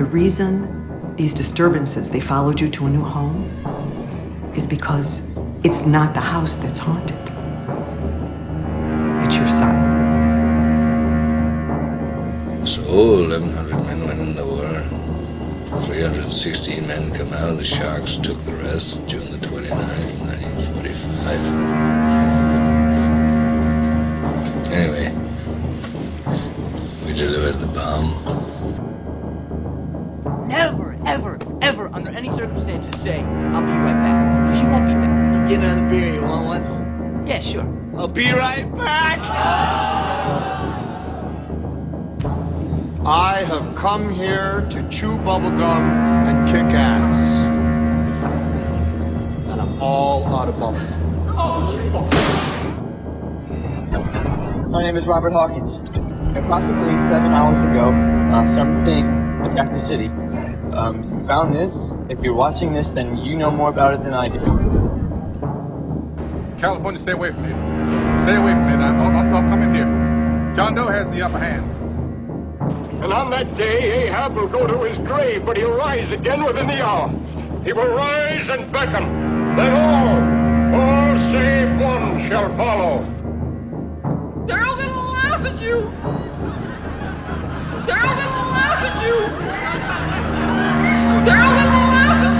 The reason these disturbances, they followed you to a new home, is because it's not the house that's haunted. It's your son. So 1,100 men went in the war. 316 men come out. The Sharks took the rest June the 29th, 1945. Anyway, we delivered the bomb. Never, ever, ever, under any circumstances say, I'll be right back. Because you won't be back. I'm getting another beer. You want one? Yeah, sure. I'll be right back. I have come here to chew bubblegum and kick ass. And I'm all out of bubblegum. My name is Robert Hawkins. Approximately 7 hours ago, something attacked the city. You found this. If you're watching this, then you know more about it than I do. California, stay away from me. Stay away from me. I'll come in here. John Doe has the upper hand. And on that day, Ahab will go to his grave, but he'll rise again within the hour. He will rise and beckon. Then all save one shall follow. They're all gonna laugh at you! They're all gonna laugh at you! They're all gonna laugh at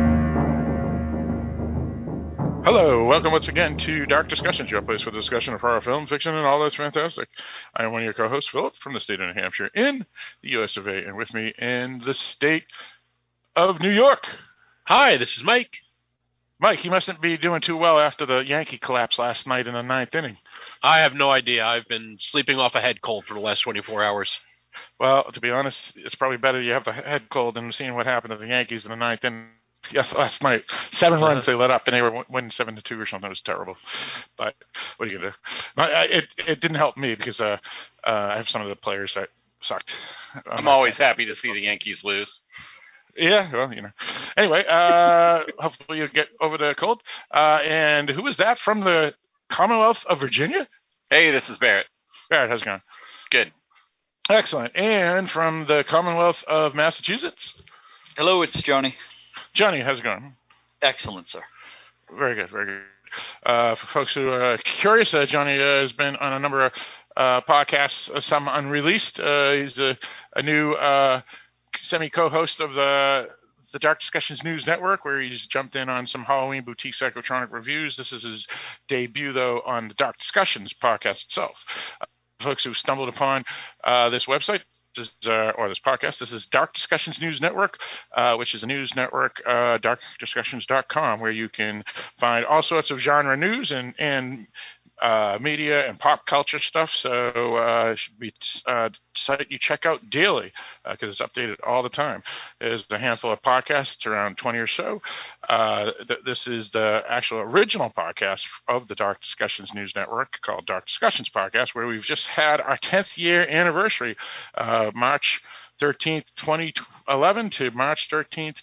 you! Hello, welcome once again to Dark Discussions, your place for the discussion of horror film, fiction, and all that's fantastic. I am one of your co-hosts, Philip, from the state of New Hampshire in the US of A, and with me in the state of New York. Hi, this is Mike. Mike, you mustn't be doing too well after the Yankee collapse last night in the 9th inning. I have no idea. I've been sleeping off a head cold for the last 24 hours. Well, to be honest, it's probably better you have the head cold than seeing what happened to the Yankees in the 9th inning. Yes, last night. 7 runs they let up, and they were winning 7-2 or something. It was terrible. But what are you going to do? It didn't help me because I have some of the players that sucked. I'm always happy to see the Yankees lose. Yeah, well, you know. Anyway, hopefully you'll get over the cold. And who is that from the Commonwealth of Virginia? Hey, this is Barrett. Barrett, how's it going? Good. Excellent. And from the Commonwealth of Massachusetts? Hello, it's Johnny. Johnny, how's it going? Excellent, sir. Very good, very good. For folks who are curious, Johnny has been on a number of podcasts, some unreleased. He's a new semi-co-host of the Dark Discussions News Network, where he's jumped in on some Halloween boutique psychotronic reviews. This is his debut, though, on the Dark Discussions podcast itself. Folks who stumbled upon this website, or this podcast, this is Dark Discussions News Network, which is a news network, darkdiscussions.com, where you can find all sorts of genre news and media and pop culture stuff. So it should be a site you check out daily because it's updated all the time. There's a handful of podcasts, around 20 or so. This is the actual original podcast of the Dark Discussions News Network called Dark Discussions Podcast, where we've just had our 10th year anniversary, March 13th, 2011 to March 13th,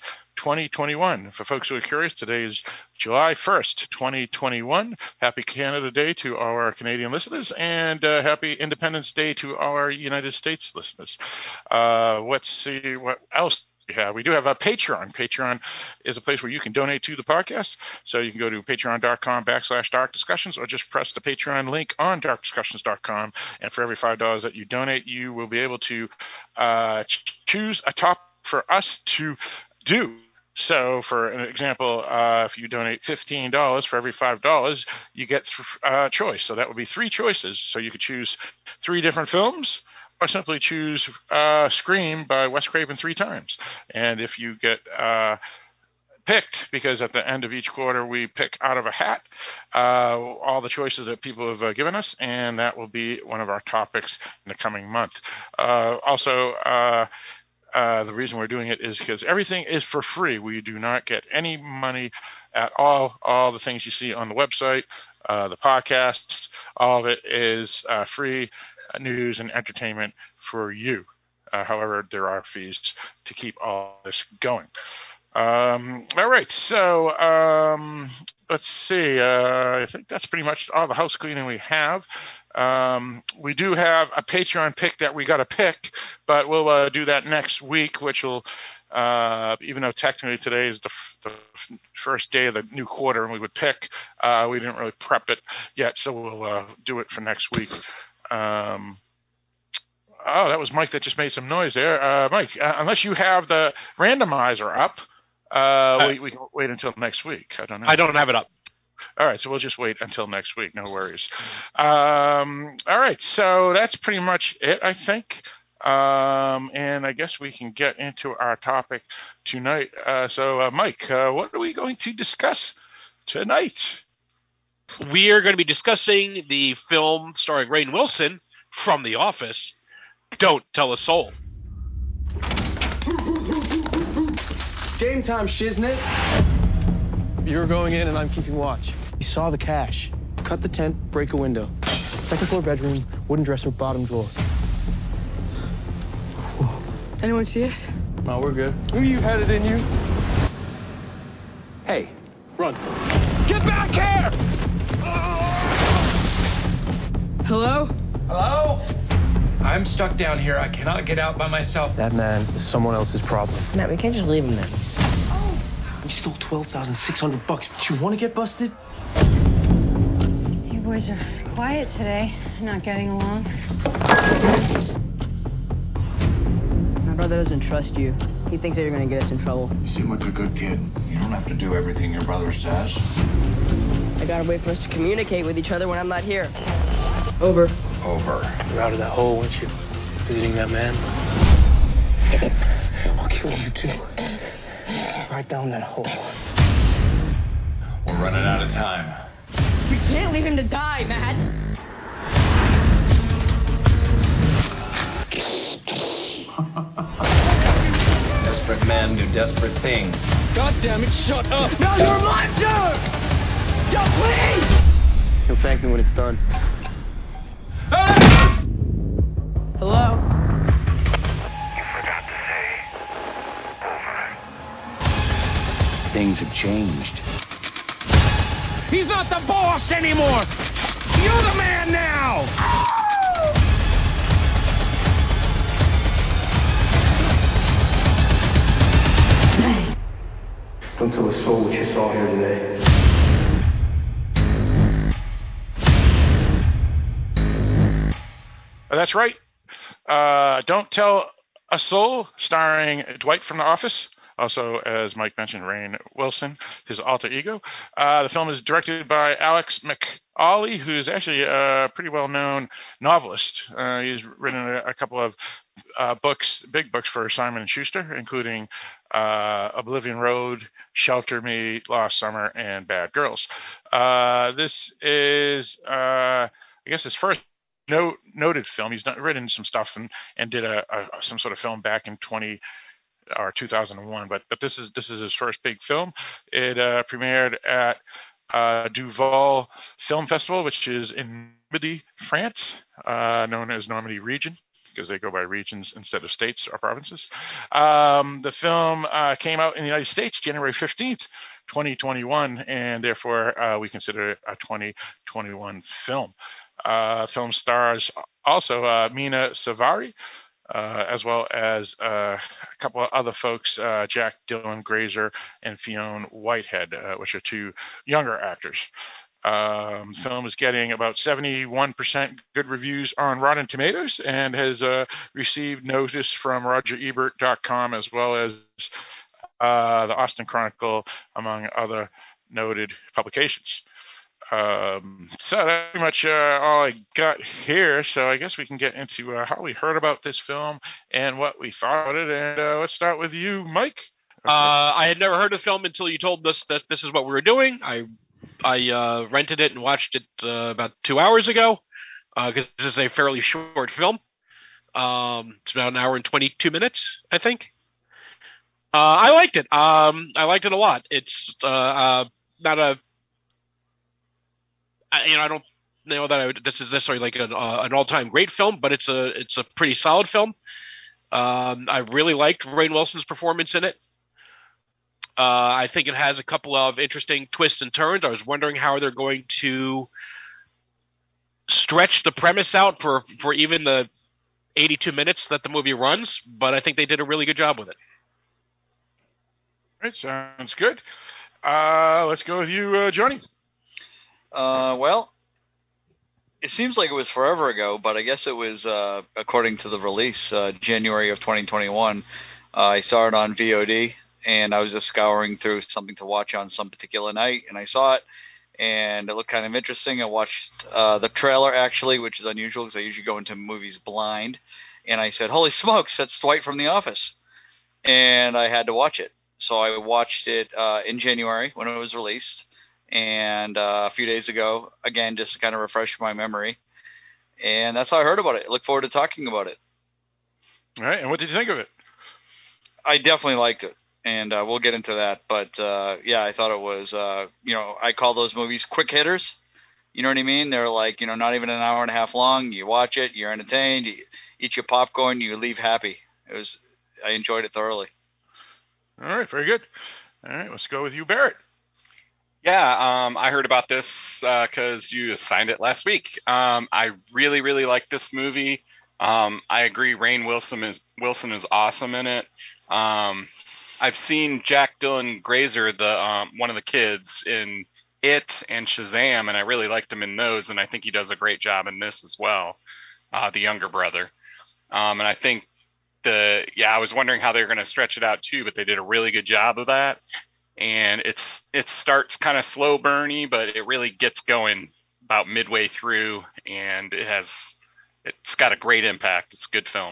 2021. For folks who are curious, today is July 1st, 2021. Happy Canada Day to our Canadian listeners, and happy Independence Day to our United States listeners. Let's see what else we have. We do have a Patreon. Patreon is a place where you can donate to the podcast. So you can go to patreon.com/darkdiscussions, or just press the Patreon link on darkdiscussions.com. And for every $5 that you donate, you will be able to choose a topic for us to do. So, for an example, if you donate $15 for every $5, you get a choice. So that would be 3 choices. So you could choose 3 different films, or simply choose Scream by Wes Craven 3 times. And if you get picked, because at the end of each quarter we pick out of a hat all the choices that people have given us, and that will be one of our topics in the coming month. The reason we're doing it is because everything is for free. We do not get any money at all. All the things you see on the website, the podcasts, all of it is free news and entertainment for you. However, there are fees to keep all this going. All right, so let's see. I think that's pretty much all the house cleaning we have. We do have a Patreon pick that we got to pick, but we'll do that next week, which will, even though technically today is the first day of the new quarter and we would pick, we didn't really prep it yet, so we'll do it for next week. Oh, that was Mike that just made some noise there. Mike, unless you have the randomizer up, we can wait until next week. I don't know. I don't have it up. All right, so we'll just wait until next week. No worries. All right, so that's pretty much it, I think. And I guess we can get into our topic tonight. So, Mike, what are we going to discuss tonight? We are going to be discussing the film starring Rainn Wilson from The Office, Don't Tell a Soul. Game time, shiznit. You're going in and I'm keeping watch. You saw the cash. Cut the tent, break a window. Second floor bedroom, wooden dresser, bottom drawer. Whoa. Anyone see us? No, we're good. You had it in you. Hey, run. Get back here! Hello? Hello? I'm stuck down here. I cannot get out by myself. That man is someone else's problem. Matt, we can't just leave him there. You stole $12,600, but you want to get busted? You boys are quiet today, not getting along. My brother doesn't trust you. He thinks that you're going to get us in trouble. You seem like a good kid. You don't have to do everything your brother says. I gotta wait for us to communicate with each other when I'm not here. Over. You're out of that hole, weren't you? Visiting that man? I'll kill you too. Right down that hole. We're running out of time. We can't leave him to die, Matt. Desperate men do desperate things. God damn it, shut up! No, you're a monster! Yo, please! You'll thank me when it's done. Hello? You forgot to say over. Things have changed. He's not the boss anymore! You're the man now! Don't tell a soul what you saw here today. That's right. Don't Tell a Soul, starring Dwight from The Office, also, as Mike mentioned, Rainn Wilson, his alter ego. The film is directed by Alex McCauley, who's actually a pretty well-known novelist. He's written a couple of big books for Simon & Schuster, including Oblivion Road, Shelter Me, Lost Summer, and Bad Girls. This is, I guess, his first noted film. He's written some stuff and did some sort of film back in 2001, but this is his first big film. It premiered at Duval Film Festival, which is in Normandy, France, known as Normandy Region, because they go by regions instead of states or provinces. The film came out in the United States January 15th, 2021, and therefore we consider it a 2021 film. Film stars also Mina Savari, as well as a couple of other folks, Jack Dylan Grazer and Fionn Whitehead, which are two younger actors. The film is getting about 71% good reviews on Rotten Tomatoes and has received notice from RogerEbert.com as well as the Austin Chronicle, among other noted publications. So that's pretty much all I got here. So I guess we can get into how we heard about this film and what we thought of it. And let's start with you, Mike. Okay. I had never heard of the film until you told us that this is what we were doing. I rented it and watched it about 2 hours ago because this is a fairly short film. It's about an hour and 22 minutes, I think. I liked it. I liked it a lot. It's not a... I don't know that this is necessarily like an all-time great film, but it's a pretty solid film. I really liked Rainn Wilson's performance in it. I think it has a couple of interesting twists and turns. I was wondering how they're going to stretch the premise out for even the 82 minutes that the movie runs, but I think they did a really good job with it. All right, sounds good. Let's go with you, Johnny. Well, it seems like it was forever ago, but I guess it was, according to the release, January of 2021. I saw it on VOD, and I was just scouring through something to watch on some particular night, and I saw it, and it looked kind of interesting. I watched the trailer, actually, which is unusual because I usually go into movies blind, and I said, holy smokes, that's Dwight from The Office, and I had to watch it. So I watched it in January when it was released, and a few days ago, again, just to kind of refresh my memory. And that's how I heard about it. I look forward to talking about it. All right, and what did you think of it? I definitely liked it, and we'll get into that. But, yeah, I thought it was, I call those movies quick hitters. You know what I mean? They're like, not even an hour and a half long. You watch it, you're entertained, you eat your popcorn, you leave happy. I enjoyed it thoroughly. All right, very good. All right, let's go with you, Barrett. Yeah, I heard about this because you assigned it last week. I really, really like this movie. I agree. Rainn Wilson is awesome in it. I've seen Jack Dylan Grazer, the one of the kids in It and Shazam, and I really liked him in those, and I think he does a great job in this as well, the younger brother. And I think I was wondering how they were going to stretch it out too, but they did a really good job of that. And it starts kind of slow burny, but it really gets going about midway through, and it's got a great impact. It's a good film.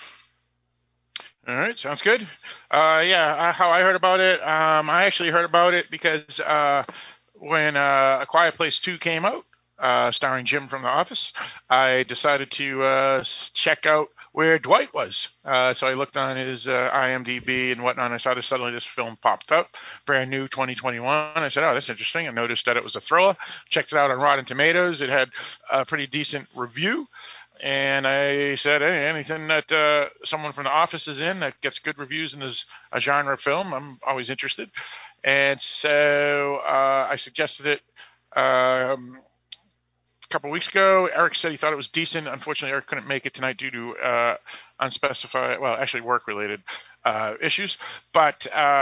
All right, sounds good. How I heard about it, I actually heard about it because when A Quiet Place 2 came out, starring Jim from The Office, I decided to check out where Dwight was. So I looked on his IMDb and whatnot, and I saw suddenly this film popped up, brand new 2021. I said, oh, that's interesting. I noticed that it was a thriller. Checked it out on Rotten Tomatoes. It had a pretty decent review. And I said, hey, anything that someone from The Office is in that gets good reviews and is a genre film, I'm always interested. And so I suggested it a couple of weeks ago. Eric said he thought it was decent. Unfortunately, Eric couldn't make it tonight due to work-related issues. But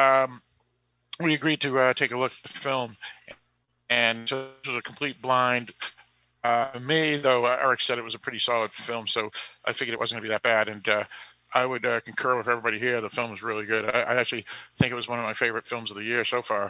we agreed to take a look at the film. And so it was a complete blind. Me, though, Eric said it was a pretty solid film, so I figured it wasn't going to be that bad. And I would concur with everybody here. The film was really good. I actually think it was one of my favorite films of the year so far.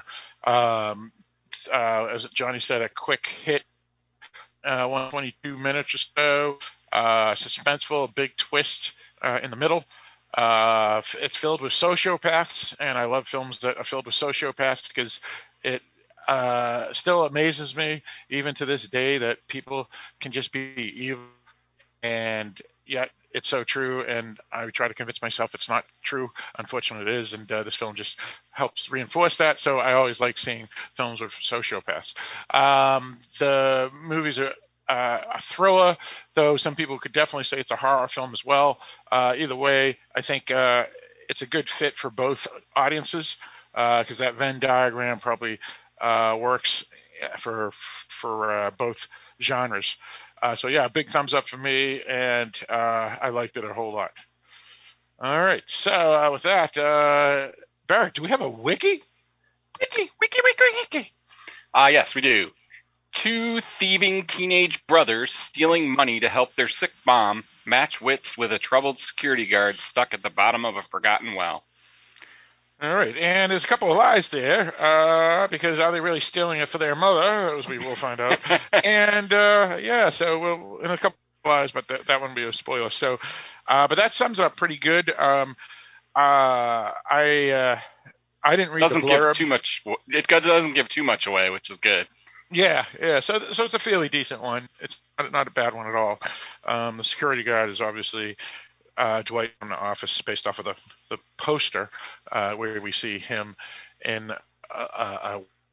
As Johnny said, a quick hit. 122 minutes or so, suspenseful, a big twist in the middle. It's filled with sociopaths, and I love films that are filled with sociopaths because it still amazes me, even to this day, that people can just be evil, and yet it's so true, and I try to convince myself it's not true. Unfortunately, it is, and this film just helps reinforce that, so I always like seeing films with sociopaths. The movies are a thriller, though some people could definitely say it's a horror film as well. Either way, I think it's a good fit for both audiences, because that Venn diagram probably works for both genres. So yeah, big thumbs up for me, and I liked it a whole lot. All right, so with that, Barrett, do we have a wiki? Wiki. Yes, we do. 2 thieving teenage brothers stealing money to help their sick mom match wits with a troubled security guard stuck at the bottom of a forgotten well. All right, and there's a couple of lies there, because are they really stealing it for their mother, as we will find out. And, so we'll, in a couple of lies, but that wouldn't be a spoiler. So, but that sums up pretty good. I didn't read the blurb. It doesn't give too much away, which is good. Yeah. So it's a fairly decent one. It's not a bad one at all. The security guard is obviously Dwight from The Office, based off of the poster, where we see him in a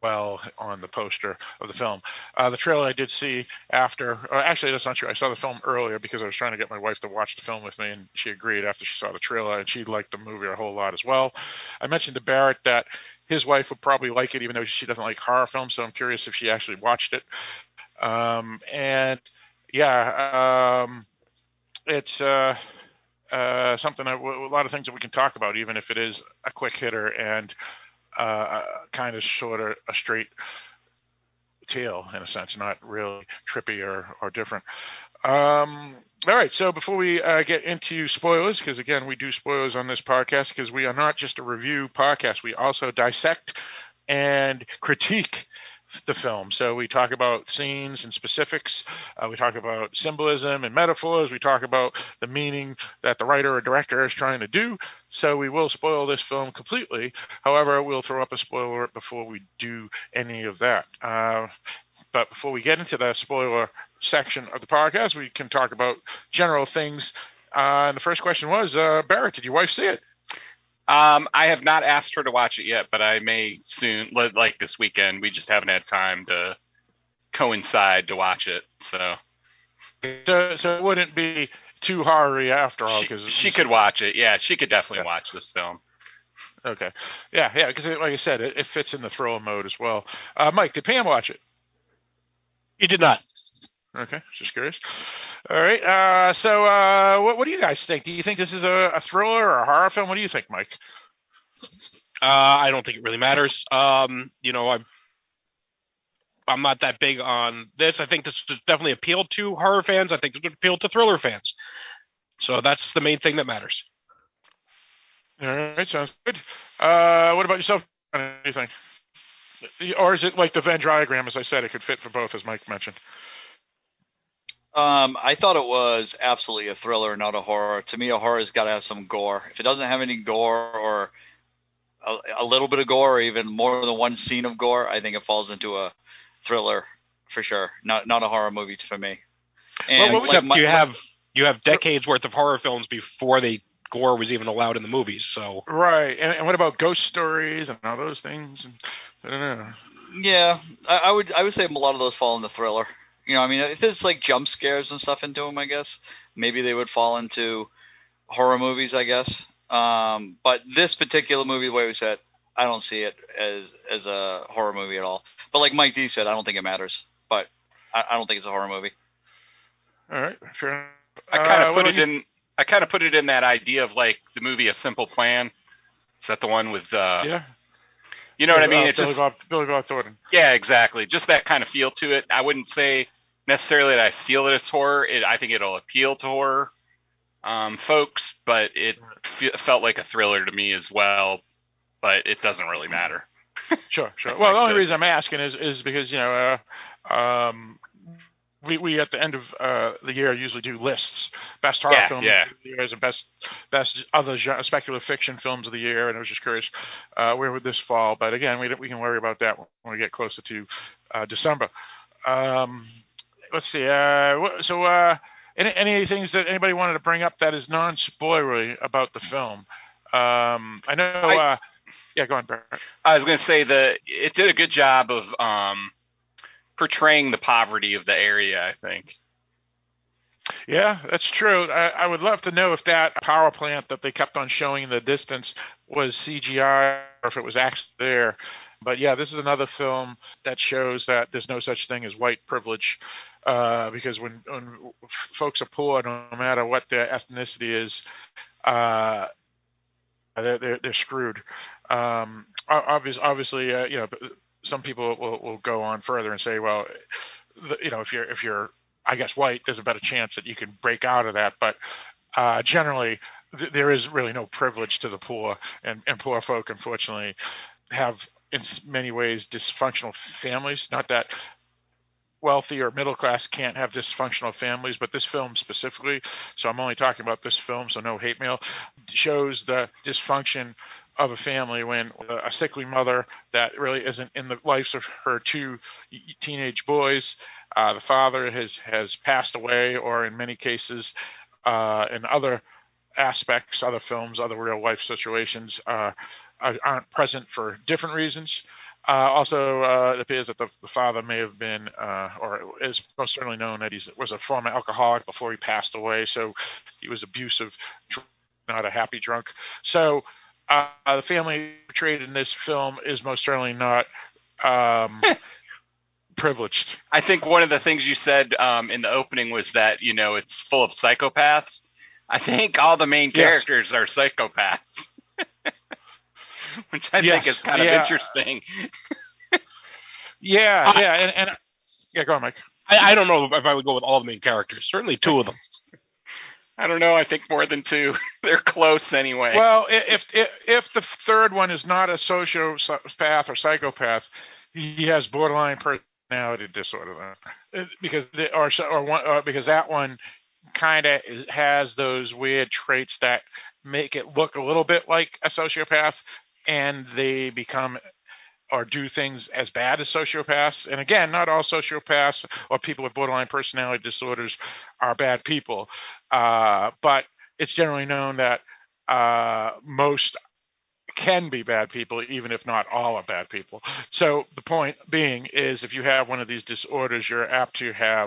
well on the poster of the film. The trailer I did see after, actually that's not true. I saw the film earlier because I was trying to get my wife to watch the film with me, and she agreed after she saw the trailer, and she liked the movie a whole lot as well. I mentioned to Barrett that his wife would probably like it, even though she doesn't like horror films, so I'm curious if she actually watched it. It's something a lot of things that we can talk about, even if it is a quick hitter and kind of sort of a straight tale in a sense, not really trippy or different. All right, so before we get into spoilers, because again, we do spoilers on this podcast because we are not just a review podcast. We also dissect and critique the film. So we talk about scenes and specifics. We talk about symbolism and metaphors. We talk about the meaning that the writer or director is trying to do. So we will spoil this film completely. However, we'll throw up a spoiler before we do any of that. But before we get into the spoiler section of the podcast, we can talk about general things. And the first question was, Barrett, did your wife see it? I have not asked her to watch it yet, but I may soon, like this weekend. We just haven't had time to coincide to watch it. So it wouldn't be too horror-y after all. She could watch it. Yeah, she could definitely watch this film. Okay. Yeah, because like I said, it fits in the thriller mode as well. Mike, did Pam watch it? You did not. Okay, just curious. All right, so what do you guys think? Do you think this is a thriller or a horror film? What do you think, Mike? I don't think it really matters. I'm not that big on this. I think this definitely appealed to horror fans. I think this would appeal to thriller fans. So that's the main thing that matters. All right, sounds good. What about yourself? What do you think? Or is it like the Venn diagram, as I said, it could fit for both, as Mike mentioned? I thought it was absolutely a thriller, not a horror. To me, a horror's got to have some gore. If it doesn't have any gore or a little bit of gore or even more than one scene of gore, I think it falls into a thriller for sure. Not a horror movie for me. And except you have decades worth of horror films before gore was even allowed in the movies. So right, and what about ghost stories and all those things? I don't know. Yeah, I would say a lot of those fall in the thriller. You know, I mean, if there's like jump scares and stuff into them, I guess maybe they would fall into horror movies, I guess. But this particular movie, the way we said, I don't see it as a horror movie at all. But like Mike D said, I don't think it matters. But I don't think it's a horror movie. All right, fair. I kind of put it in that idea of like the movie A Simple Plan. Is that the one with? Yeah. You know what I mean? It's Billy Bob Thornton. Yeah, exactly. Just that kind of feel to it. I wouldn't say necessarily that I feel that it's horror. I think it'll appeal to horror folks, but it felt like a thriller to me as well. But it doesn't really matter. Sure. Well, the only reason I'm asking is because we at the end of the year usually do lists, best horror films of the year and best other speculative fiction films of the year, and I was just curious where would this fall. But again, we can worry about that when we get closer to December. Let's see. Any things that anybody wanted to bring up that is non-spoilery about the film? I know. Yeah, go on, Barrett. I was going to say that it did a good job of portraying the poverty of the area, I think. Yeah, that's true. I would love to know if that power plant that they kept on showing in the distance was CGI or if it was actually there. But yeah, this is another film that shows that there's no such thing as white privilege, because when folks are poor, no matter what their ethnicity is, they're screwed. Obviously, some people will go on further and say, well, if you're I guess white, there's a better chance that you can break out of that. But generally, there is really no privilege to the poor, and poor folk, unfortunately, have in many ways dysfunctional families. Not that wealthy or middle class can't have dysfunctional families, but this film specifically, so I'm only talking about this film, so no hate mail, shows the dysfunction of a family when a sickly mother that really isn't in the lives of her two teenage boys. The father has passed away, or in many cases, in other aspects, other films, other real life situations, aren't present for different reasons. Also, it appears that the father may have been, or is most certainly known that he was a former alcoholic before he passed away. So he was abusive, not a happy drunk. So the family portrayed in this film is most certainly not privileged. I think one of the things you said in the opening was that, it's full of psychopaths. I think all the main characters are psychopaths. Which I think is kind of interesting. And go on, Mike. I don't know if I would go with all the main characters. Certainly two of them. I don't know. I think more than two. They're close anyway. Well, if the third one is not a sociopath or psychopath, he has borderline personality disorder, because because that one kind of has those weird traits that make it look a little bit like a sociopath, and they become or do things as bad as sociopaths. And again, not all sociopaths or people with borderline personality disorders are bad people, but it's generally known that most can be bad people, even if not all are bad people. So the point being is, if you have one of these disorders, you're apt to have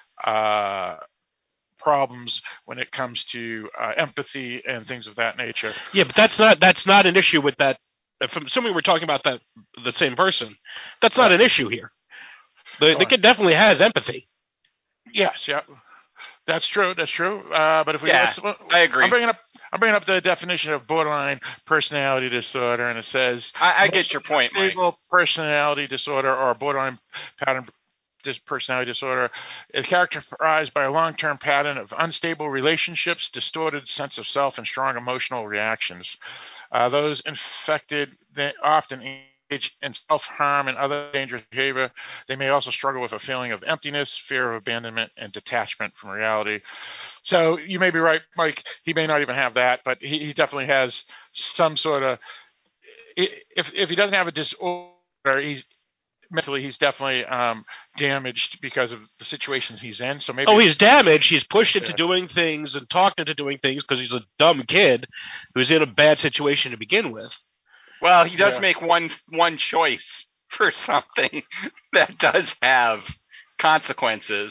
problems when it comes to empathy and things of that nature. Yeah, but that's not an issue with that. If I'm assuming we're talking about the same person, that's not an issue here. The kid definitely has empathy. Yes, yeah, that's true. That's true. But if I agree. I'm bringing up the definition of borderline personality disorder, and it says I get your point, Mike. Stable personality disorder or borderline pattern personality disorder is characterized by a long-term pattern of unstable relationships, distorted sense of self, and strong emotional reactions. Those infected often engage in self-harm and other dangerous behavior. They may also struggle with a feeling of emptiness, fear of abandonment, and detachment from reality. So you may be right, Mike. He may not even have that, but he definitely has some sort of. If he doesn't have a disorder, he's definitely damaged because of the situations he's in. So maybe. Oh, he's damaged. He's pushed into doing things and talked into doing things because he's a dumb kid who's in a bad situation to begin with. Well, he does make one choice for something that does have consequences,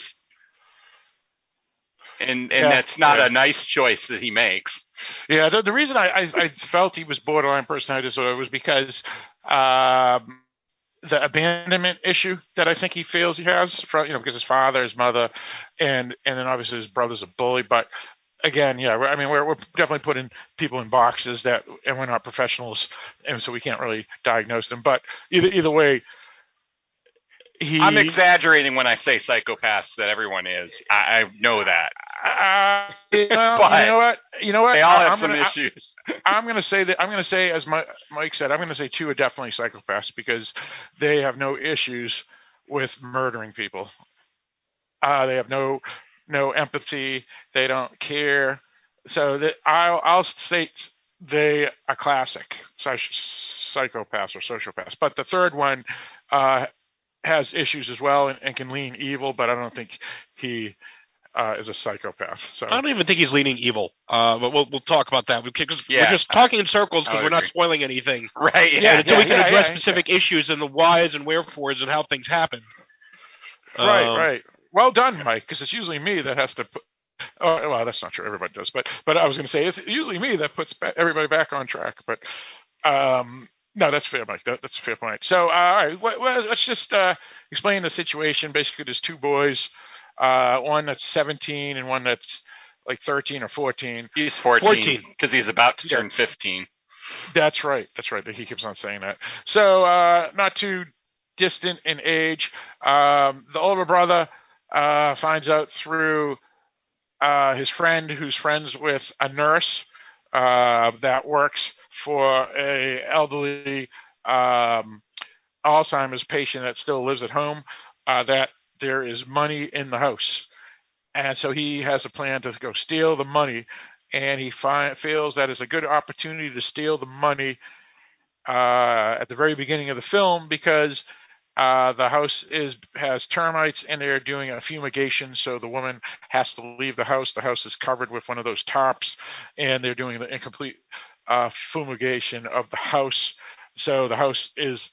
and that's not a nice choice that he makes. Yeah, the reason I felt he was borderline personality disorder was because the abandonment issue that I think he feels he has, because his father, his mother, and then obviously his brother's a bully. But again, we're definitely putting people in boxes and we're not professionals, and so we can't really diagnose them. But either way, I'm exaggerating when I say psychopaths that everyone is. I know that. But you know what? They all have some issues. I'm going to say, as Mike said, I'm going to say two are definitely psychopaths because they have no issues with murdering people. They have no empathy. They don't care. So I'll state they are classic psychopaths or sociopaths. But the third one has issues as well and can lean evil, but I don't think he is a psychopath. So I don't even think he's leaning evil. But we'll talk about that. We're just talking in circles because we're not spoiling anything. Right. Yeah. Until we can address specific issues and the whys and wherefores and how things happen. Right. Well done, Mike, because it's usually me that has to put. Oh, well, that's not true. Everybody does, but I was going to say it's usually me that puts everybody back on track. But no, that's fair, Mike. That's a fair point. So, all right, well, let's just explain the situation. Basically, there's two boys, one that's 17 and one that's like 13 or 14. He's 14 because he's about to turn 15. That's right. He keeps on saying that. So, not too distant in age. The older brother finds out through his friend, who's friends with a nurse that works for a elderly Alzheimer's patient that still lives at home, that there is money in the house. And so he has a plan to go steal the money, and he feels that it's a good opportunity to steal the money at the very beginning of the film because the house has termites and they're doing a fumigation, so the woman has to leave the house. The house is covered with one of those tarps, and they're doing the incomplete fumigation of the house. So the house is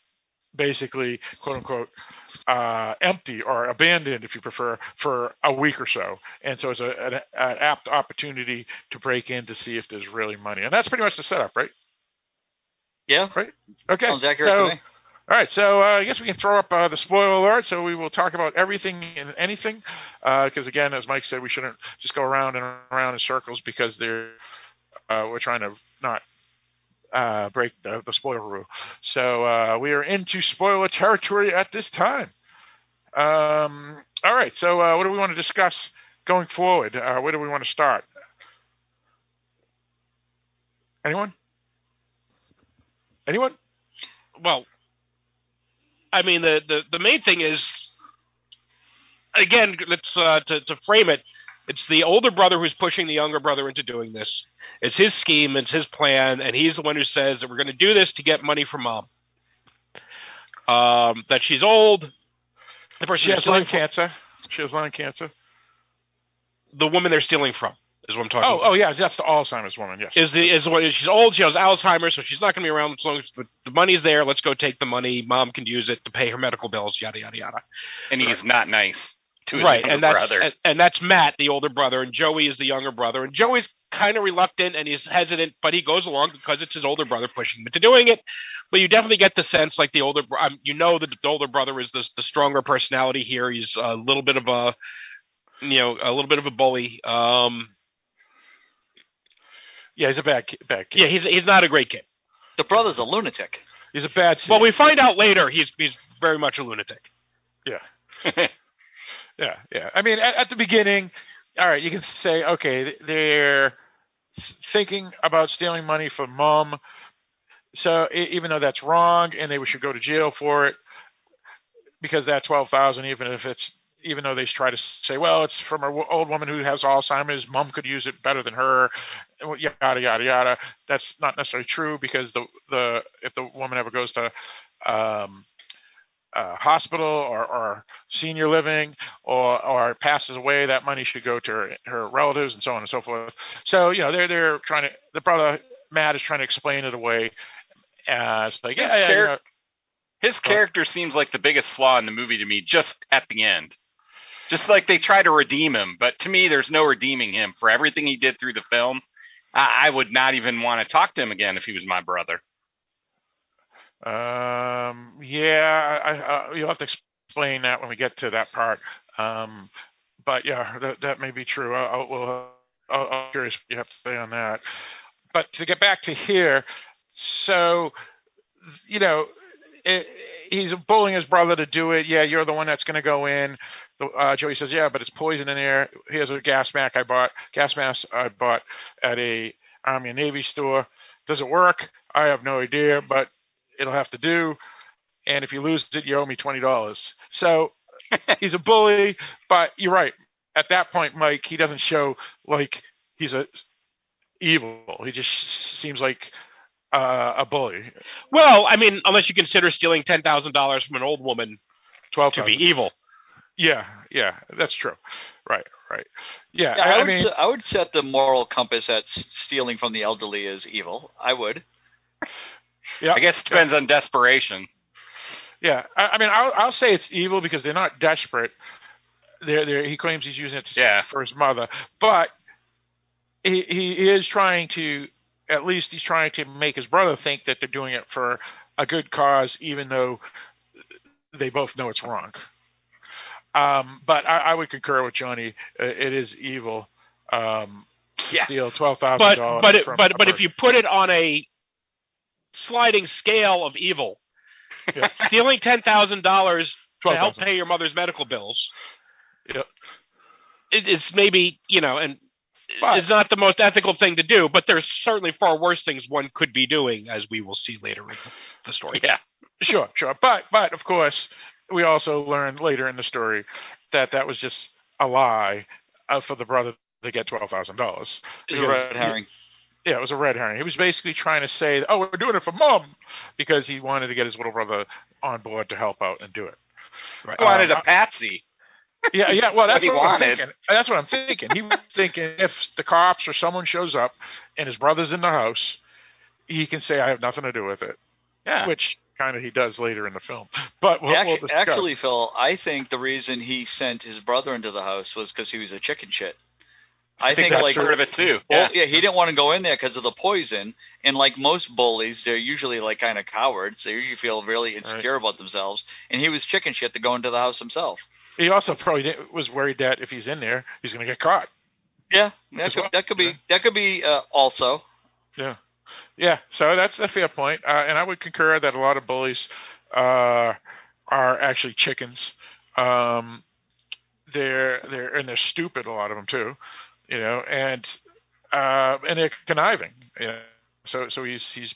basically, quote unquote, empty or abandoned, if you prefer, for a week or so. And so it's an apt opportunity to break in to see if there's really money. And that's pretty much the setup, right? Yeah. Right? Okay. Sounds accurate to me. All right, so I guess we can throw up the spoiler alert. So we will talk about everything and anything, because again, as Mike said, we shouldn't just go around and around in circles because we're trying to not break the spoiler rule. So we are into spoiler territory at this time. All right, so what do we want to discuss going forward? Where do we want to start? Anyone? Well, I mean, the main thing is, again, let's to frame it. It's the older brother who's pushing the younger brother into doing this. It's his scheme, it's his plan, and he's the one who says that we're going to do this to get money from mom. That she's old. The person she has lung cancer. She has lung cancer. The woman they're stealing from is what I'm talking about. Oh, yeah, that's the Alzheimer's woman. Yes. She's old. She has Alzheimer's, so she's not going to be around as long as the money's there. Let's go take the money. Mom can use it to pay her medical bills. Yada yada yada. And he's not nice to his right, younger brother. And that's Matt, the older brother, and Joey is the younger brother. And Joey's kind of reluctant and he's hesitant, but he goes along because it's his older brother pushing him into doing it. But you definitely get the sense, like the older, that the older brother is the stronger personality here. He's a little bit of a bully. Yeah, he's a bad kid. Yeah, he's not a great kid. The brother's a lunatic. He's a bad kid. Well, we find out later he's very much a lunatic. Yeah. Yeah. I mean, at the beginning, all right, you can say, okay, they're thinking about stealing money from mom. So even though that's wrong and they should go to jail for it, because that $12,000, even though they try to say, well, it's from an old woman who has Alzheimer's, mom could use it better than her, yada, yada, yada. That's not necessarily true because if the woman ever goes to hospital or senior living or passes away, that money should go to her relatives and so on and so forth. So, they're trying to, the brother, Matt, is trying to explain it away as like, his character seems like the biggest flaw in the movie to me just at the end. Just like they try to redeem him, but to me, there's no redeeming him for everything he did through the film. I would not even want to talk to him again if he was my brother. Yeah, you'll have to explain that when we get to that part. But yeah, that may be true. I'm curious what you have to say on that. But to get back to here, so he's bullying his brother to do it. Yeah, you're the one that's going to go in. Joey says, yeah, but it's poison in there. Here's a gas mask I bought at a Army and Navy store. Does it work? I have no idea, but it'll have to do. And if you lose it, you owe me $20. So he's a bully, but you're right. At that point, Mike, he doesn't show like he's evil. He just seems like a bully. Well, I mean, unless you consider stealing $10,000 from an old woman to be evil. Yeah, that's true. Right. Yeah, I would set the moral compass at stealing from the elderly as evil. I would. Yeah, I guess it depends on desperation. Yeah, I mean, I'll say it's evil because they're not desperate. He claims he's using it for his mother, but he is trying to. At least he's trying to make his brother think that they're doing it for a good cause, even though they both know it's wrong. But I would concur with Johnny. It is evil. Steal $12,000. But if you put it on a sliding scale of evil, stealing $10,000 to help pay your mother's medical bills, it's maybe and. It's not the most ethical thing to do, but there's certainly far worse things one could be doing, as we will see later in the story. Yeah, sure. But of course, we also learn later in the story that was just a lie for the brother to get $12,000. It's a red herring. Yeah, it was a red herring. He was basically trying to say, "Oh, we're doing it for mom," because he wanted to get his little brother on board to help out and do it. Right. He wanted a patsy. Yeah. Well, that's what I'm thinking. That's what I'm thinking. He was thinking if the cops or someone shows up and his brother's in the house, he can say, "I have nothing to do with it." Yeah. Which kind of he does later in the film. But we'll discuss. Actually, Phil, I think the reason he sent his brother into the house was because he was a chicken shit. I think that's like part of it too. Well, yeah, he didn't want to go in there because of the poison. And like most bullies, they're usually like kind of cowards. They usually feel really insecure about themselves. And he was chicken shit to go into the house himself. He also probably was worried that if he's in there, he's going to get caught. Yeah, that could be also. Yeah, yeah. So that's a fair point, and I would concur that a lot of bullies are actually chickens. They're stupid. A lot of them too, and they're conniving. So he's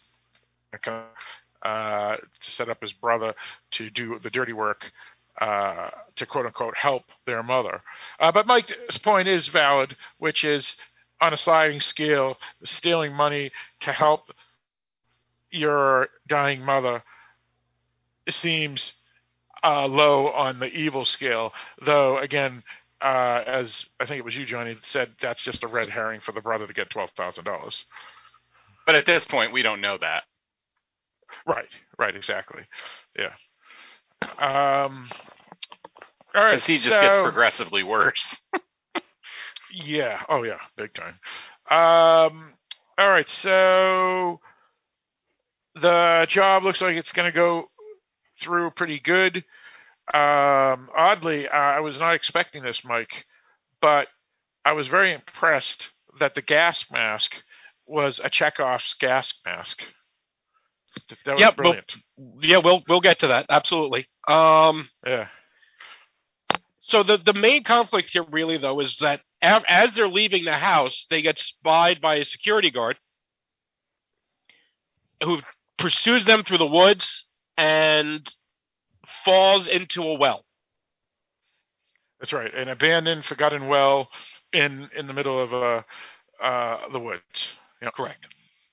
to set up his brother to do the dirty work. To quote unquote help their mother. But Mike's point is valid, which is on a sliding scale, stealing money to help your dying mother seems low on the evil scale. Though, again, as I think it was you, Johnny, said, that's just a red herring for the brother to get $12,000. But at this point, we don't know that. Right, exactly. Yeah. All right, because he just gets progressively worse. Yeah. Oh, yeah. Big time. All right. So the job looks like it's going to go through pretty good. Oddly, I was not expecting this, Mike, but I was very impressed that the gas mask was a Chekhov's gas mask. That was brilliant. We'll get to that. Absolutely. Yeah. So the main conflict here really, though, is that as they're leaving the house, they get spied by a security guard who pursues them through the woods and falls into a well. That's right. An abandoned, forgotten well in the middle of the woods. Correct.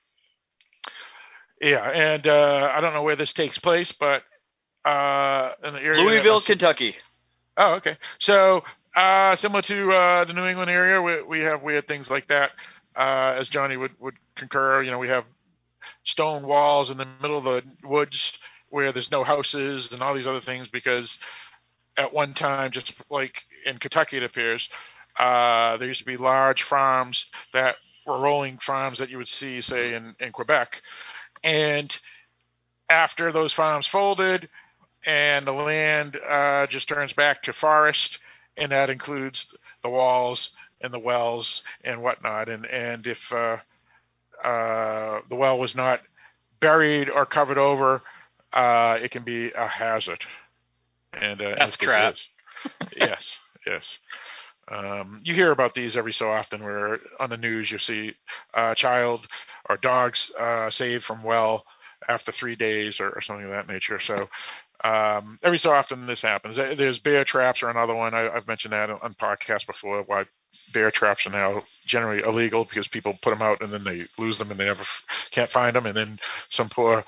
Yeah, and I don't know where this takes place, but in the area Louisville, Kentucky. Oh, okay. So similar to the New England area, we have weird things like that. As Johnny would concur, we have stone walls in the middle of the woods where there's no houses and all these other things because at one time, just like in Kentucky it appears, there used to be large farms that were rolling farms that you would see, say, in Quebec. And after those farms folded and the land just turns back to forest, and that includes the walls and the wells and whatnot. And if the well was not buried or covered over, it can be a hazard. And that's trap. Yes. You hear about these every so often where on the news you see a child or dogs saved from well after 3 days or something of that nature. So every so often this happens. There's bear traps are another one. I've mentioned that on podcasts before, why bear traps are now generally illegal because people put them out and then they lose them and they never can't find them. And then some poor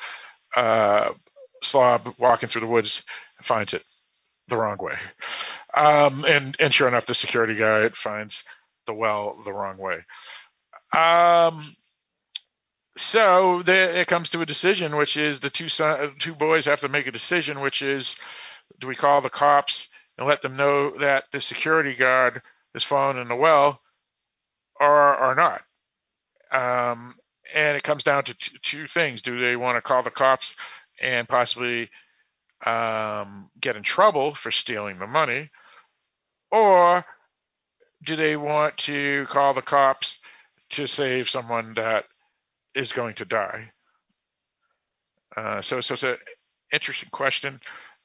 slob walking through the woods finds it the wrong way. And sure enough, the security guard finds the well the wrong way. So it comes to a decision, which is the two boys have to make a decision, which is, do we call the cops and let them know that the security guard is fallen in the well or not? And it comes down to two things. Do they want to call the cops and possibly get in trouble for stealing the money, or do they want to call the cops to save someone that is going to die? So it's an interesting question.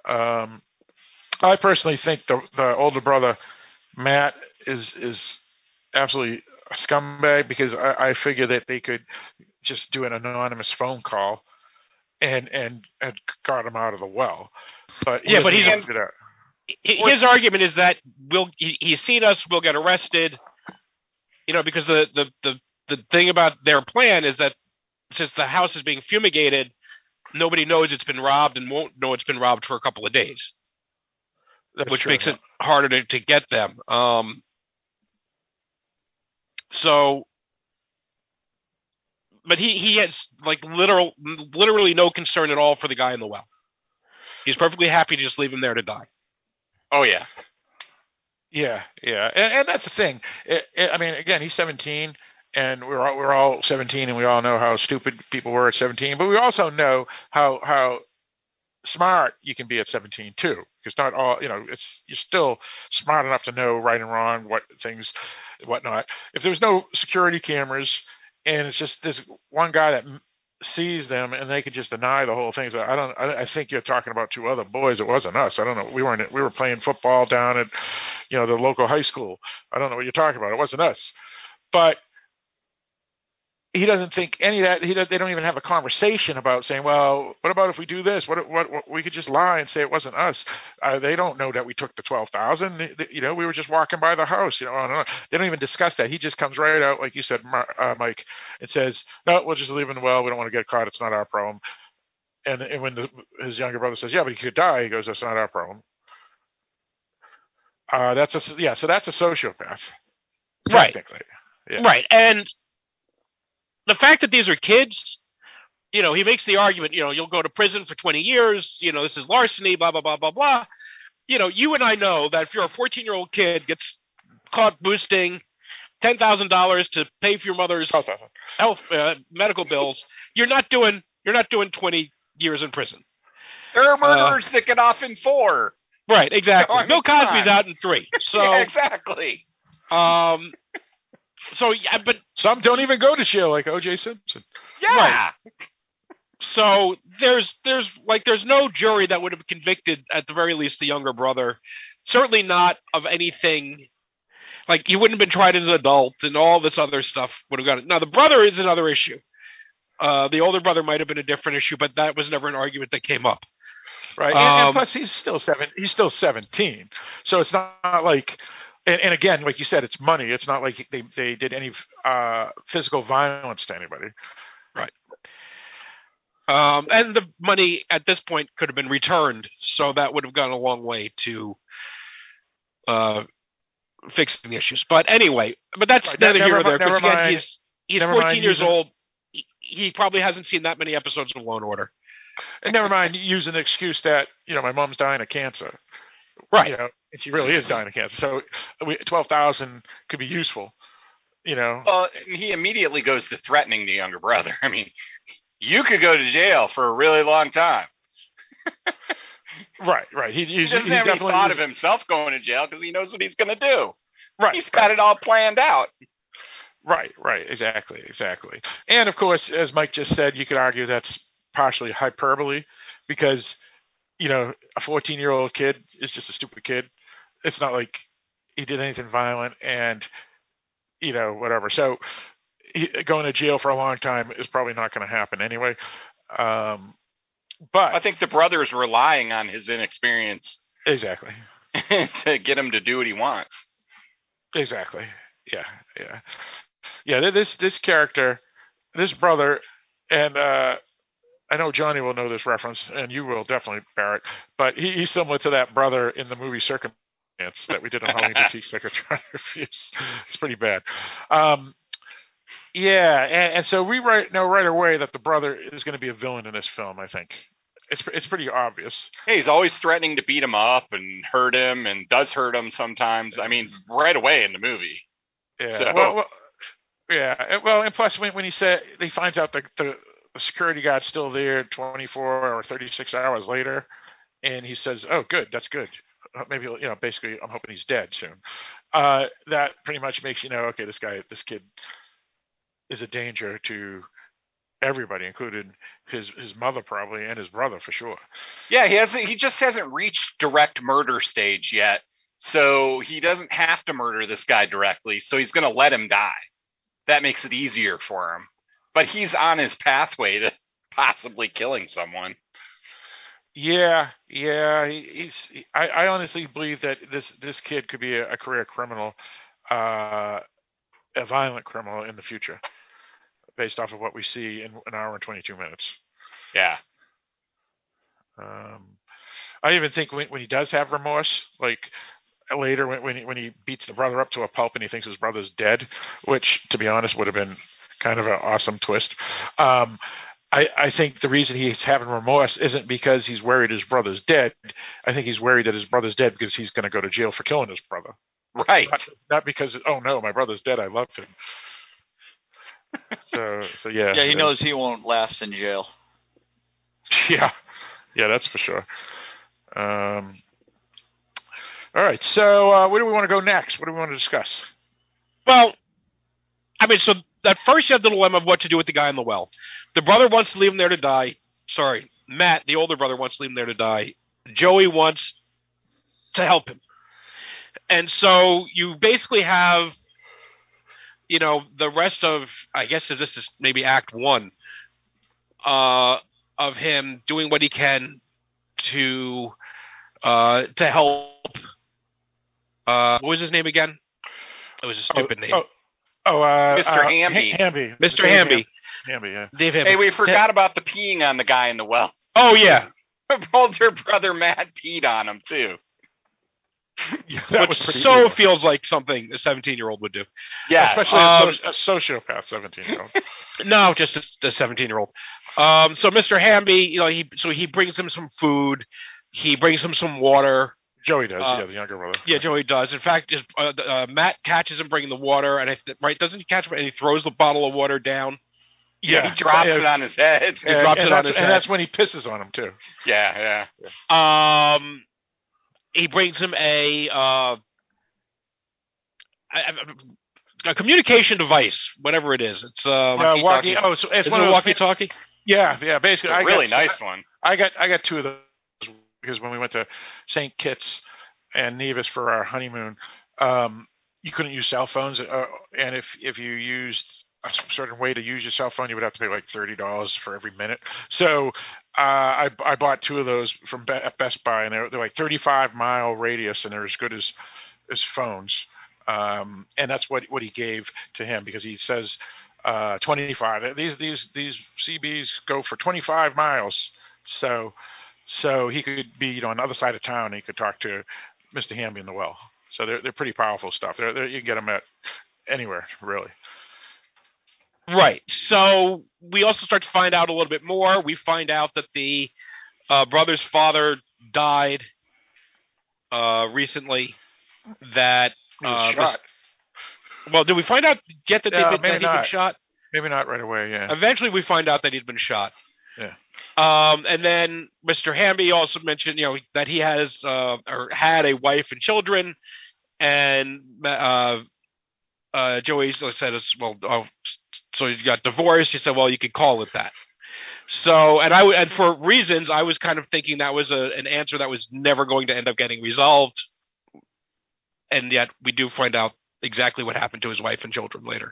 I personally think the older brother, Matt, is absolutely a scumbag because I figure that they could just do an anonymous phone call and got him out of the well. But his argument is that he's seen us, we'll get arrested. Because the thing about their plan is that since the house is being fumigated, nobody knows it's been robbed and won't know it's been robbed for a couple of days. Which makes it harder to get them. So But he has like literally no concern at all for the guy in the well. He's perfectly happy to just leave him there to die. Oh yeah. Yeah, and that's the thing. I mean, again, he's 17, and we're all 17, and we all know how stupid people were at 17. But we also know how smart you can be at 17 too. Because not all, you're still smart enough to know right and wrong, what things, whatnot. If there's no security cameras, and it's just this one guy that sees them, and they could just deny the whole thing. So I think you're talking about two other boys. It wasn't us. I don't know. We were playing football down at, the local high school. I don't know what you're talking about. It wasn't us. But he doesn't think any of that. They don't even have a conversation about saying, well, what about if we do this? What we could just lie and say it wasn't us. They don't know that we took the 12,000. We were just walking by the house. They don't even discuss that. He just comes right out, like you said, Mike, and says, no, we'll just leave him in the well. We don't want to get caught. It's not our problem. And when his younger brother says, yeah, but he could die, he goes, that's not our problem. So that's a sociopath. Right. Technically. Yeah. Right. And the fact that these are kids, he makes the argument, you'll go to prison for 20 years, this is larceny, blah, blah, blah, blah, blah. You and I know that if you're a 14-year-old kid gets caught boosting $10,000 to pay for your mother's health medical bills, you're not doing 20 years in prison. There are murderers that get off in 4. Right, exactly. Bill Cosby's out in 3. So yeah, exactly. So yeah, but some don't even go to jail, like O.J. Simpson. Yeah. Right. So there's no jury that would have convicted, at the very least, the younger brother. Certainly not of anything. Like, he wouldn't have been tried as an adult, and all this other stuff would have gone. Now, the brother is another issue. The older brother might have been a different issue, but that was never an argument that came up. Right, and plus he's still 17, so it's not like. And again, like you said, it's money. It's not like they did any physical violence to anybody. Right. And the money at this point could have been returned, so that would have gone a long way to fixing the issues. But anyway, that's neither here nor there. Because again, he's 14 years old. He probably hasn't seen that many episodes of Law and Order. And never mind using the excuse that my mom's dying of cancer. Right. And she really is dying of cancer. So 12,000 could be useful. Well, he immediately goes to threatening the younger brother. I mean, you could go to jail for a really long time. Right. He doesn't have any thought of himself going to jail because he knows what he's going to do. Right. He's got it all planned out. Right. Exactly. And of course, as Mike just said, you could argue that's partially hyperbole because, a 14-year-old kid is just a stupid kid. It's not like he did anything violent and, whatever. So going to jail for a long time is probably not going to happen anyway. But I think the brother's relying on his inexperience. Exactly. To get him to do what he wants. Exactly. Yeah. This character, this brother, and I know Johnny will know this reference, and you will definitely, Barrett. But he's similar to that brother in the movie Circumstance that we did on Halloween Boutique Psychotronic Reviews. It's pretty bad. And so we know right away that the brother is going to be a villain in this film. I think it's pretty obvious. Yeah, he's always threatening to beat him up and hurt him, and does hurt him sometimes. I mean, right away in the movie. Yeah. So. Well, and plus when he finds out the security guard's still there 24 or 36 hours later, and he says, "Oh, good, that's good. Maybe basically, I'm hoping he's dead soon." That pretty much makes okay, this kid is a danger to everybody, including his mother probably and his brother for sure. Yeah, he just hasn't reached direct murder stage yet, so he doesn't have to murder this guy directly. So he's going to let him die. That makes it easier for him. But he's on his pathway to possibly killing someone. Yeah. I honestly believe that this kid could be a career criminal, a violent criminal in the future, based off of what we see in an hour and 22 minutes. Yeah. I even think when he does have remorse, like later when he beats the brother up to a pulp and he thinks his brother's dead, which to be honest would have been kind of an awesome twist. I think the reason he's having remorse isn't because he's worried his brother's dead. I think he's worried that his brother's dead because he's going to go to jail for killing his brother. Right. Not because, oh no, my brother's dead, I love him. So yeah. Yeah, he knows he won't last in jail. Yeah, that's for sure. All right, so where do we want to go next? What do we want to discuss? Well, I mean, so at first you have the dilemma of what to do with the guy in the well. The brother wants to leave him there to die. Sorry, Matt, the older brother, wants to leave him there to die. Joey wants to help him. And so you basically have, the rest of, I guess this is maybe Act 1, of him doing what he can to help. What was his name again? It was a stupid name. Mr. Hamby. Hamby. Mr. Hamby. Hamby, yeah. Dave Hamby. Hey, we forgot about the peeing on the guy in the well. Oh, yeah. Older brother Matt peed on him, too. Yeah, that Which was pretty so evil. feels like something a 17-year-old would do. Yeah. Especially a sociopath 17-year-old. No, just a 17-year-old. So Mr. Hamby, he brings him some food. He brings him some water. Joey does, the younger brother. Yeah, Joey does. In fact, Matt catches him bringing the water, and doesn't he catch him? And he throws the bottle of water down. Yeah, he drops it on his head. He drops it on his head. And that's when he pisses on him, too. Yeah. He brings him a communication device, whatever it is. It's walkie-talkie. It's one of walkie-talkie. Yeah. Basically, a really nice one. I got two of those because when we went to St. Kitts and Nevis for our honeymoon, you couldn't use cell phones, and if you used a certain way to use your cell phone, you would have to pay like $30 for every minute. So I bought two of those from Best Buy, and they're like 35-mile radius, and they're as good as phones. And that's what he gave to him, because he says 25. These CBs go for 25 miles. So he could be on the other side of town, and he could talk to Mr. Hamby in the well. So they're pretty powerful stuff. You can get them at anywhere, really. Right. So we also start to find out a little bit more. We find out that the brother's father died recently. That he was shot. Well, did we find out yet that he'd been shot? Maybe not right away. Yeah. Eventually, we find out that he'd been shot. Yeah. And then Mr. Hamby also mentioned, that he has or had a wife and children, and Joey said, so he got divorced. He said, well, you could call it that. So, and for reasons, I was kind of thinking that was an answer that was never going to end up getting resolved, and yet we do find out exactly what happened to his wife and children later.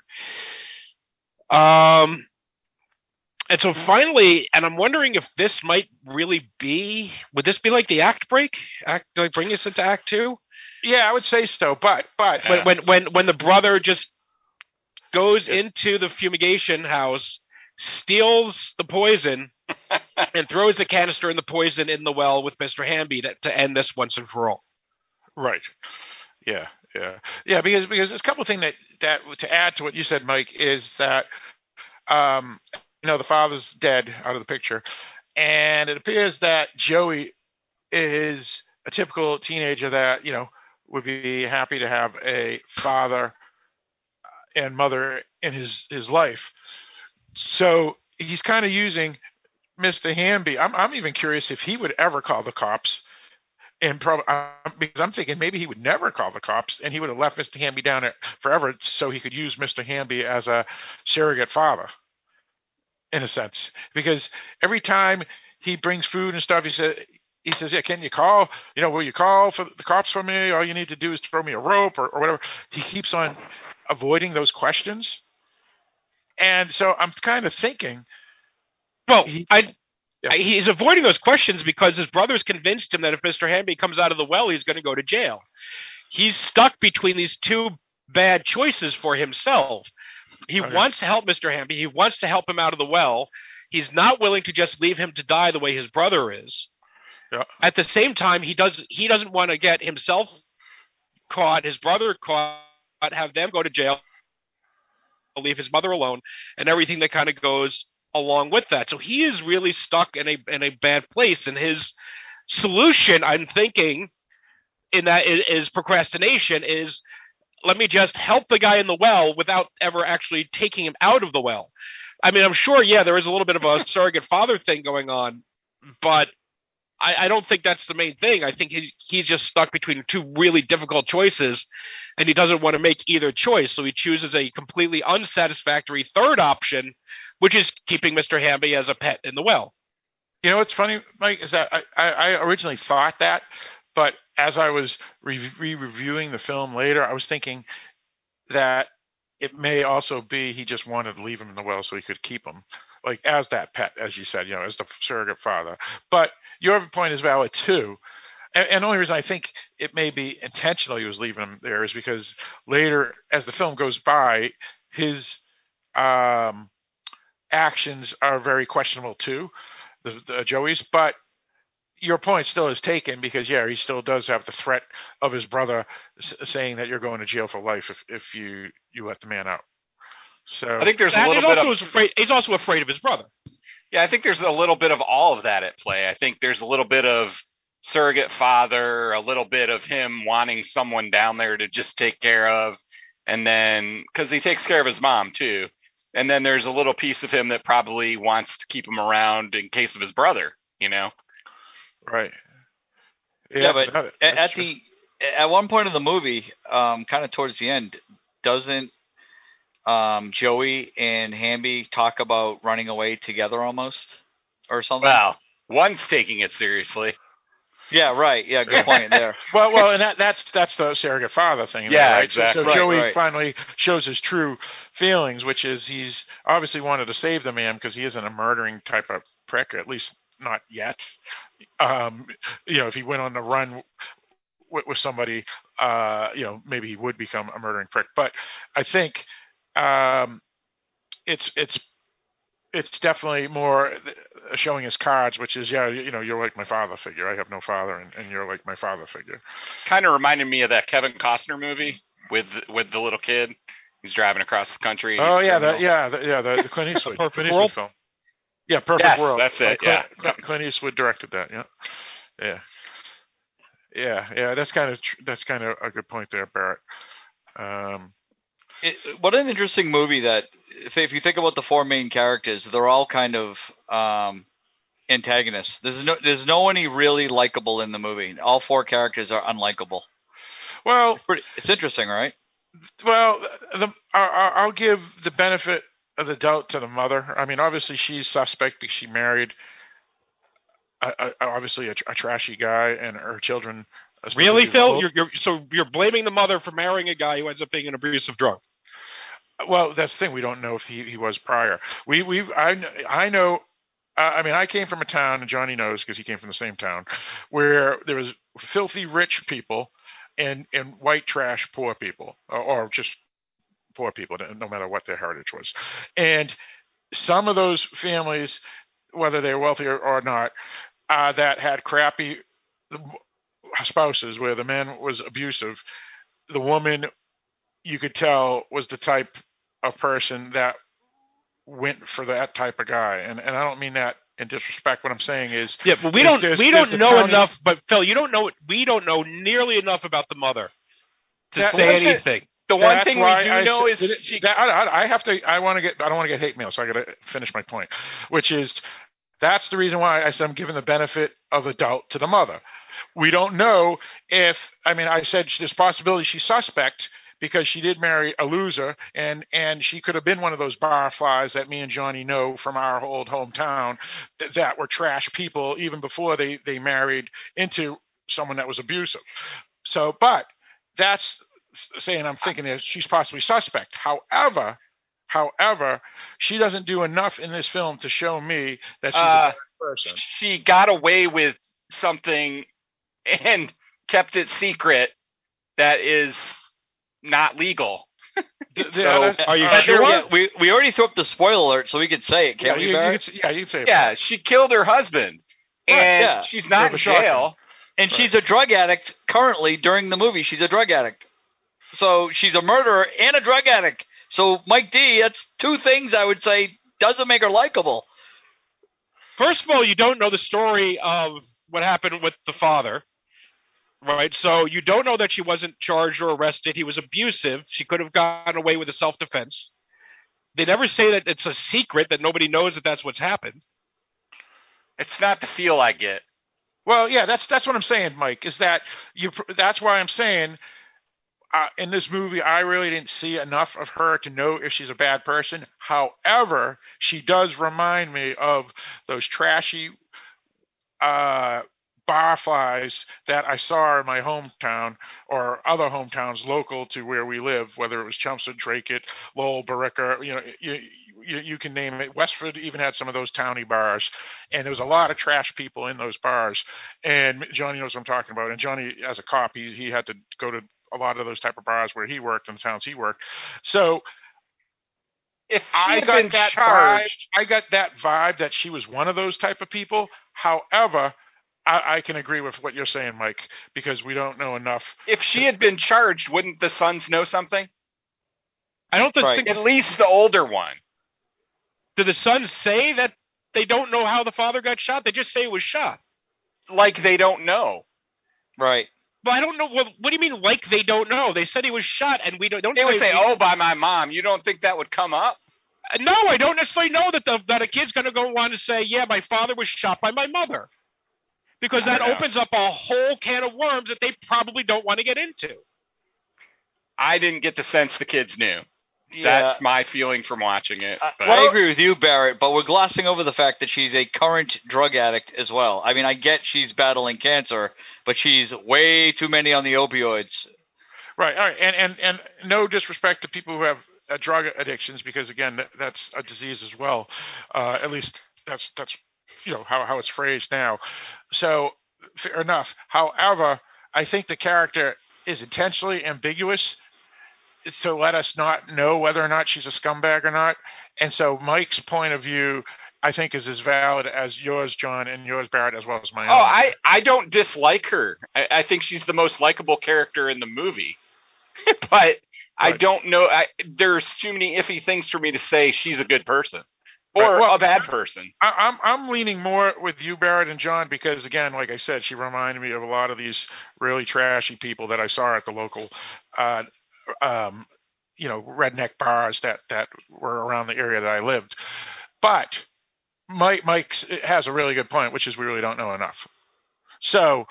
And so finally, and I'm wondering if this might really be, would this be like the act break? Like bring us into Act 2? Yeah, I would say so, but when the brother just goes into the fumigation house, steals the poison, and throws the canister and the poison in the well with Mr. Hamby to end this once and for all. Right. Yeah. Because there's a couple of things that to add to what you said, Mike, is that the father's dead out of the picture, and it appears that Joey is a typical teenager that would be happy to have a father and mother in his life. So he's kind of using Mr. Hamby. I'm even curious if he would ever call the cops, and because I'm thinking maybe he would never call the cops, and he would have left Mr. Hamby down there forever so he could use Mr. Hamby as a surrogate father, in a sense. Because every time he brings food and stuff, he says, yeah, can you call? Will you call for the cops for me? All you need to do is throw me a rope or whatever. He keeps on avoiding those questions. And so I'm kind of thinking, well, he's avoiding those questions because his brother's convinced him that if Mr. Hamby comes out of the well, he's going to go to jail. He's stuck between these two bad choices for himself. He wants to help Mr. Hamby. He wants to help him out of the well. He's not willing to just leave him to die the way his brother is. Yeah. At the same time, he doesn't want to get himself caught, his brother caught, have them go to jail, leave his mother alone, and everything that kind of goes along with that. So he is really stuck in a bad place, and his solution, I'm thinking, in that is procrastination. Is let me just help the guy in the well without ever actually taking him out of the well. I mean, I'm sure, there is a little bit of a surrogate father thing going on, but I don't think that's the main thing. I think he's just stuck between two really difficult choices, and he doesn't want to make either choice, so he chooses a completely unsatisfactory third option, which is keeping Mr. Hamby as a pet in the well. You know what's funny, Mike, is that I originally thought that, but as I was reviewing the film later, I was thinking that it may also be he just wanted to leave him in the well so he could keep him, like as that pet, as you said, as the surrogate father. But your point is valid too. And the only reason I think it may be intentional he was leaving him there is because later, as the film goes by, his actions are very questionable too, the Joey's. But your point still is taken because, he still does have the threat of his brother saying that you're going to jail for life if you let the man out. So I think there's a little bit of... He's also afraid of his brother. Yeah, I think there's a little bit of all of that at play. I think there's a little bit of surrogate father, a little bit of him wanting someone down there to just take care of, and then because he takes care of his mom too, and then there's a little piece of him that probably wants to keep him around in case of his brother. Right. Yeah, but at one point of the movie, kind of towards the end, doesn't Joey and Hamby talk about running away together almost, or something? Wow, one's taking it seriously. Yeah, right. Yeah, good point there. well, and that's the surrogate father thing. Yeah, right? exactly. So Joey finally shows his true feelings, which is he's obviously wanted to save the man because he isn't a murdering type of prick, at least not yet. If he went on the run with somebody, maybe he would become a murdering prick. But I think it's definitely more showing his cards, which is, you're like my father figure. I have no father, and you're like my father figure. Kind of reminded me of that Kevin Costner movie with the little kid. He's driving across the country. Oh yeah, the Clint Eastwood, Perfect World film. Yeah, Perfect World. That's it. Clint Eastwood directed that. Yeah. That's kind of a good point there, Barrett. What an interesting movie that if you think about the four main characters, they're all kind of antagonists. There's no one really likable in the movie. All four characters are unlikable. Well, it's interesting, right? Well, I'll give the benefit of the doubt to the mother. I mean, obviously she's suspect because she married obviously a trashy guy, and her children. Really, Phil? You're blaming the mother for marrying a guy who ends up being an abusive drunk. Well, that's the thing. We don't know if he was prior. I know. I mean, I came from a town, and Johnny knows because he came from the same town, where there was filthy rich people and white trash poor people, or just poor people, no matter what their heritage was. And some of those families, whether they're wealthy or not, that had crappy spouses where the man was abusive, the woman, you could tell, was the type of person that went for that type of guy. And I don't mean that in disrespect. What I'm saying is, but we don't know enough. But Phil, we don't know nearly enough about the mother to say anything. The one thing we do know is I don't want to get hate mail, so I got to finish my point, which is that's the reason why I said I'm giving the benefit of the doubt to the mother. We don't know I said there's possibility she's suspect because she did marry a loser, and she could have been one of those barflies that me and Johnny know from our old hometown that were trash people even before they married into someone that was abusive. So, but that's saying I'm thinking that she's possibly suspect. However, she doesn't do enough in this film to show me that she's a bad person. She got away with something and kept it secret that is not legal. Are you sure? Yeah, we already threw up the spoiler alert, so we could say it, can't we, Barrett? You can say it. Yeah, she killed her husband, and she's not in jail. And she's a drug addict currently during the movie. She's a drug addict. So she's a murderer and a drug addict. So, Mike D, that's two things I would say doesn't make her likable. First of all, you don't know the story of what happened with the father, right? So you don't know that she wasn't charged or arrested. He was abusive. She could have gotten away with a self-defense. They never say that it's a secret, that nobody knows that that's what's happened. It's not the feel I get. Well, yeah, that's what I'm saying, Mike. Is that that's why I'm saying in this movie I really didn't see enough of her to know if she's a bad person. However, she does remind me of those trashy barflies that I saw in my hometown or other hometowns local to where we live, whether it was Chelmsford, Dracut, Lowell, Barica, you can name it. Westford even had some of those towny bars, and there was a lot of trash people in those bars. And Johnny knows what I'm talking about. And Johnny, as a cop, he had to go to a lot of those type of bars where he worked in the towns he worked. So if I got that charged, I got that vibe that she was one of those type of people. However, I can agree with what you're saying, Mike, because we don't know enough. If she had been charged, wouldn't the sons know something? I don't think at least the older one. Do the sons say that they don't know how the father got shot? They just say it was shot. Like they don't know. Right. But I don't know. What do you mean, like they don't know? They said he was shot, and we don't. They would say, "Oh, by my mom." You don't think that would come up? No, I don't necessarily know that a kid's going to go on to say, "Yeah, my father was shot by my mother," because that opens up a whole can of worms that they probably don't want to get into. I didn't get the sense the kids knew. Yeah. That's my feeling from watching it. I agree with you, Barrett, but we're glossing over the fact that she's a current drug addict as well. I mean, I get she's battling cancer, but she's way too many on the opioids. Right. All right. And no disrespect to people who have drug addictions, because again, that's a disease as well. At least that's how it's phrased now. So fair enough. However, I think the character is intentionally ambiguous to let us not know whether or not she's a scumbag or not. And so Mike's point of view, I think, is as valid as yours, John, and yours, Barrett, as well as my own. Oh, I don't dislike her. I think she's the most likable character in the movie. But right. I don't know. There's too many iffy things for me to say she's a good person or a bad person. I'm leaning more with you, Barrett, and John, because, again, like I said, she reminded me of a lot of these really trashy people that I saw at the local redneck bars that were around the area that I lived. But Mike has a really good point, which is we really don't know enough. So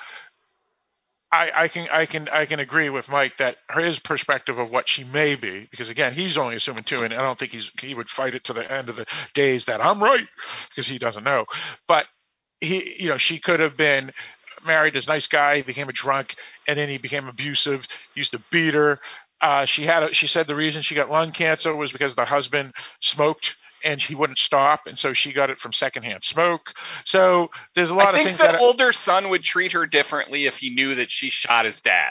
I can agree with Mike that his perspective of what she may be, because again, he's only assuming too, and I don't think he would fight it to the end of the days that I'm right, because he doesn't know. But she could have been married this nice guy, became a drunk, and then he became abusive, used to beat her. She said the reason she got lung cancer was because the husband smoked and he wouldn't stop, and so she got it from secondhand smoke. So there's a lot of things that the older son would treat her differently if he knew that she shot his dad.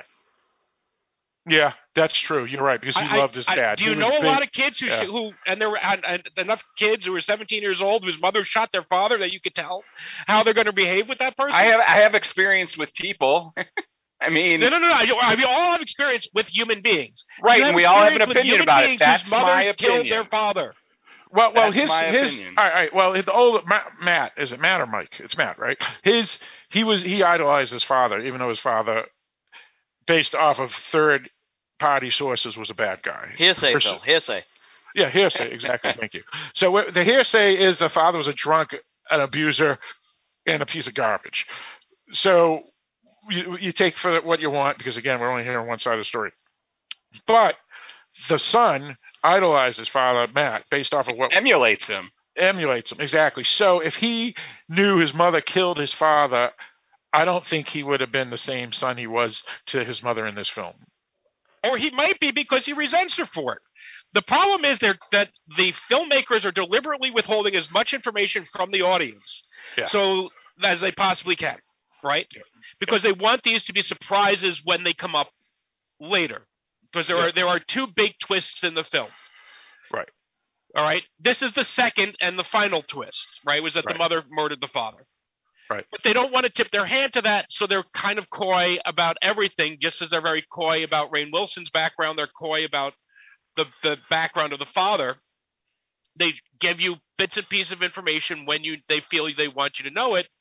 Yeah, that's true. You're right, because he loved his dad. Do you know a lot of kids who and there were and enough kids who were 17 years old whose mother shot their father that you could tell how they're going to behave with that person? I have experience with people. I mean, no. We all have experience with human beings, right? And we all have an opinion about it. That's my opinion. Killed their father. Well, his all right. Well, the old Matt, is it Matt or Mike? It's Matt, right? He idolized his father, even though his father, based off of third party sources, was a bad guy. Hearsay, Phil. Hearsay. Yeah, hearsay. Exactly. Thank you. So the hearsay is the father was a drunk, an abuser, and a piece of garbage. So you take for what you want, because again, we're only hearing one side of the story. But the son idolized his father, Matt, based off of what emulates him, exactly. So if he knew his mother killed his father, I don't think he would have been the same son he was to his mother in this film. Or he might be, because he resents her for it. The problem is that the filmmakers are deliberately withholding as much information from the audience, so as they possibly can, right? Yeah. Because they want these to be surprises when they come up later. Because there are two big twists in the film. Right. All right. This is the second and the final twist, right? Was that the mother murdered the father. Right. But they don't want to tip their hand to that, so they're kind of coy about everything, just as they're very coy about Rainn Wilson's background. They're coy about the background of the father. They give you bits and pieces of information when they feel they want you to know it.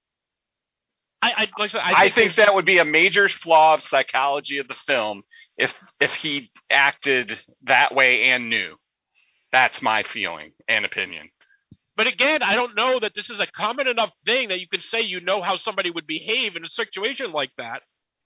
I think that would be a major flaw of psychology of the film if he acted that way and knew. That's my feeling and opinion. But again, I don't know that this is a common enough thing that you can say you know how somebody would behave in a situation like that.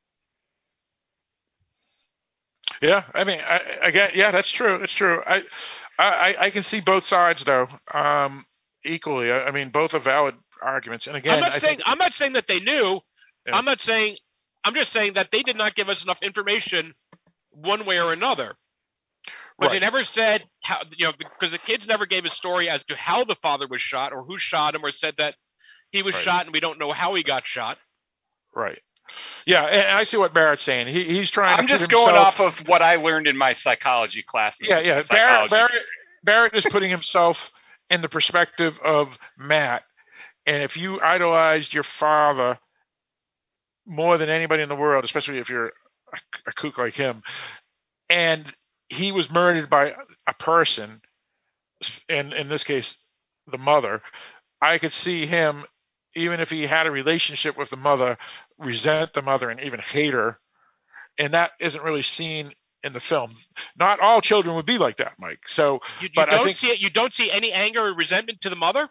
Yeah, I mean, that's true. It's true. I can see both sides though, equally. I mean, both are valid arguments. And again, I'm not saying that they knew. Yeah. I'm just saying that they did not give us enough information one way or another. But they never said how, because the kids never gave a story as to how the father was shot or who shot him, or said that he was shot and we don't know how he got shot. Right. Yeah, and I see what Barrett's saying. He's trying. I'm just going off of what I learned in my psychology classes. Yeah. Barrett is putting himself in the perspective of Matt, and if you idolized your father more than anybody in the world, especially if you're a kook like him, and he was murdered by a person, and in this case, the mother, I could see him, even if he had a relationship with the mother, resent the mother and even hate her. And that isn't really seen in the film. Not all children would be like that, Mike. So, you don't see any anger or resentment to the mother?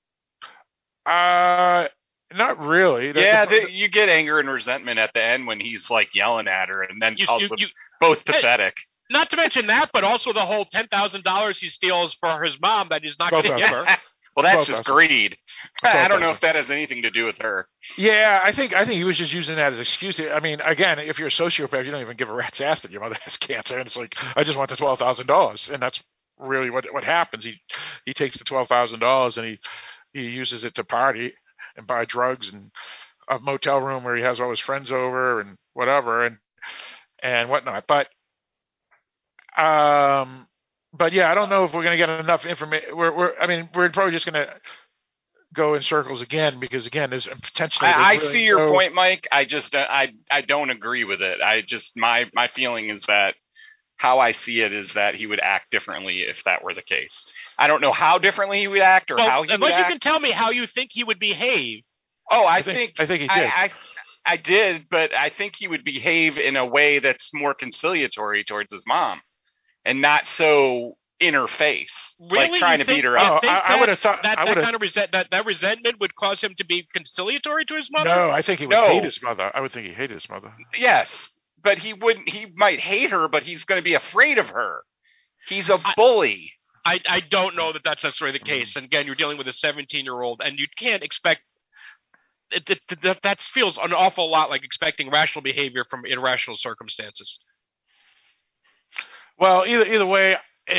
Not really. You get anger and resentment at the end when he's like yelling at her, and then calls them both pathetic. Not to mention that, but also the whole $10,000 he steals for his mom that he's not going to give her. Well, that's just greed. I don't know if that has anything to do with her. Yeah, I think he was just using that as an excuse. I mean, again, if you're a sociopath, you don't even give a rat's ass that your mother has cancer, and it's like, I just want the $12,000, and that's really what happens. He takes the $12,000 and he uses it to party and buy drugs and a motel room where he has all his friends over and whatever and whatnot. But yeah, I don't know if we're going to get enough information. We're probably just going to go in circles again because again, there's potentially. I see your point, Mike. I just I don't agree with it. I just my feeling is that how I see it is that he would act differently if that were the case. I don't know how differently he would act or how he would act. Unless you can tell me how you think he would behave. Oh, I think he did. I did, but I think he would behave in a way that's more conciliatory towards his mom. And not so in her face, really? Like trying to beat her up. I would have thought that resentment would cause him to be conciliatory to his mother. No, I think he would hate his mother. I would think he hated his mother. Yes, but he wouldn't. He might hate her, but he's going to be afraid of her. He's a bully. I don't know that that's necessarily the case. And again, you're dealing with a 17-year-old, and you can't expect. That feels an awful lot like expecting rational behavior from irrational circumstances. Well, either way,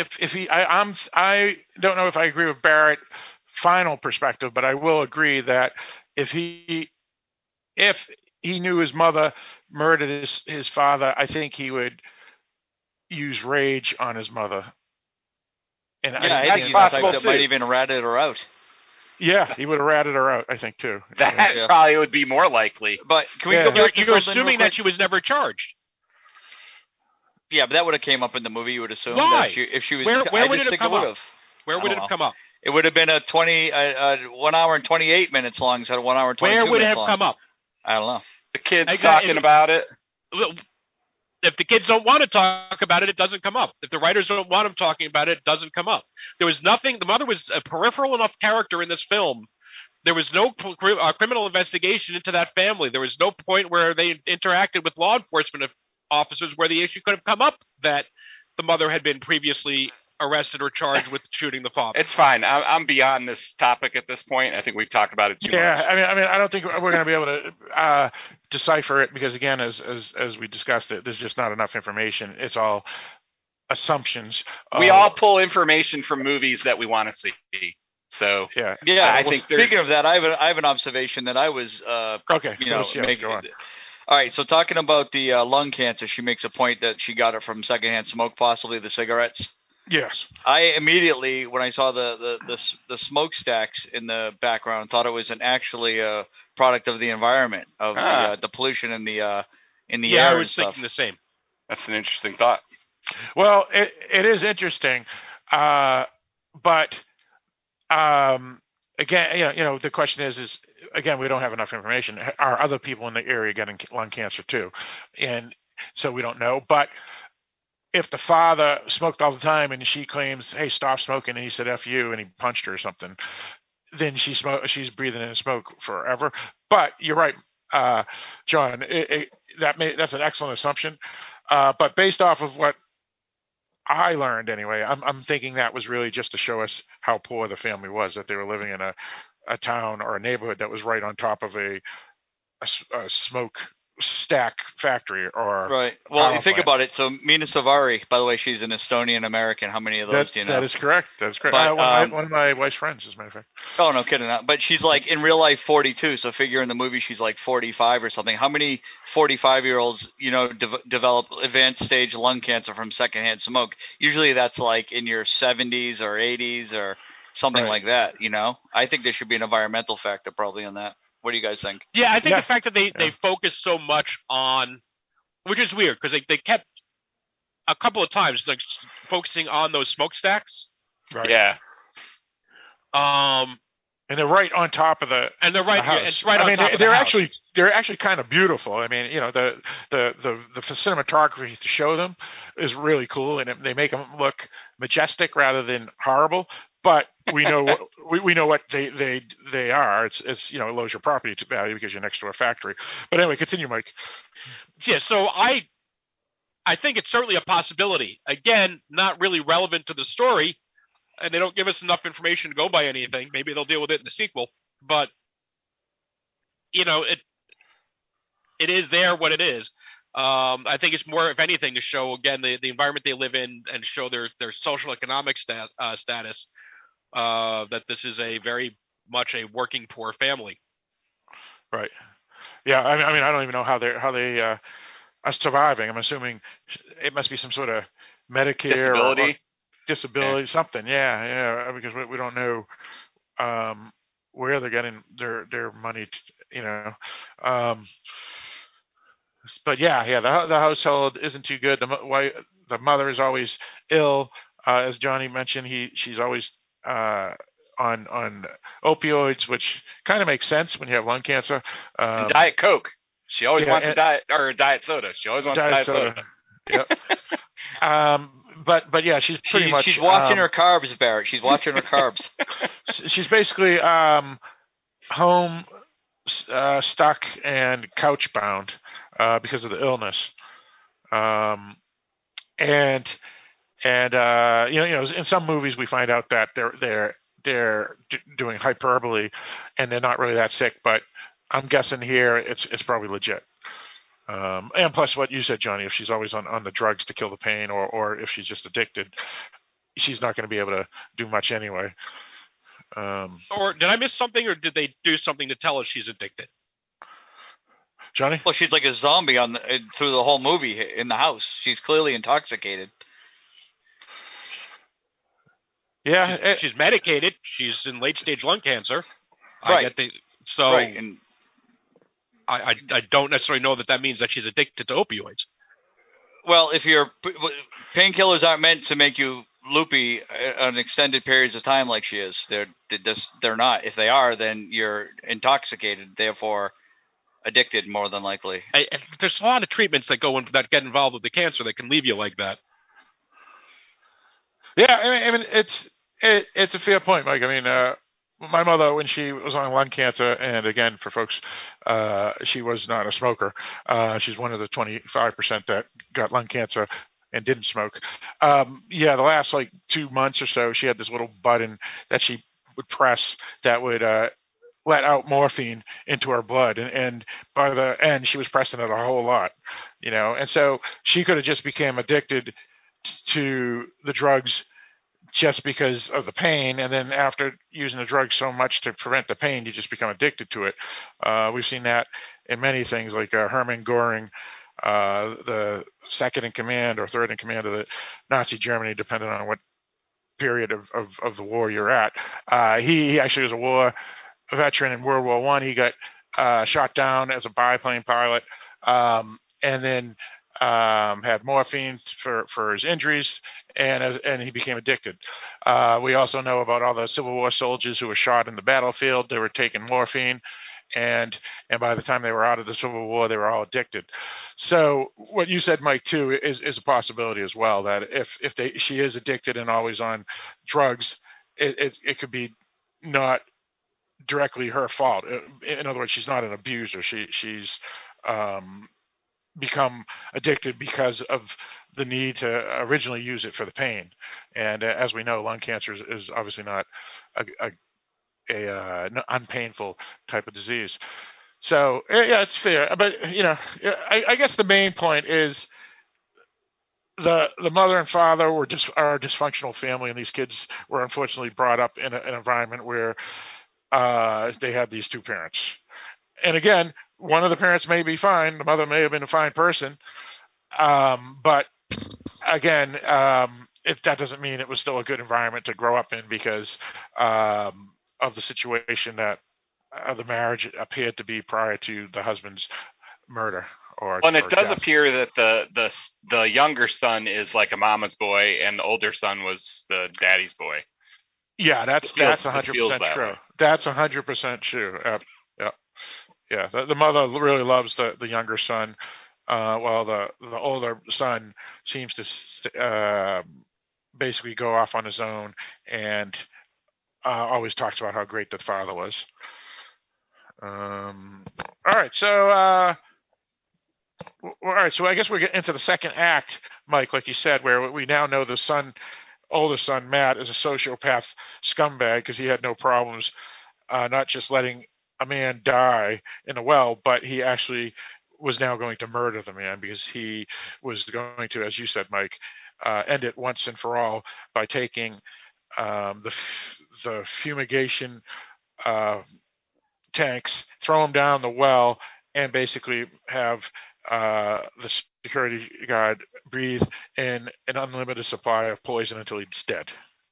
I don't know if I agree with Barrett's final perspective, but I will agree that if he knew his mother murdered his father, I think he would use rage on his mother. And that's possible too. That might even ratted her out. Yeah, he would have ratted her out, I think too. That probably would be more likely. But can we go back to you're assuming that she was never charged. Yeah, but that would have came up in the movie. You would assume. Why? If she was, where would it have come up? Where would it have come up? It would have been a 1 hour and 28 minutes long instead of 1 hour and 22 minutes long. Where would it have come up? I don't know. The kids talking about it. If the kids don't want to talk about it, it doesn't come up. If the writers don't want them talking about it, it doesn't come up. There was nothing. The mother was a peripheral enough character in this film. There was no criminal investigation into that family. There was no point where they interacted with law enforcement officers where the issue could have come up that the mother had been previously arrested or charged with shooting the father. It's fine. I'm beyond this topic at this point. I think we've talked about it too much. Yeah, I mean, I don't think we're going to be able to decipher it because, again, as we discussed it, there's just not enough information. It's all assumptions. We all pull information from movies that we want to see. So yeah. I think. Speaking of that, I have an observation that I was okay. Go on. All right, so talking about the lung cancer, she makes a point that she got it from secondhand smoke, possibly the cigarettes. Yes. I immediately, when I saw the smokestacks in the background, thought it was actually a product of the environment, of the pollution in the air. Yeah, I was and thinking the same. That's an interesting thought. Well, it is interesting, but again, the question is again, we don't have enough information. Are other people in the area getting lung cancer too? And so we don't know. But if the father smoked all the time and she claims, "Hey, stop smoking," and he said "F you" and he punched her or something, then she's breathing in smoke forever. But you're right, John. That's an excellent assumption. But based off of what I learned anyway, I'm thinking that was really just to show us how poor the family was, that they were living in a town or a neighborhood that was right on top of a smoke stack factory or right. Well, you think about it. So Mina Savari, by the way, she's an Estonian American. How many of those do you know? That is correct. But, one of my wife's friends, as a matter of fact. Oh, no kidding. But she's like in real life 42. So figure in the movie she's like 45 or something. How many 45-year-olds develop advanced stage lung cancer from secondhand smoke? Usually that's like in your 70s or 80s or something like that. I think there should be an environmental factor probably on that. What do you guys think? Yeah, I think the fact that they focus so much on, which is weird because they kept a couple of times like focusing on those smokestacks. Right. Yeah. And they're right on top of the. And they're right. The house. Yeah, it's right on top of the house. They're actually kind of beautiful. I mean, the cinematography to show them is really cool, and they make them look majestic rather than horrible. But we know we know what they are. It's it lowers your property value because you're next to a factory. But anyway, continue, Mike. Yeah, so I think it's certainly a possibility. Again, not really relevant to the story, and they don't give us enough information to go by anything. Maybe they'll deal with it in the sequel. But it is there what it is. I think it's more, if anything, to show again the environment they live in and show their social economic status. That this is a very much a working poor family. Right. Yeah. I mean, I don't even know how they are surviving. I'm assuming it must be some sort of Medicare or disability, something. Yeah. Because we don't know where they're getting their money. But yeah. The household isn't too good. The mother is always ill, as Johnny mentioned. She's always on opioids, which kind of makes sense when you have lung cancer. And Diet Coke. She always wants a diet soda. She always wants diet soda. Yep. But yeah, she's pretty much. She's watching her carbs, Barrett. She's watching her carbs. She's basically home stuck and couch bound because of the illness. And in some movies we find out that they're doing hyperbole and they're not really that sick, but I'm guessing here it's probably legit. And plus what you said, Johnny, if she's always on the drugs to kill the pain or if she's just addicted, she's not going to be able to do much anyway. Or did I miss something, or did they do something to tell us she's addicted? Johnny? Well, she's like a zombie through the whole movie in the house. She's clearly intoxicated. Yeah, she's medicated. She's in late stage lung cancer. Right. Right. And I don't necessarily know that means that she's addicted to opioids. Well, if painkillers aren't meant to make you loopy on extended periods of time like she is. They're not. If they are, then you're intoxicated, therefore addicted more than likely. There's a lot of treatments that get involved with the cancer that can leave you like that. Yeah, I mean it's a fair point, Mike. I mean, my mother, when she was on lung cancer, and again for folks, she was not a smoker. She's one of the 25% that got lung cancer and didn't smoke. The last 2 months or so, she had this little button that she would press that would let out morphine into her blood, and by the end, she was pressing it a whole lot, and so she could have just become addicted to the drugs just because of the pain, and then after using the drug so much to prevent the pain, you just become addicted to it. We've seen that in many things, like Hermann Goring, the second in command or third in command of the Nazi Germany, depending on what period of the war you're at. He actually was a war veteran in World War I. He got shot down as a biplane pilot, and then had morphine for his injuries, and he became addicted. We also know about all the Civil War soldiers who were shot in the battlefield. They were taking morphine, and by the time they were out of the Civil War, they were all addicted. So what you said, Mike, too, is a possibility as well, that if she is addicted and always on drugs, it could be not directly her fault. In other words, she's not an abuser. She's become addicted because of the need to originally use it for the pain. And as we know, lung cancer is obviously not a unpainful type of disease. So yeah, it's fair. But I guess the main point is the mother and father are a dysfunctional family, and these kids were unfortunately brought up in an environment where they had these two parents. And again, one of the parents may be fine. The mother may have been a fine person. But again, if that doesn't mean it was still a good environment to grow up in, because of the situation that the marriage appeared to be prior to the husband's murder. And it does death. appear that the younger son is like a mama's boy, and the older son was the daddy's boy. Yeah, that's 100% true. That's 100% true. Yeah. The mother really loves the younger son, while the older son seems to basically go off on his own and always talks about how great the father was. All right, so I guess we're getting into the second act, Mike, like you said, where we now know the older son, Matt, is a sociopath scumbag because he had no problems not just letting a man die in a well, but he actually was now going to murder the man because he was going to, as you said, Mike, end it once and for all by taking the fumigation tanks, throw them down the well, and basically have the security guard breathe in an unlimited supply of poison until he's dead.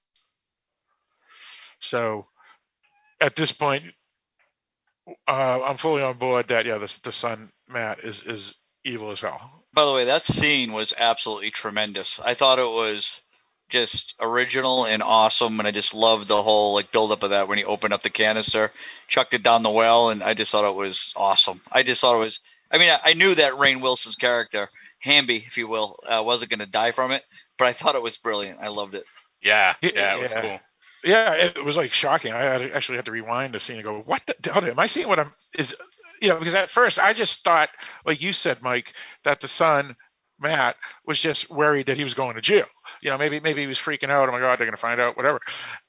So at this point, I'm fully on board that, the son, Matt, is evil as hell. By the way, that scene was absolutely tremendous. I thought it was just original and awesome, and I just loved the whole build-up of that when he opened up the canister, chucked it down the well, and I just thought it was awesome. I just thought it was – I knew that Rainn Wilson's character, Hamby, if you will, wasn't going to die from it, but I thought it was brilliant. I loved it. Yeah, it was cool. Yeah, it was shocking. I actually had to rewind the scene and go, "What the hell? Am I seeing what because at first I just thought, like you said, Mike, that the son, Matt, was just worried that he was going to jail. Maybe he was freaking out. Oh my God, they're going to find out, whatever.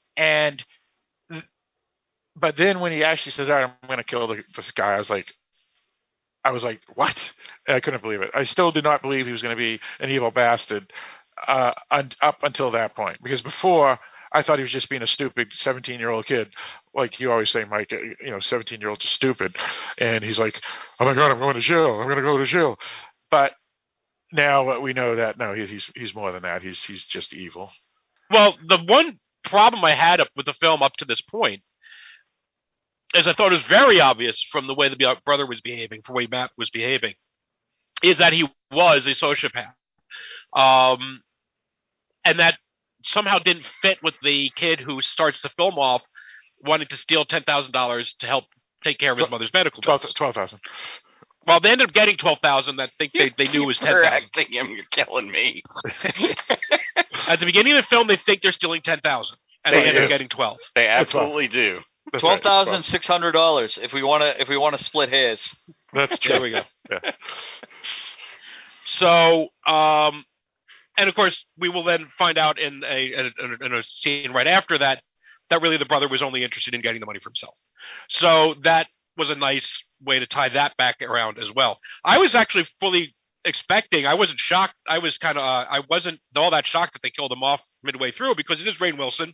But then when he actually said, "All right, I'm going to kill this guy," I was like, what? And I couldn't believe it. I still did not believe he was going to be an evil bastard up until that point, because before, I thought he was just being a stupid 17-year-old kid. Like you always say, Mike, 17-year-olds are stupid. And he's like, oh, my God, I'm going to jail. I'm going to go to jail. But now we know that, no, he's more than that. He's just evil. Well, the one problem I had with the film up to this point is I thought it was very obvious from the way the brother was behaving, from the way Matt was behaving, is that he was a sociopath. And that somehow didn't fit with the kid who starts the film off wanting to steal $10,000 to help take care of his mother's medical bills. $12,000. Well, they ended up getting $12,000. That they knew was $10,000. Correcting him, you're killing me. At the beginning of the film, they think they're stealing $10,000, and they end up getting $12,000. They absolutely do. $12,600 if we want to split hairs. That's true. There we go. Yeah. So, and of course, we will then find out in a scene right after that really the brother was only interested in getting the money for himself. So that was a nice way to tie that back around as well. I was actually fully expecting. I wasn't shocked. I was I wasn't all that shocked that they killed him off midway through, because it is Rainn Wilson.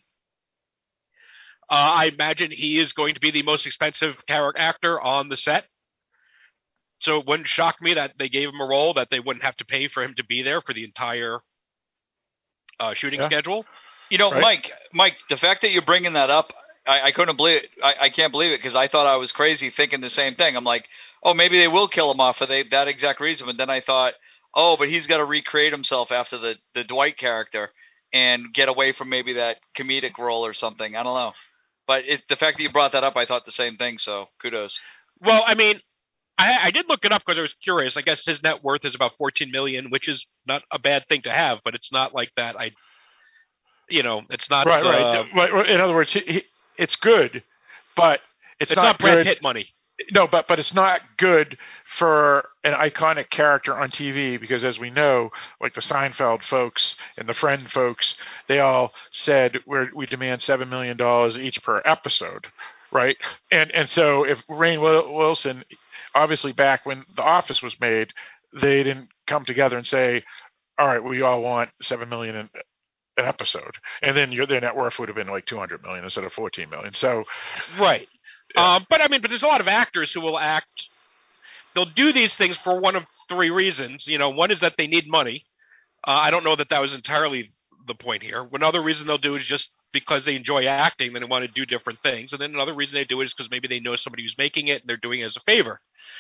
I imagine he is going to be the most expensive actor on the set. So it wouldn't shock me that they gave him a role that they wouldn't have to pay for him to be there for the entire shooting schedule. Right? Mike, the fact that you're bringing that up, I couldn't believe it. I can't believe it, because I thought I was crazy thinking the same thing. I'm like, oh, maybe they will kill him off for that exact reason. But then I thought, oh, but he's got to recreate himself after the Dwight character and get away from maybe that comedic role or something. I don't know. But the fact that you brought that up, I thought the same thing, so kudos. Well, I mean, I did look it up because I was curious. I guess his net worth is about $14 million, which is not a bad thing to have, but it's not like that. It's not right. In other words, it's good, but it's not Brad good. Pitt money. No, but it's not good for an iconic character on TV because, as we know, like the Seinfeld folks and the Friend folks, they all said we demand $7 million each per episode, right? And so if Rainn Wilson, obviously back when The Office was made, they didn't come together and say, all right, we all want $7 million an episode, and then their net worth would have been like $200 million instead of $14 million. So, right. Yeah. But there's a lot of actors who will act. They'll do these things for one of three reasons. One is that they need money. I don't know that was entirely the point here. One other reason they'll do it is just because they enjoy acting and they want to do different things. And then another reason they do it is because maybe they know somebody who's making it and they're doing it as a favor.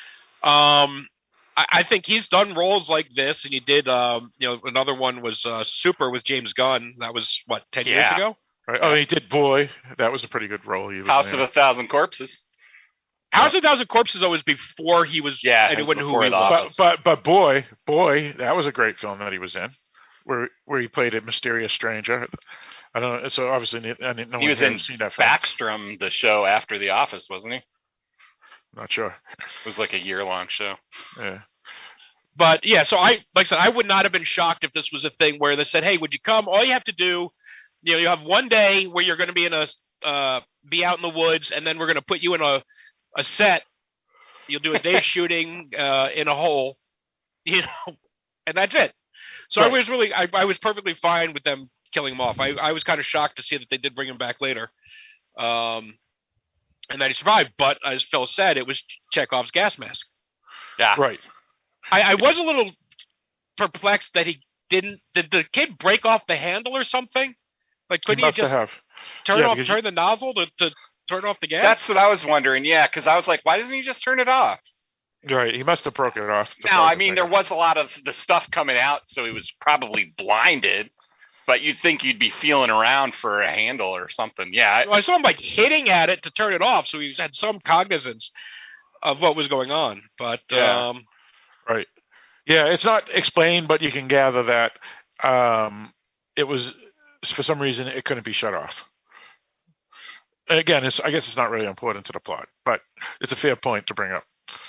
I think he's done roles like this, and he did. Another one was Super with James Gunn. That was 10 years ago. Right. Oh, he did Boy. That was a pretty good role. He was House of a Thousand Corpses. House of a Thousand Corpses was before he was anyone who he was. But Boy, that was a great film that he was in, where he played a mysterious stranger. I don't know. So obviously, no he was in Backstrom, the show after The Office, wasn't he? Not sure. It was like a year-long show. Yeah. But yeah, so like I said, I would not have been shocked if this was a thing where they said, "Hey, would you come? All you have to do, you have one day where you're going to be be out in the woods, and then we're going to put you in a set. You'll do a day shooting in a hole, and that's it." So right. I was perfectly fine with them killing him off. I was kind of shocked to see that they did bring him back later, and that he survived. But as Phil said, it was Chekhov's gas mask. Yeah, right. I was a little perplexed that he didn't. Did the kid break off the handle or something? Like, couldn't he just turn the nozzle to turn off the gas? That's what I was wondering. Yeah, because I was like, why doesn't he just turn it off? Right, he must have broken it off. Now, there was a lot of the stuff coming out, so he was probably blinded. But you'd think you'd be feeling around for a handle or something. Yeah, I saw him hitting at it to turn it off, so he had some cognizance of what was going on. But right, yeah, it's not explained, but you can gather that it was, for some reason, it couldn't be shut off. And again, I guess it's not really important to the plot, but it's a fair point to bring up.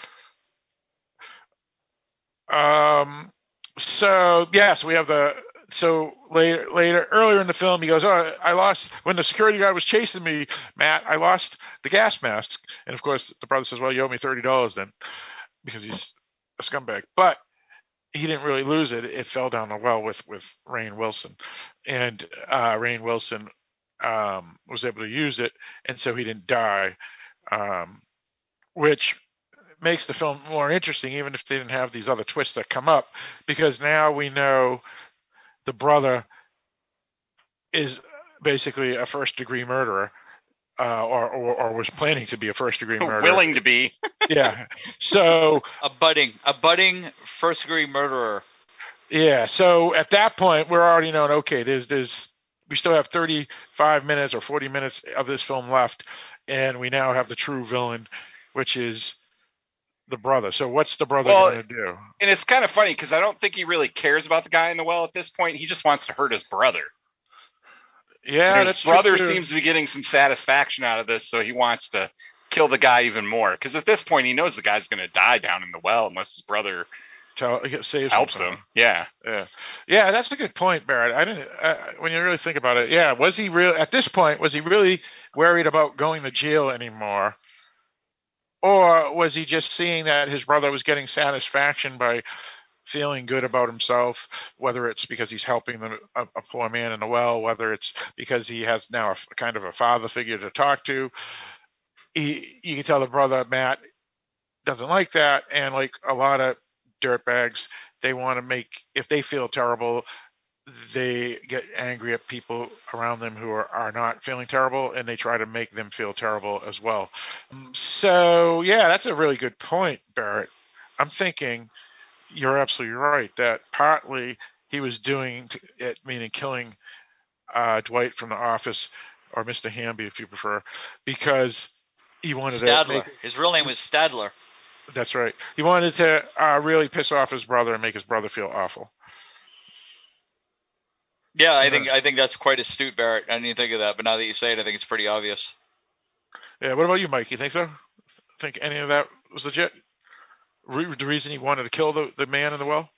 So we have earlier in the film, he goes, "Oh, I lost when the security guard was chasing me, Matt. I lost the gas mask." And of course, the brother says, "Well, you owe me $30 then," because he's a scumbag. But he didn't really lose it. It fell down the well with Rainn Wilson, and Rainn Wilson was able to use it, and so he didn't die, which makes the film more interesting, even if they didn't have these other twists that come up, because now we know the brother is basically a first-degree murderer, or was planning to be a first-degree murderer. Willing to be. Yeah. So a budding first-degree murderer. Yeah. So at that point, we're already knowing. Okay, we still have 35 minutes or 40 minutes of this film left, and we now have the true villain, which is the brother. So what's the brother going to do? And it's kind of funny because I don't think he really cares about the guy in the well at this point. He just wants to hurt his brother. Yeah, his brother seems to be getting some satisfaction out of this, so he wants to kill the guy even more. Because at this point, he knows the guy's going to die down in the well unless his brother helps him. Yeah, that's a good point, Barrett. I didn't. When you really think about it, yeah, was he really at this point? Was he really worried about going to jail anymore? Or was he just seeing that his brother was getting satisfaction by feeling good about himself, whether it's because he's helping a poor man in the well, whether it's because he has now a kind of a father figure to talk to? You can tell the brother, Matt, doesn't like that, and like a lot of dirtbags, they want to if they feel terrible, they get angry at people around them who are not feeling terrible, and they try to make them feel terrible as well. So, yeah, that's a really good point, Barrett. I'm thinking, you're absolutely right that partly he was doing it, meaning killing Dwight from The Office, or Mr. Hamby if you prefer, because he wanted Stadler. to His real name was Stadler. That's right. He wanted to really piss off his brother and make his brother feel awful. Yeah, I think that's quite astute, Barrett. I didn't even think of that, but now that you say it, I think it's pretty obvious. Yeah. What about you, Mike? You think so? Think any of that was legit? The reason he wanted to kill the man in the well?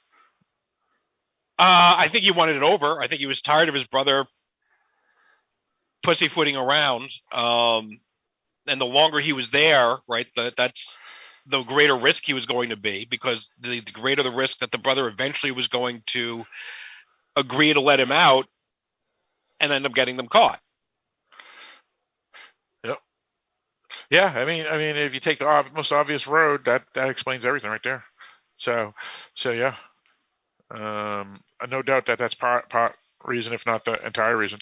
I think he wanted it over. I think he was tired of his brother pussyfooting around. And the longer he was there, right, that's the greater risk he was going to be, because the greater the risk that the brother eventually was going to agree to let him out and end up getting them caught. Yep. Yeah, I mean, if you take the most obvious road, that explains everything right there. So yeah, no doubt that's part reason, if not the entire reason.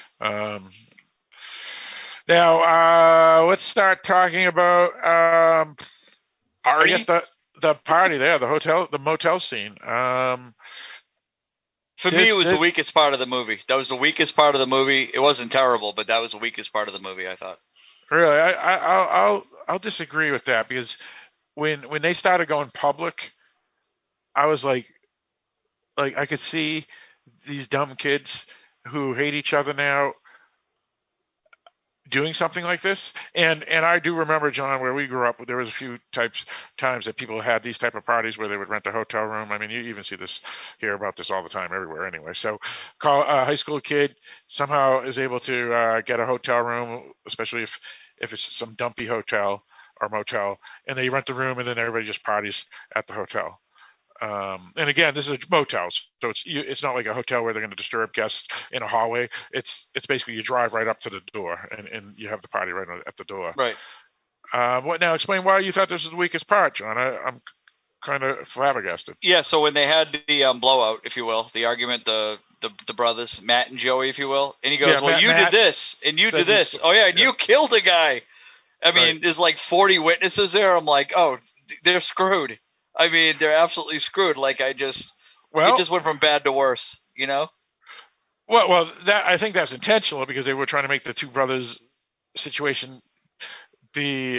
Now, let's start talking about party? I guess the party there, the hotel, the motel scene. For me, it was the weakest part of the movie. That was the weakest part of the movie. It wasn't terrible, but that was the weakest part of the movie, I thought. Really, I'll disagree with that, because when they started going public, I was like I could see these dumb kids who hate each other now doing something like this, and I do remember, John, where we grew up, there was a few times that people had these type of parties where they would rent a hotel room. I mean, you even hear about this all the time everywhere anyway. So a high school kid somehow is able to get a hotel room, especially if it's some dumpy hotel or motel, and they rent the room, and then everybody just parties at the hotel. And again, this is motels, so it's not like a hotel where they're going to disturb guests in a hallway. It's basically you drive right up to the door, and you have the party right at the door. Right. Now explain why you thought this was the weakest part, John. I'm kind of flabbergasted. Yeah. So when they had the blowout, if you will, the argument, the brothers, Matt and Joey, if you will, and he goes, "Well, Matt did this, and you did this. Oh yeah, and you killed a guy." I mean, there's like 40 witnesses there. I'm like, oh, they're screwed. I mean, they're absolutely screwed. Like, it just went from bad to worse, you know? Well, I think that's intentional, because they were trying to make the two brothers situation be,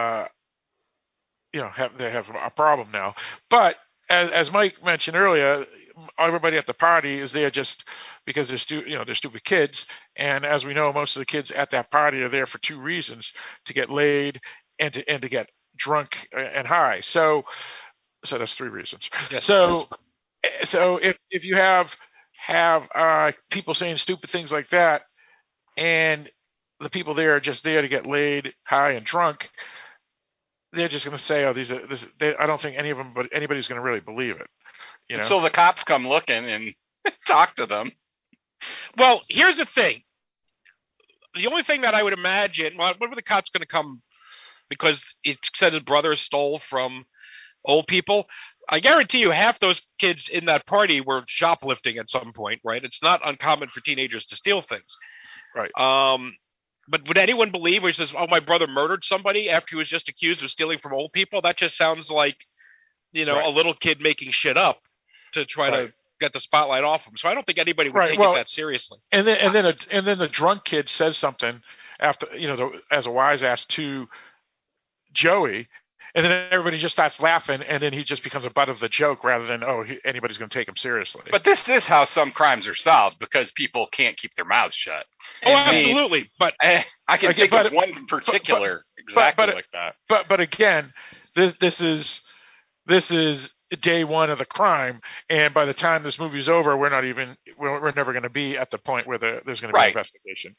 they have a problem now. But as Mike mentioned earlier, everybody at the party is there just because they're stupid kids. And as we know, most of the kids at that party are there for two reasons: to get laid and to get drunk and high. So that's three reasons. Yes. So if you have people saying stupid things like that, and the people there are just there to get laid, high, and drunk, they're just going to say, "Oh, I don't think anybody's going to really believe it." You know? Until the cops come looking and talk to them. Well, here's the thing. The only thing that I would imagine, what were the cops going to come, because he said his brother stole from old people? I guarantee you half those kids in that party were shoplifting at some point, right? It's not uncommon for teenagers to steal things. Right. But would anyone believe when he says, "Oh, my brother murdered somebody," after he was just accused of stealing from old people? That just sounds like, a little kid making shit up to try to get the spotlight off him. So I don't think anybody would take it that seriously. And then the drunk kid says something after, as a wise ass to Joey, and then everybody just starts laughing, and then he just becomes a butt of the joke rather than, anybody's going to take him seriously. But this is how some crimes are solved, because people can't keep their mouths shut. Oh, absolutely. But I can think of one in particular like that. But again, this is day one of the crime, and by the time this movie's over, we're never going to be at the point where there's going to be an investigation.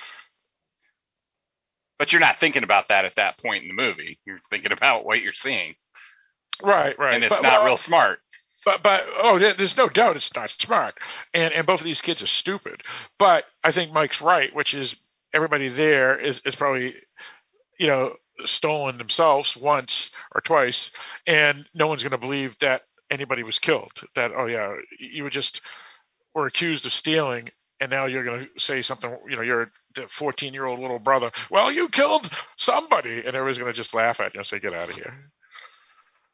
But you're not thinking about that at that point in the movie. You're thinking about what you're seeing. Right. And it's not real smart. But there's no doubt it's not smart. And both of these kids are stupid. But I think Mike's right, which is everybody there is probably, stolen themselves once or twice, and no one's going to believe that anybody was killed. That, you were accused of stealing, and now you're going to say something, you're the 14-year-old little brother, "Well, you killed somebody," and everybody's going to just laugh at you and say, "Get out of here."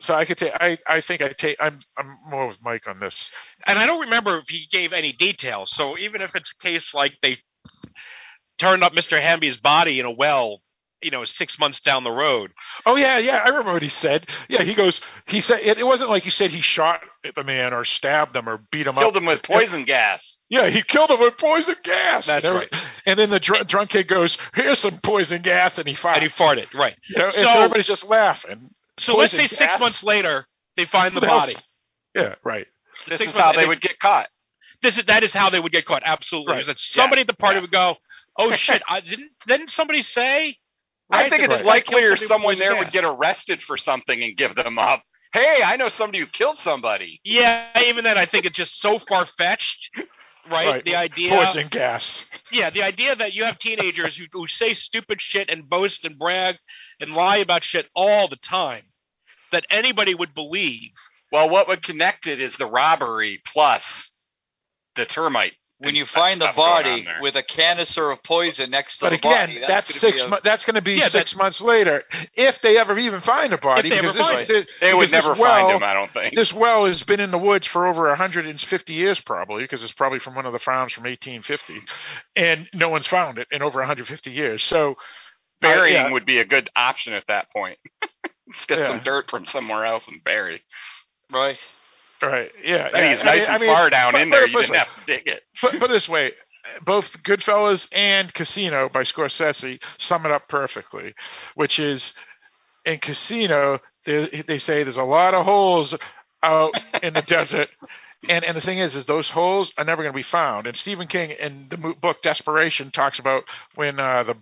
So I could take. I think I take. I'm more with Mike on this. And I don't remember if he gave any details. So even if it's a case like they turned up Mr. Hamby's body in a well, 6 months down the road. Oh yeah. I remember what he said. Yeah, he said it wasn't like he said he shot the man or stabbed him or beat him up. Killed him with poison gas. Yeah, he killed him with poison gas. That's right. And then the drunk kid goes, "Here's some poison gas," and he farted. And he farted, right. And so everybody's just laughing. So let's say 6 months later, they find the body. Yeah, right. This is how they would get caught. That is how they would get caught. Absolutely. Right. That somebody at the party would go, "Oh shit! Didn't somebody say?" Right? I think it's likelier someone there would gas. get arrested for something and give them up. Hey, I know somebody who killed somebody. Yeah, even then, I think it's just so far fetched. Right? The idea poison gas. Yeah, the idea that you have teenagers who say stupid shit and boast and brag and lie about shit all the time, that anybody would believe. Well, what would connect it is the robbery plus the termite. When you find the body with a canister of poison next to the body, that's going to be 6 months later, if they ever even find a body. They would never find him, I don't think. This well has been in the woods for over 150 years, probably, because it's probably from one of the farms from 1850, and no one's found it in over 150 years. So burying would be a good option at that point. Let's get some dirt from somewhere else and bury. Right. Right, yeah. That is nice and far down in there. You didn't have to dig it. Put this way, both Goodfellas and Casino by Scorsese sum it up perfectly, which is in Casino, they say there's a lot of holes out in the desert. And the thing is those holes are never going to be found. And Stephen King in the book Desperation talks about when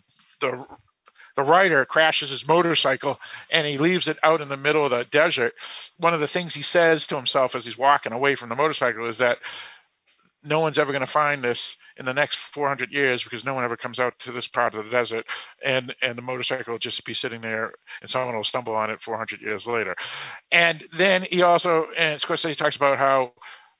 the writer crashes his motorcycle and he leaves it out in the middle of the desert. One of the things he says to himself as he's walking away from the motorcycle is that no one's ever going to find this in the next 400 years because no one ever comes out to this part of the desert, and the motorcycle will just be sitting there and someone will stumble on it 400 years later. And then he also, and Scorsese talks about how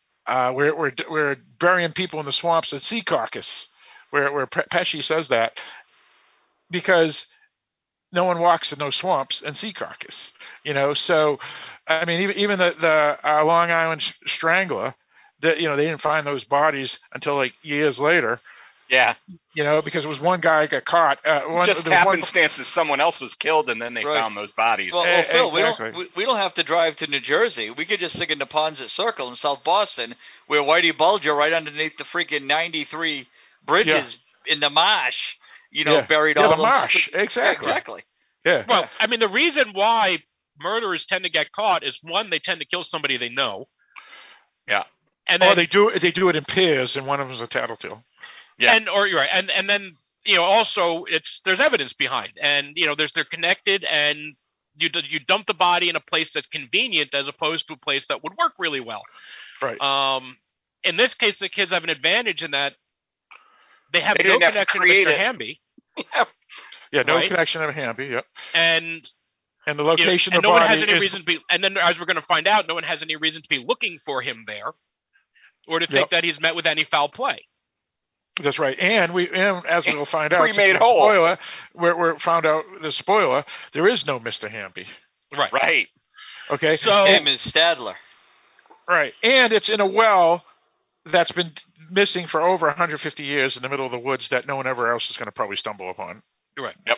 we're burying people in the swamps at Secaucus, where Pesci says that, because no one walks in those swamps in Secaucus, So, I mean, even the Long Island Strangler, they didn't find those bodies until like years later. Yeah. Because it was one guy got caught. Just happenstance that someone else was killed and then they found those bodies. Well, Phil, exactly. we don't have to drive to New Jersey. We could just stick in the Ponset Circle in South Boston, where Whitey Bulger, right underneath the freaking 93 bridges in the marsh, buried all the those. Marsh. Exactly. Yeah, exactly. Yeah. Well, I mean, the reason why murderers tend to get caught is, one, they tend to kill somebody they know. Yeah. And then, they do it in pairs, and one of them is a tattletale. Yeah. And then also there's evidence behind, and they're connected, and you dump the body in a place that's convenient as opposed to a place that would work really well. Right. In this case, the kids have an advantage in that they have no connection to Mr. Hamby. Yeah, no connection to Hamby. Yep. And the location of the no body one has any reason to be. And then, as we're going to find out, no one has any reason to be looking for him there, or to think that he's met with any foul play. That's right. And as we will find out, spoiler, we're found out the spoiler. There is no Mr. Hamby. Right. Right. Okay. So his name is Stadler. Right, and it's in a well that's been missing for over 150 years in the middle of the woods that no one ever else is going to probably stumble upon. Right. Yep.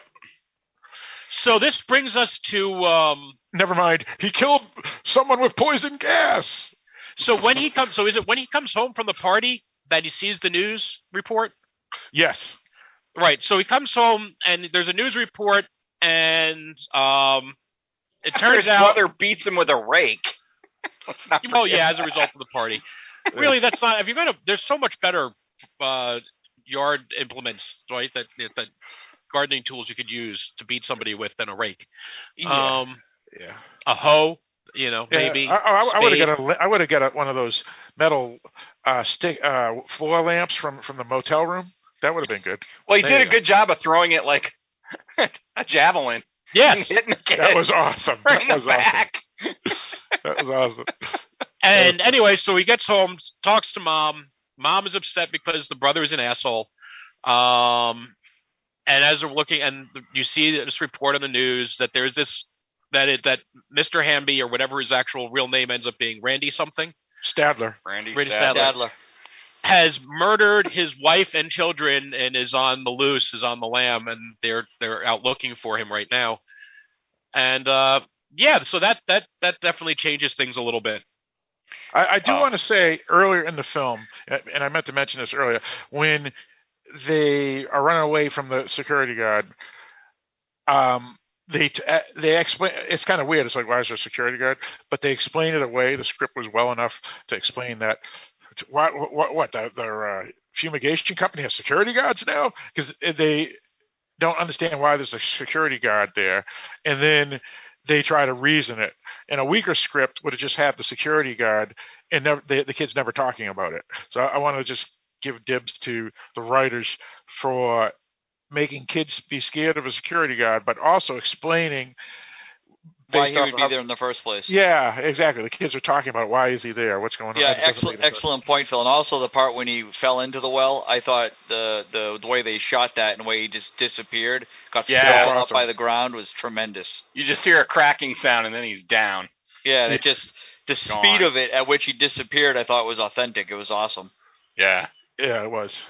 So this brings us to. Never mind. He killed someone with poison gas. So when he comes, is it when he comes home from the party that he sees the news report? Yes. Right. So he comes home and there's a news report, and it turns out his mother beats him with a rake. Oh yeah, as a result of the party. Really, that's not. If you're gonna, there's so much better yard implements, right? That gardening tools you could use to beat somebody with than a rake. Yeah. A hoe, maybe. I would have got one of those metal stick floor lamps from the motel room. That would have been good. Well, he did a good job of throwing it like a javelin. Yes, that was awesome. Right in the back. That was awesome. And anyway, so he gets home, talks to mom. Mom is upset because the brother is an asshole. And as they're looking, and you see this report on the news that there's this that Mr. Hamby or whatever his actual real name ends up being, Randy something, Stadler, Randy Stadler, has murdered his wife and children and is on the loose, is on the lam, and they're out looking for him right now. And so that definitely changes things a little bit. I do want to say earlier in the film, and I meant to mention this earlier, when they are running away from the security guard, they explain, it's kind of weird. It's like, why is there a security guard? But they explain it away. The script was well enough to explain that. What their fumigation company has security guards now? Because they don't understand why there's a security guard there, and then they try to reason it. And a weaker script would have just had the security guard and the kids never talking about it. So I want to just give dibs to the writers for making kids be scared of a security guard, but also explaining why he would be there in the first place. Yeah, exactly. The kids are talking about why is he there, what's going on. Yeah, excellent point, Phil. And also the part when he fell into the well, I thought the way they shot that and the way he just disappeared, got swallowed up by the ground, was tremendous. You just hear a cracking sound and then he's down. Yeah, and it just the speed of it at which he disappeared, I thought was authentic. It was awesome. Yeah. Yeah, it was.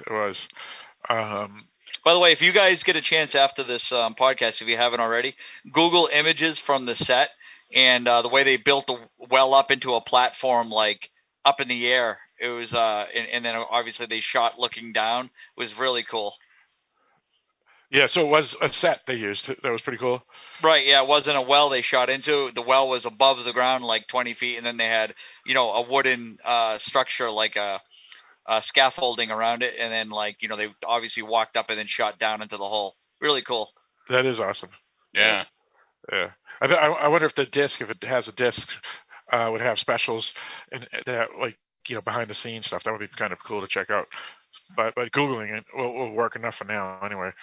By the way, if you guys get a chance after this podcast, if you haven't already, Google images from the set and the way they built the well up into a platform, like up in the air. It was, and then obviously they shot looking down. It was really cool. Yeah, so it was a set they used. That was pretty cool. Right, yeah, it wasn't a well they shot into. The well was above the ground, like 20 feet, and then they had, a wooden structure like a scaffolding around it, and then they obviously walked up and then shot down into the hole. Really cool. That is awesome. Yeah. I wonder if the disc, if it has a disc, would have specials and that behind the scenes stuff. That would be kind of cool to check out. But Googling it will work enough for now anyway.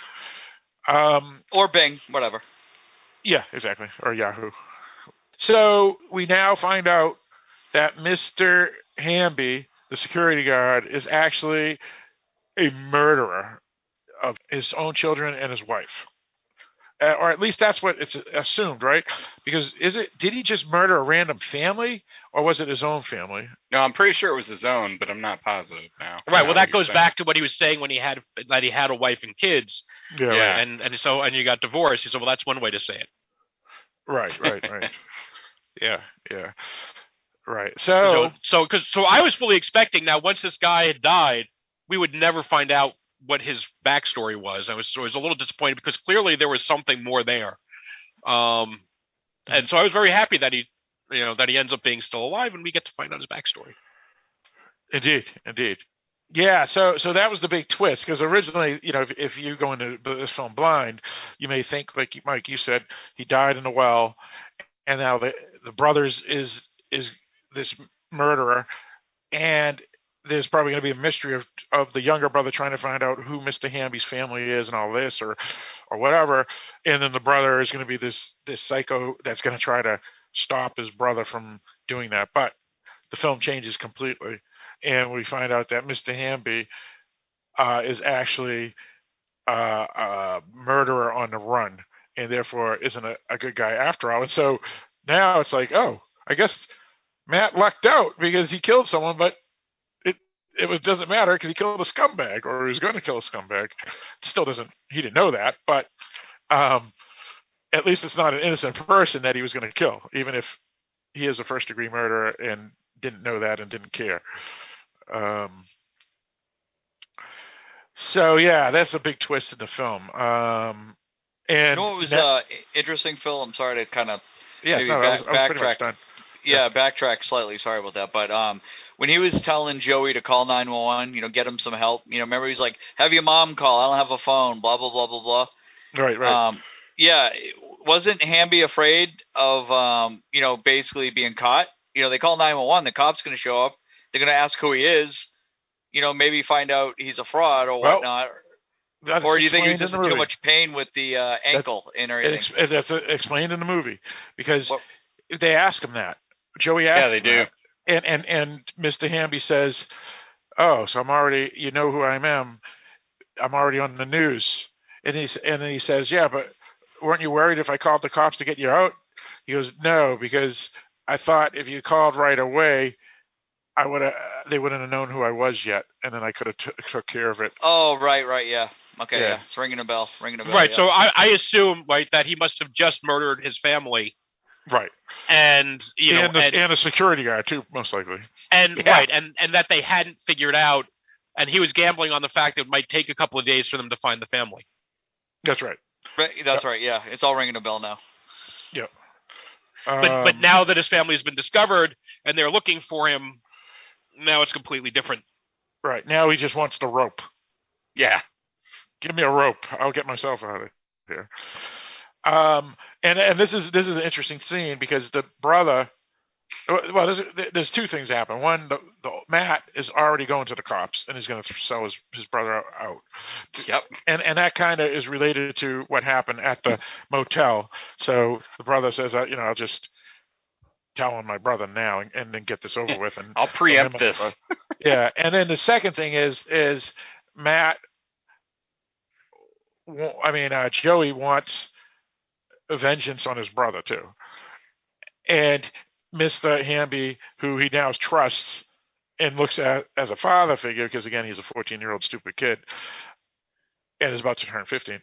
Or Bing, whatever. Yeah, exactly. Or Yahoo. So we now find out that Mr. Hamby, the security guard, is actually a murderer of his own children and his wife. Or at least that's what it's assumed, right? Because did he just murder a random family, or was it his own family? No, I'm pretty sure it was his own, but I'm not positive now. Right. Well, that goes back to what he was saying when he had a wife and kids. Yeah. Right. And you got divorced. He said, well, that's one way to say it. Right. Yeah. Right. So I was fully expecting now, once this guy had died, we would never find out what his backstory was. I was a little disappointed because clearly there was something more there. And so I was very happy that he ends up being still alive and we get to find out his backstory. Indeed. Yeah. So that was the big twist, because originally, if you go into this film blind, you may think, like Mike, you said, he died in the well, and now the brothers is this murderer, and there's probably going to be a mystery of the younger brother trying to find out who Mr. Hamby's family is and all this or whatever. And then the brother is going to be this psycho that's going to try to stop his brother from doing that. But the film changes completely, and we find out that Mr. Hamby is actually a murderer on the run, and therefore isn't a good guy after all. And so now it's like, oh, I guess Matt lucked out because he killed someone, but it doesn't matter because he killed a scumbag, or he was going to kill a scumbag. He didn't know that, but at least it's not an innocent person that he was going to kill, even if he is a first-degree murderer and didn't know that and didn't care. So, yeah, that's a big twist in the film. And what was interesting, Phil? I'm sorry to kind of backtrack. Backtrack slightly. Sorry about that. But when he was telling Joey to call 911, get him some help. Remember he's like, have your mom call. I don't have a phone. Blah blah blah blah blah. Right. Wasn't Hamby afraid of basically being caught? They call 911. The cop's going to show up. They're going to ask who he is. Maybe find out he's a fraud or whatnot. Or do you think he was just in too much pain with the ankle and everything? That's explained in the movie, because they ask him that. Joey asks him that. And Mr. Hamby says, oh, so I'm already, who I am. I'm already on the news. And then he says, yeah, but weren't you worried if I called the cops to get you out? He goes, no, because I thought if you called right away, they wouldn't have known who I was yet, and then I could have took care of it. Oh, right, yeah. Okay, Yeah. yeah. It's ringing a bell. Right, yeah. so I assume, right, that he must have just murdered his family. Right. And, and a security guard, too, most likely. And, right, and that they hadn't figured out, and he was gambling on the fact that it might take a couple of days for them to find the family. That's right. That's right, yeah. It's all ringing a bell now. Yep. But now that his family has been discovered, and they're looking for him, now it's completely different. Right. Now he just wants the rope. Yeah. Give me a rope. I'll get myself out of here. And this is an interesting scene because the brother. Well, there's two things happen. One, the Matt is already going to the cops and he's going to sell his brother out. Yep. And that kind of is related to what happened at the motel. So the brother says, I'll just tell on my brother now and then get this over with. And I'll preempt this. Yeah. And then the second thing is Matt. Joey wants vengeance on his brother too, and Mr. Hamby, who he now trusts and looks at as a father figure, because again he's a 14-year-old stupid kid and is about to turn 15,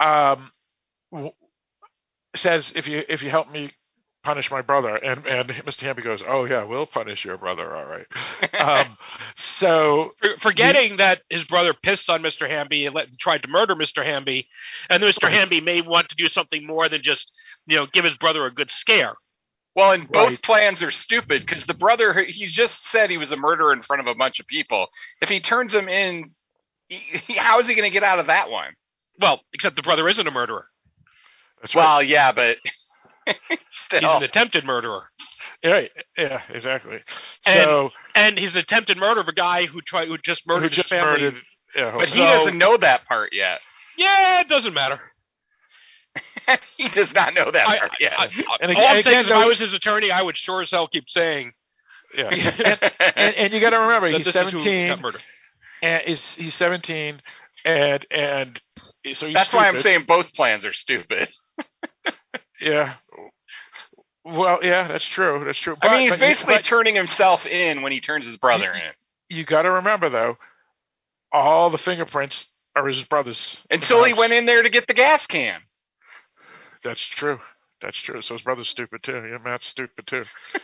says if you help me punish my brother, and Mr. Hamby goes, oh yeah, we'll punish your brother, all right. So forgetting that his brother pissed on Mr. Hamby and tried to murder Mr. Hamby, and Mr. Hamby may want to do something more than just give his brother a good scare. Well, and both plans are stupid because the brother, he's just said he was a murderer in front of a bunch of people. If he turns him in, how is he going to get out of that one? Well, except the brother isn't a murderer. That's right. Well, yeah, but he's an attempted murderer. Yeah, exactly. And he's an attempted murder of a guy who just murdered his family. But he doesn't know that part yet. Yeah, it doesn't matter. He does not know that part yet. All I'm saying is if I was his attorney, I would sure as hell keep saying. Yeah. and you got to remember, he's 17. And he's 17, and so he's that's stupid. why I'm saying both plans are stupid. Yeah. Well, yeah, that's true. That's true. I mean, he's basically turning himself in when he turns his brother in. You got to remember, though, all the fingerprints are his brother's. Until he went in there to get the gas can. That's true. That's true. So his brother's stupid too. Yeah, Matt's stupid too.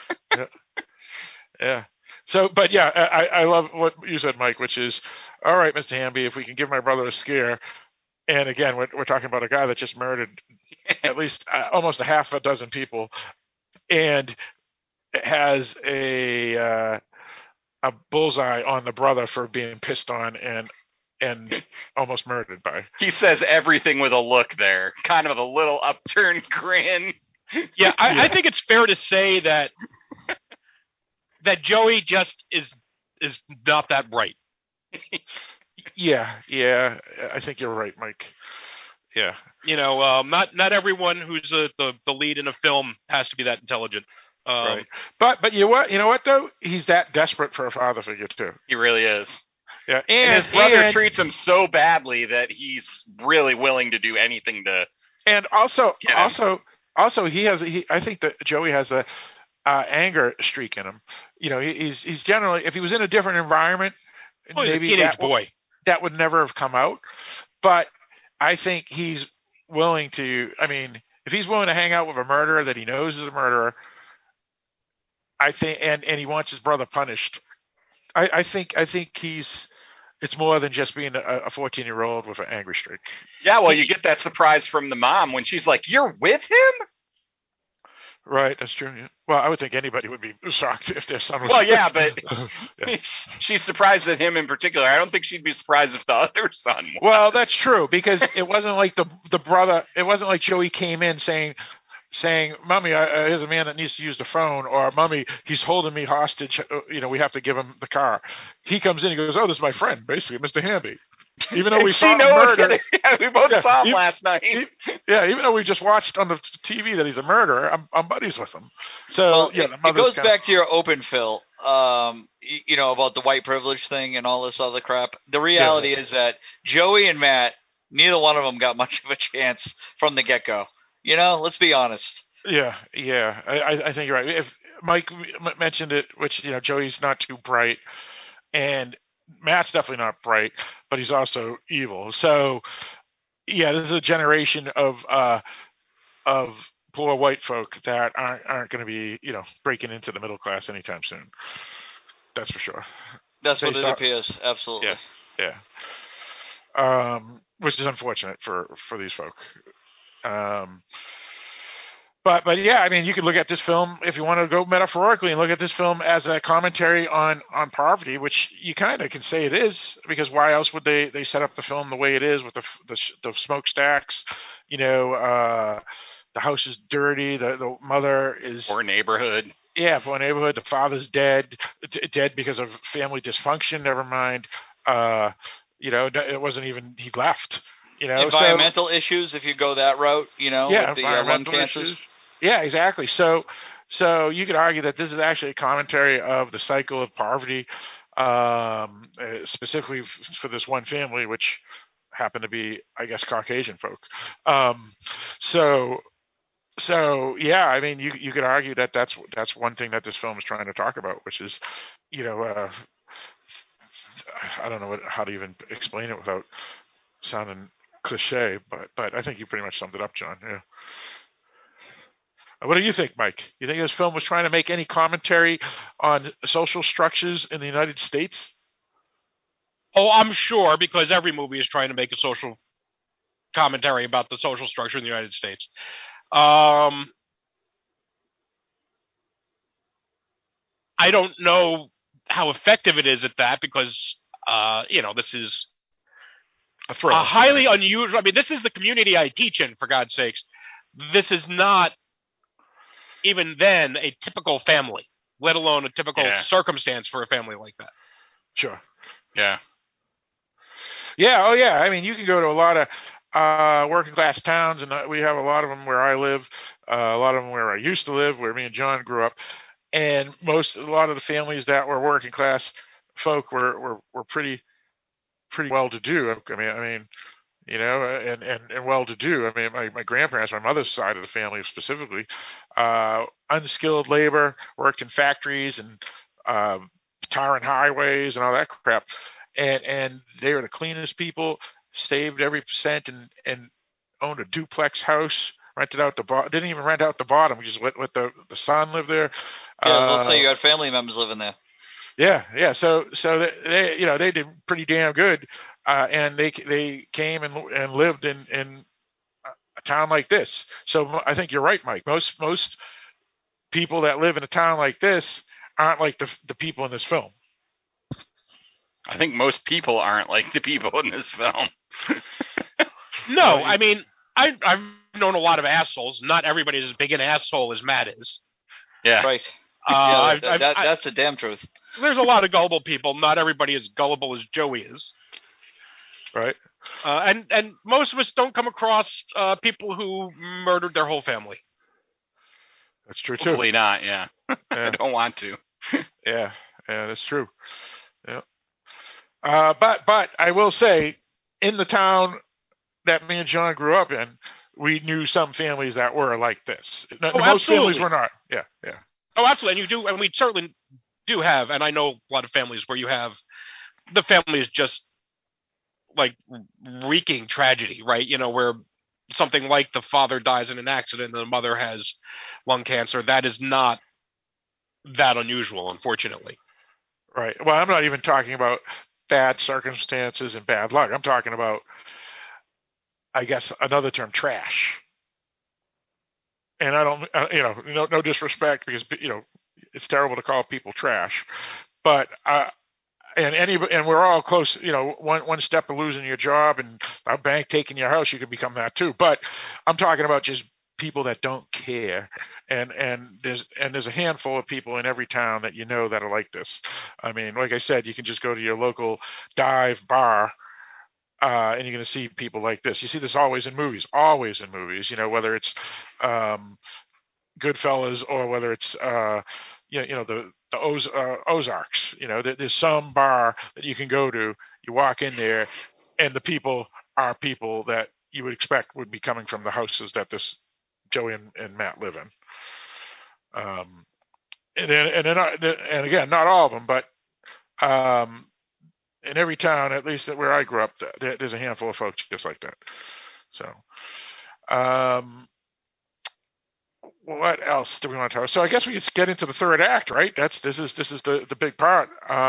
Yeah. So, but yeah, I love what you said, Mike, which is, all right, Mr. Hamby, if we can give my brother a scare, and again, we're talking about a guy that just murdered at least almost a half a dozen people, and has a bullseye on the brother for being pissed on and almost murdered by. He says everything with a look there, kind of a little upturned grin. Yeah, I think it's fair to say that Joey just is not that bright. Yeah, I think you're right, Mike. Yeah, not everyone who's the lead in a film has to be that intelligent. Right. But you know what though? He's that desperate for a father figure too. He really is. Yeah, and his brother treats him so badly that he's really willing to do anything to. And also, he has. I think that Joey has a anger streak in him. He's generally, if he was in a different environment, he's a teenage boy. That would never have come out. But I think he's willing to. I mean, if he's willing to hang out with a murderer that he knows is a murderer, I think, and he wants his brother punished. I think it's more than just being a 14-year-old with an angry streak. Yeah, well, you get that surprise from the mom when she's like, "You're with him?" Right, that's true. Yeah. Well, I would think anybody would be shocked if their son was. Well, yeah, but she's surprised at him in particular. I don't think she'd be surprised if the other son was. Well, that's true, because it wasn't like the brother. It wasn't like Joey came in saying, "Mommy, here's a man that needs to use the phone," or "Mommy, he's holding me hostage. We have to give him the car." He comes in, he goes, "Oh, this is my friend, basically, Mr. Hamby." Even though we saw him murder, we both saw him last night. Even though we just watched on the TV that he's a murderer, I'm buddies with him. So well, it goes back to your open, Phil. About the white privilege thing and all this other crap. The reality is that Joey and Matt, neither one of them got much of a chance from the get-go. Let's be honest. Yeah, yeah. I think you're right. If Mike mentioned it, which Joey's not too bright, and Matt's definitely not bright, but he's also evil. So yeah, this is a generation of poor white folk that aren't going to be breaking into the middle class anytime soon. That's for sure. That's what it appears. Absolutely. Yeah. Which is unfortunate for these folk. But yeah, I mean, you could look at this film if you want to go metaphorically and look at this film as a commentary on poverty, which you kind of can say it is, because why else would they set up the film the way it is with the smokestacks? The house is dirty. The mother is poor neighborhood. Yeah, poor neighborhood. The father's dead because of family dysfunction. Never mind. It wasn't even he left. Environmental issues, if you go that route, with the lung cancers. Issues. Yeah, exactly. So you could argue that this is actually a commentary of the cycle of poverty, specifically for this one family, which happened to be, I guess, Caucasian folk. So yeah, I mean, you could argue that that's one thing that this film is trying to talk about, which is, I don't know how to even explain it without sounding cliche, but I think you pretty much summed it up, John. Yeah. What do you think, Mike? You think this film was trying to make any commentary on social structures in the United States? Oh, I'm sure, because every movie is trying to make a social commentary about the social structure in the United States. I don't know how effective it is at that, because this is a highly unusual. I mean, this is the community I teach in, for God's sakes. This is not even then a typical family, let alone a typical circumstance for a family like that. Sure. Yeah. Yeah. Oh, yeah. I mean, you can go to a lot of working class towns, and we have a lot of them where I live, a lot of them where I used to live, where me and John grew up, and a lot of the families that were working class folk were pretty well to do. I mean, and well to do. I mean, my grandparents, my mother's side of the family specifically, unskilled labor, worked in factories and tarring highways and all that crap, and they were the cleanest people, saved every cent, and owned a duplex house, rented out the bottom, didn't even rent out the bottom, just let the son live there. Yeah, let's say you had family members living there. Yeah. So they did pretty damn good, and they came and lived in a town like this. So I think you're right, Mike. Most people that live in a town like this aren't like the people in this film. I think most people aren't like the people in this film. No, I mean, I've known a lot of assholes. Not everybody's as big an asshole as Matt is. Yeah. Right. That's the damn truth. There's a lot of gullible people. Not everybody is gullible as Joey is. Right. And most of us don't come across people who murdered their whole family. That's true too. Hopefully not. Yeah. I don't want to. Yeah, that's true. Yeah. But I will say, in the town that me and John grew up in, we knew some families that were like this. Most families were not. Yeah. Oh, absolutely. And we certainly do have, and I know a lot of families where you have, the family is just like wreaking tragedy, right? Where something like the father dies in an accident and the mother has lung cancer. That is not that unusual, unfortunately. Right. Well, I'm not even talking about bad circumstances and bad luck. I'm talking about, I guess, another term, trash. And I don't, no disrespect, because it's terrible to call people trash, but and we're all close. One step of losing your job and a bank taking your house, you could become that too. But I'm talking about just people that don't care, and there's a handful of people in every town that that are like this. I mean, like I said, you can just go to your local dive bar. And you're going to see people like this. You see this always in movies, whether it's Goodfellas or whether it's the Ozarks. There's some bar that you can go to. You walk in there, and the people are people that you would expect would be coming from the houses that this Joey and Matt live in. And again, not all of them, but in every town, at least where I grew up, there's a handful of folks just like that. So, what else do we want to talk? So I guess we just get into the third act, right? This is the big part,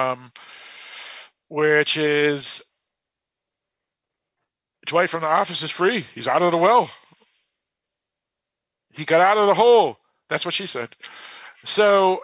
which is Dwight from the office is free. He's out of the well. He got out of the hole. That's what she said. So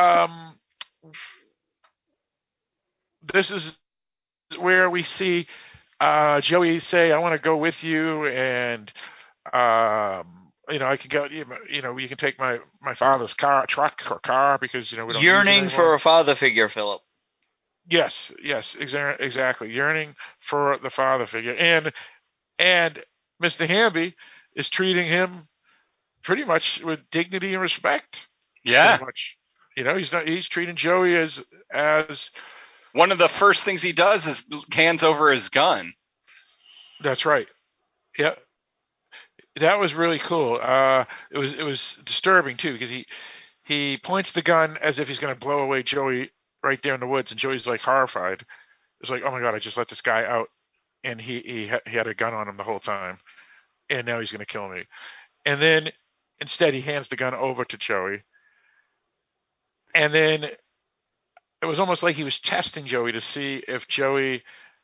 this is where we see Joey say, "I want to go with you, and I can go. You can take my father's truck because we don't." Yearning for a father figure, Philip. Yes, exactly. Yearning for the father figure, and Mr. Hamby is treating him pretty much with dignity and respect. Yeah. Pretty much. He's treating Joey as one of the first things he does is hands over his gun. That's right. Yeah. That was really cool. It was disturbing too, because he points the gun as if he's going to blow away Joey right there in the woods, and Joey's like horrified. It's like, oh my God, I just let this guy out, and he had a gun on him the whole time, and now he's going to kill me. And then instead he hands the gun over to Joey, and then it was almost like he was testing Joey to see if Joey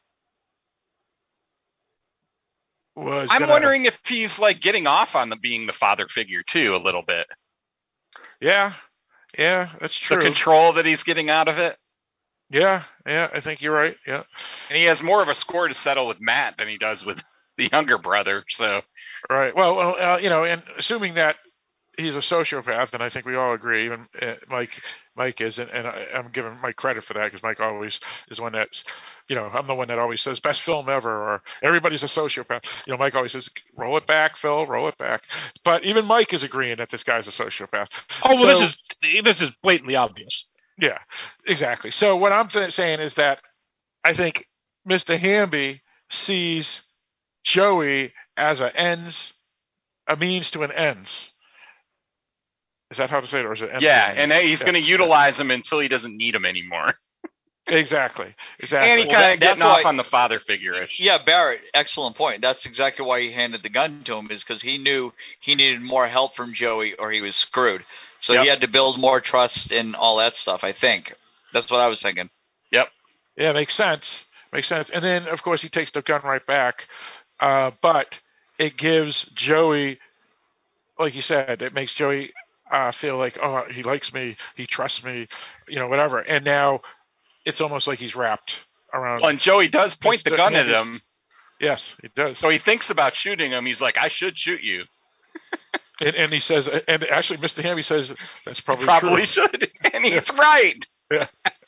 was. I'm wondering if he's like getting off on being the father figure too, a little bit. Yeah, that's true. The control that he's getting out of it. Yeah, I think you're right. Yeah, and he has more of a score to settle with Matt than he does with the younger brother. So, right. Well, and assuming that he's a sociopath, and I think we all agree. Even Mike is, and I'm giving Mike credit for that, because Mike always is one that's, I'm the one that always says best film ever, or everybody's a sociopath. Mike always says, roll it back, Phil, roll it back. But even Mike is agreeing that this guy's a sociopath. Oh, well, this is blatantly obvious. Yeah, exactly. So what I'm saying is that I think Mr. Hamby sees Joey as a means to an ends. Is that how to say it, or is it? Yeah, and he's going to utilize him until he doesn't need him anymore. Exactly. And he kind of getting off on the father figure-ish. Yeah, Barrett, excellent point. That's exactly why he handed the gun to him, is because he knew he needed more help from Joey or he was screwed. So he had to build more trust and all that stuff, I think. That's what I was thinking. Yep. Yeah, makes sense. And then, of course, he takes the gun right back. But it gives Joey, like you said, it makes Joey feel like, oh, he likes me, he trusts me, whatever. And now it's almost like he's wrapped around. Well, and Joey does point the gun at him. Yes, he does. So he thinks about shooting him. He's like, I should shoot you. And he says, and actually Mr. Hamby says, that's probably true. Should. And he's right. Yeah.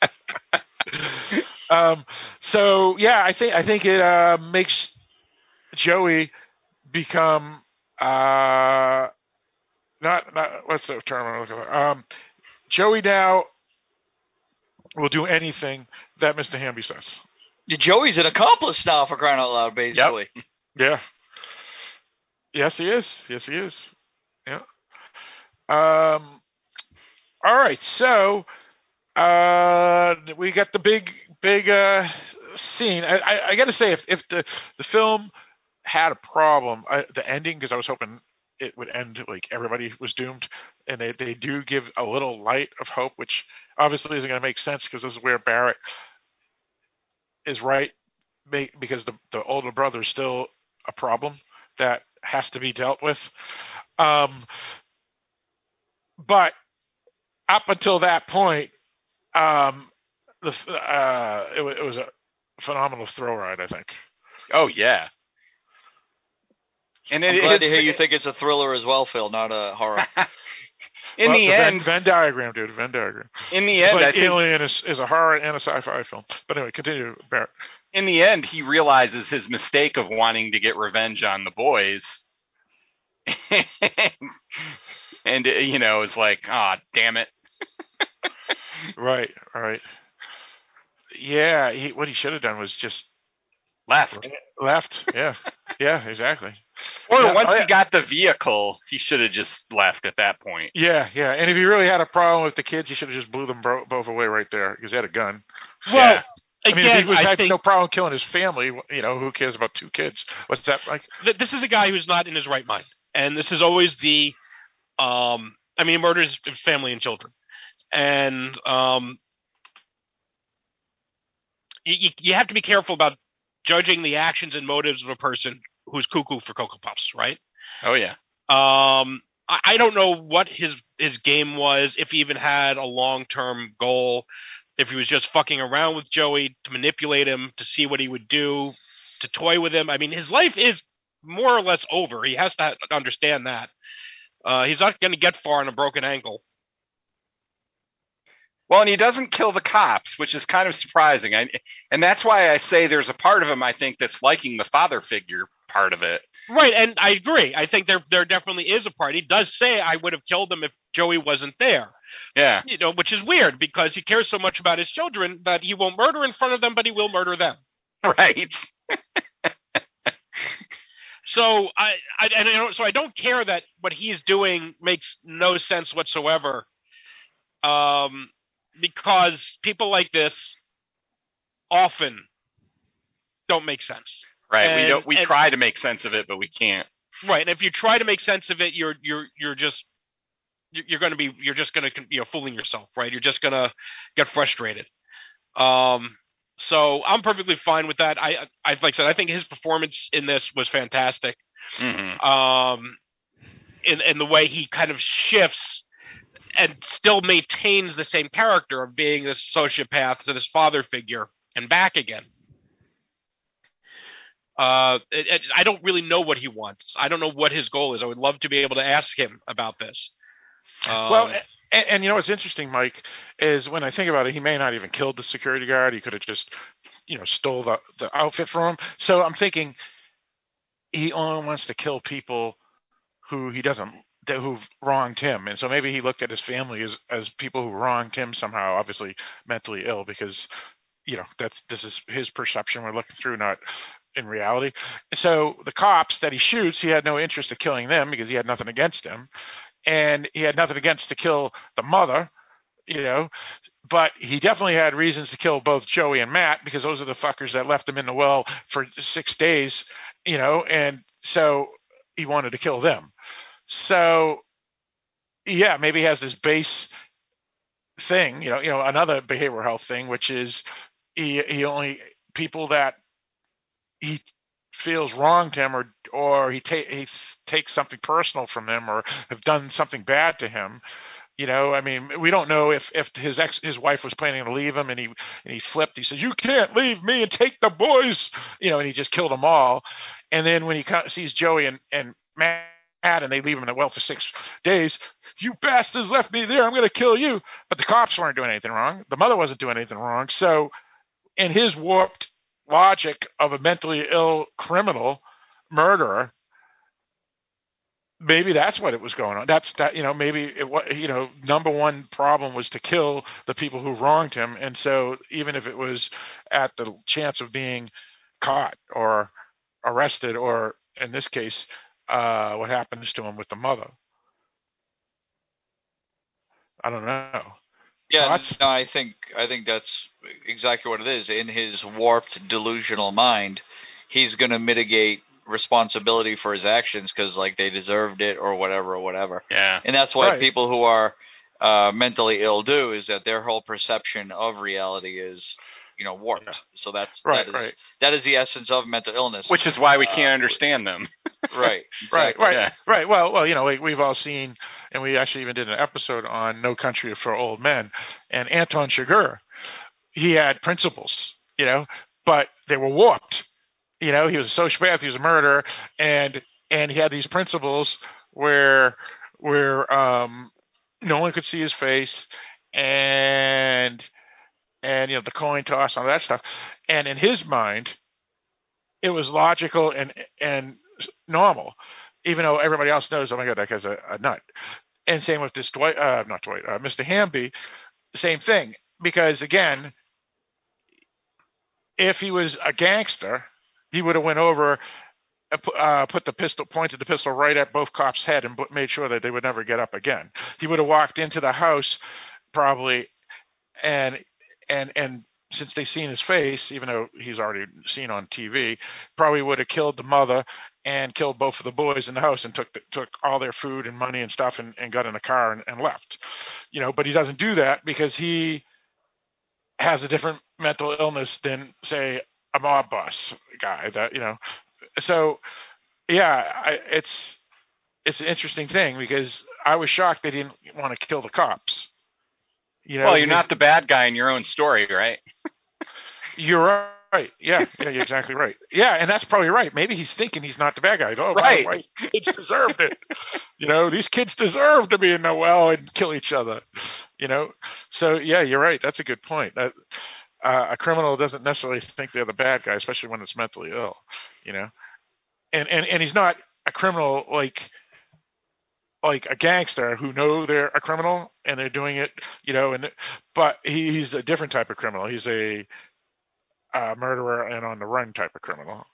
So yeah, I think it makes Joey become not what's the term I'm looking for? Joey now will do anything that Mr. Hamby says. Joey's an accomplice now, for crying out loud, basically. Yep. Yeah. Yes, he is. Yeah. All right. So we got the big scene. I got to say, if the film had a problem, the ending, because I was hoping it would end like everybody was doomed, and they do give a little light of hope, which obviously isn't going to make sense, because this is where Barrett is right, because the older brother is still a problem that has to be dealt with. But up until that point, it was a phenomenal throw ride, I think. Oh yeah. And I'm glad to hear you think it's a thriller as well, Phil, not a horror. In the end, Venn diagram, dude. Venn diagram. In the end, I think Alien is a horror and a sci-fi film. But anyway, continue, Barrett. In the end, he realizes his mistake of wanting to get revenge on the boys, and is like, "Ah, oh, damn it." Right. Yeah, what he should have done was just left. Yeah, exactly. Or once he got the vehicle, he should have just left at that point. Yeah. And if he really had a problem with the kids, he should have just blew them both away right there because he had a gun. Well, I mean, if he had no problem killing his family, who cares about 2 kids? What's that like? This is a guy who's not in his right mind. And this is always the, he murders his family and children. And you have to be careful about judging the actions and motives of a person who's cuckoo for Cocoa Puffs, right? Oh, yeah. I don't know what his game was, if he even had a long-term goal, if he was just fucking around with Joey to manipulate him, to see what he would do, to toy with him. I mean, his life is more or less over. He has to understand that. He's not going to get far on a broken ankle. Well, and he doesn't kill the cops, which is kind of surprising. And that's why I say there's a part of him, I think, that's liking the father figure part of it. Right, and I agree. I think there definitely is a part. He does say, I would have killed him if Joey wasn't there. Yeah. Which is weird, because he cares so much about his children that he won't murder in front of them, but he will murder them. Right. So I don't care that what he's doing makes no sense whatsoever. Because people like this often don't make sense. Right. We try to make sense of it, but we can't. Right. And if you try to make sense of it, you're just going to fooling yourself, right? You're just going to get frustrated. So I'm perfectly fine with that. Like I said, I think his performance in this was fantastic. Mm-hmm. In the way he kind of shifts and still maintains the same character of being this sociopath to this father figure and back again. I don't really know what he wants. I don't know what his goal is. I would love to be able to ask him about this. Well, and what's interesting, Mike, is when I think about it, he may not even killed the security guard. He could have just, stole the outfit from him. So I'm thinking he only wants to kill people who've wronged him. And so maybe he looked at his family as people who wronged him somehow, obviously mentally ill, because, this is his perception we're looking through, not in reality. So the cops that he shoots, he had no interest in killing them because he had nothing against him. And he had nothing against to kill the mother, but he definitely had reasons to kill both Joey and Matt because those are the fuckers that left him in the well for 6 days, and so he wanted to kill them. So, yeah, maybe he has this base thing, another behavioral health thing, which is he only people that he feels wronged him or he takes something personal from them or have done something bad to him. We don't know if his wife was planning to leave him and he flipped. He says, "You can't leave me and take the boys," and he just killed them all. And then when he sees Joey and Matt and they leave him in the well for 6 days, "You bastards left me there. I'm going to kill you." But the cops weren't doing anything wrong. The mother wasn't doing anything wrong. So in his warped logic of a mentally ill criminal murderer, maybe that's what it was going on. Maybe it was, number one problem was to kill the people who wronged him. And so even if it was at the chance of being caught or arrested, or in this case, what happens to him with the mother, I don't know. Yeah, no, I think that's exactly what it is. In his warped, delusional mind, he's going to mitigate responsibility for his actions because, they deserved it or whatever. Yeah. And that's what people who are mentally ill do, is that their whole perception of reality is, warped. Yeah. So that is the essence of mental illness. Which is why we can't understand them. Right. Exactly. Right. Well, we've all seen, and we actually even did an episode on No Country for Old Men, and Anton Chigurh, he had principles, but they were warped. He was a sociopath, he was a murderer, and he had these principles where no one could see his face, and the coin toss, all that stuff. And in his mind, it was logical and normal, even though everybody else knows, oh my God, that guy's a nut. And same with this Mr. Hamby, same thing. Because again, if he was a gangster, he would have went over pointed the pistol right at both cops' head and made sure that they would never get up again. He would have walked into the house probably, and since they seen his face, even though he's already seen on TV, probably would have killed the mother and killed both of the boys in the house and took all their food and money and stuff and got in a car and left. But he doesn't do that because he has a different mental illness than, say, a mob boss guy. So yeah, it's an interesting thing because I was shocked they didn't want to kill the cops. Well, you're not the bad guy in your own story, right? You're right. Yeah, you're exactly right. Yeah, and that's probably right. Maybe he's thinking he's not the bad guy. Oh, right. Right. Kids deserved it. These kids deserve to be in the well and kill each other. So yeah, you're right. That's a good point. A criminal doesn't necessarily think they're the bad guy, especially when it's mentally ill. And he's not a criminal like a gangster who know they're a criminal and they're doing it, but he's a different type of criminal. He's a murderer and on the run type of criminal,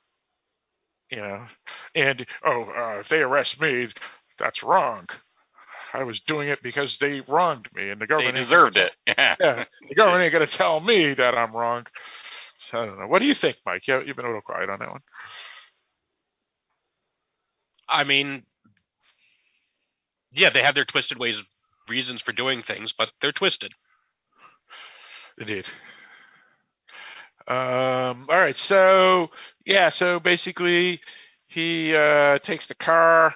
and if they arrest me, that's wrong. I was doing it because they wronged me and the government deserved it. Yeah. The government ain't going to tell me that I'm wrong. So I don't know. What do you think, Mike? You've been a little quiet on that one. I mean, yeah, they have their twisted reasons for doing things, but they're twisted. Indeed. All right. So basically, he takes the car.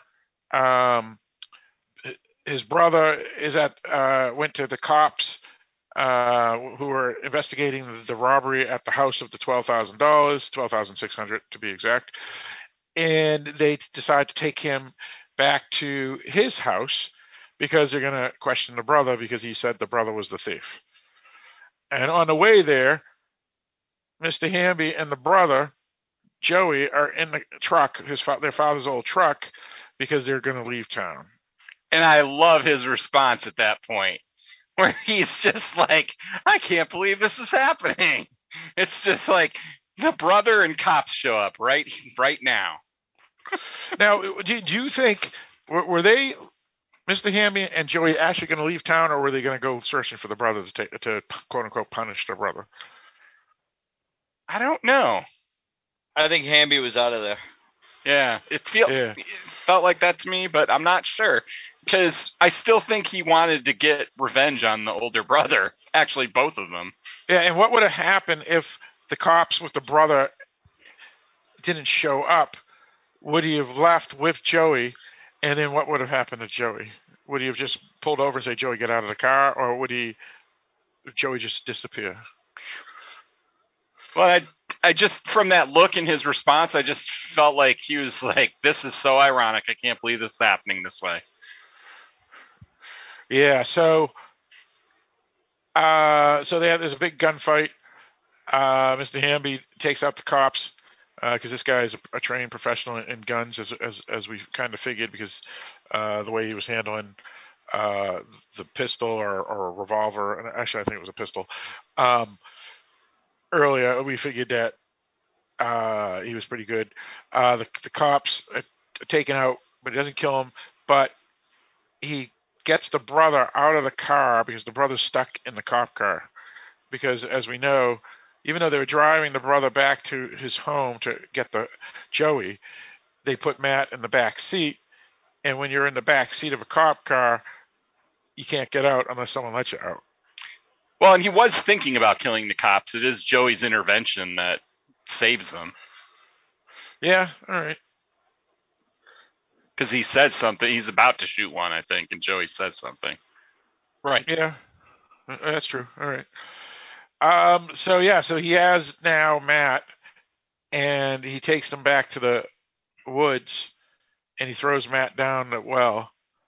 His brother went to the cops who were investigating the robbery at the house of the $12,000, $12,600 to be exact, and they decide to take him back to his house because they're going to question the brother because he said the brother was the thief. And on the way there, Mr. Hamby and the brother, Joey, are in the truck, their father's old truck, because they're going to leave town. And I love his response at that point, where he's just like, I can't believe this is happening. It's just like the brother and cops show up right now. Now, do you think, were they, Mr. Hamby and Joey, actually going to leave town, or were they going to go searching for the brother to quote-unquote punish the brother? I don't know. I think Hamby was out of there. Yeah, it felt like that to me, but I'm not sure. Because I still think he wanted to get revenge on the older brother. Actually, both of them. Yeah, and what would have happened if the cops with the brother didn't show up? Would he have left with Joey, and then what would have happened to Joey? Would he have just pulled over and say, Joey, get out of the car, or would Joey just disappear? Well, I just, from that look in his response, I just felt like he was like, this is so ironic. I can't believe this is happening this way. Yeah, so there's a big gunfight. Mr. Hamby takes out the cops because this guy is a trained professional in guns, as we kind of figured, because the way he was handling the pistol or a revolver, and actually I think it was a pistol. Earlier, we figured that he was pretty good. The cops are taken out, but he doesn't kill him. But he gets the brother out of the car because the brother's stuck in the cop car. Because, as we know, even though they were driving the brother back to his home to get the Joey, they put Matt in the back seat. And when you're in the back seat of a cop car, you can't get out unless someone lets you out. Well, and he was thinking about killing the cops. It is Joey's intervention that saves them. Yeah, all right. Because he says something. He's about to shoot one, I think, and Joey says something. Right. Yeah, that's true. All right. So he has now Matt, and he takes them back to the woods, and he throws Matt down the well.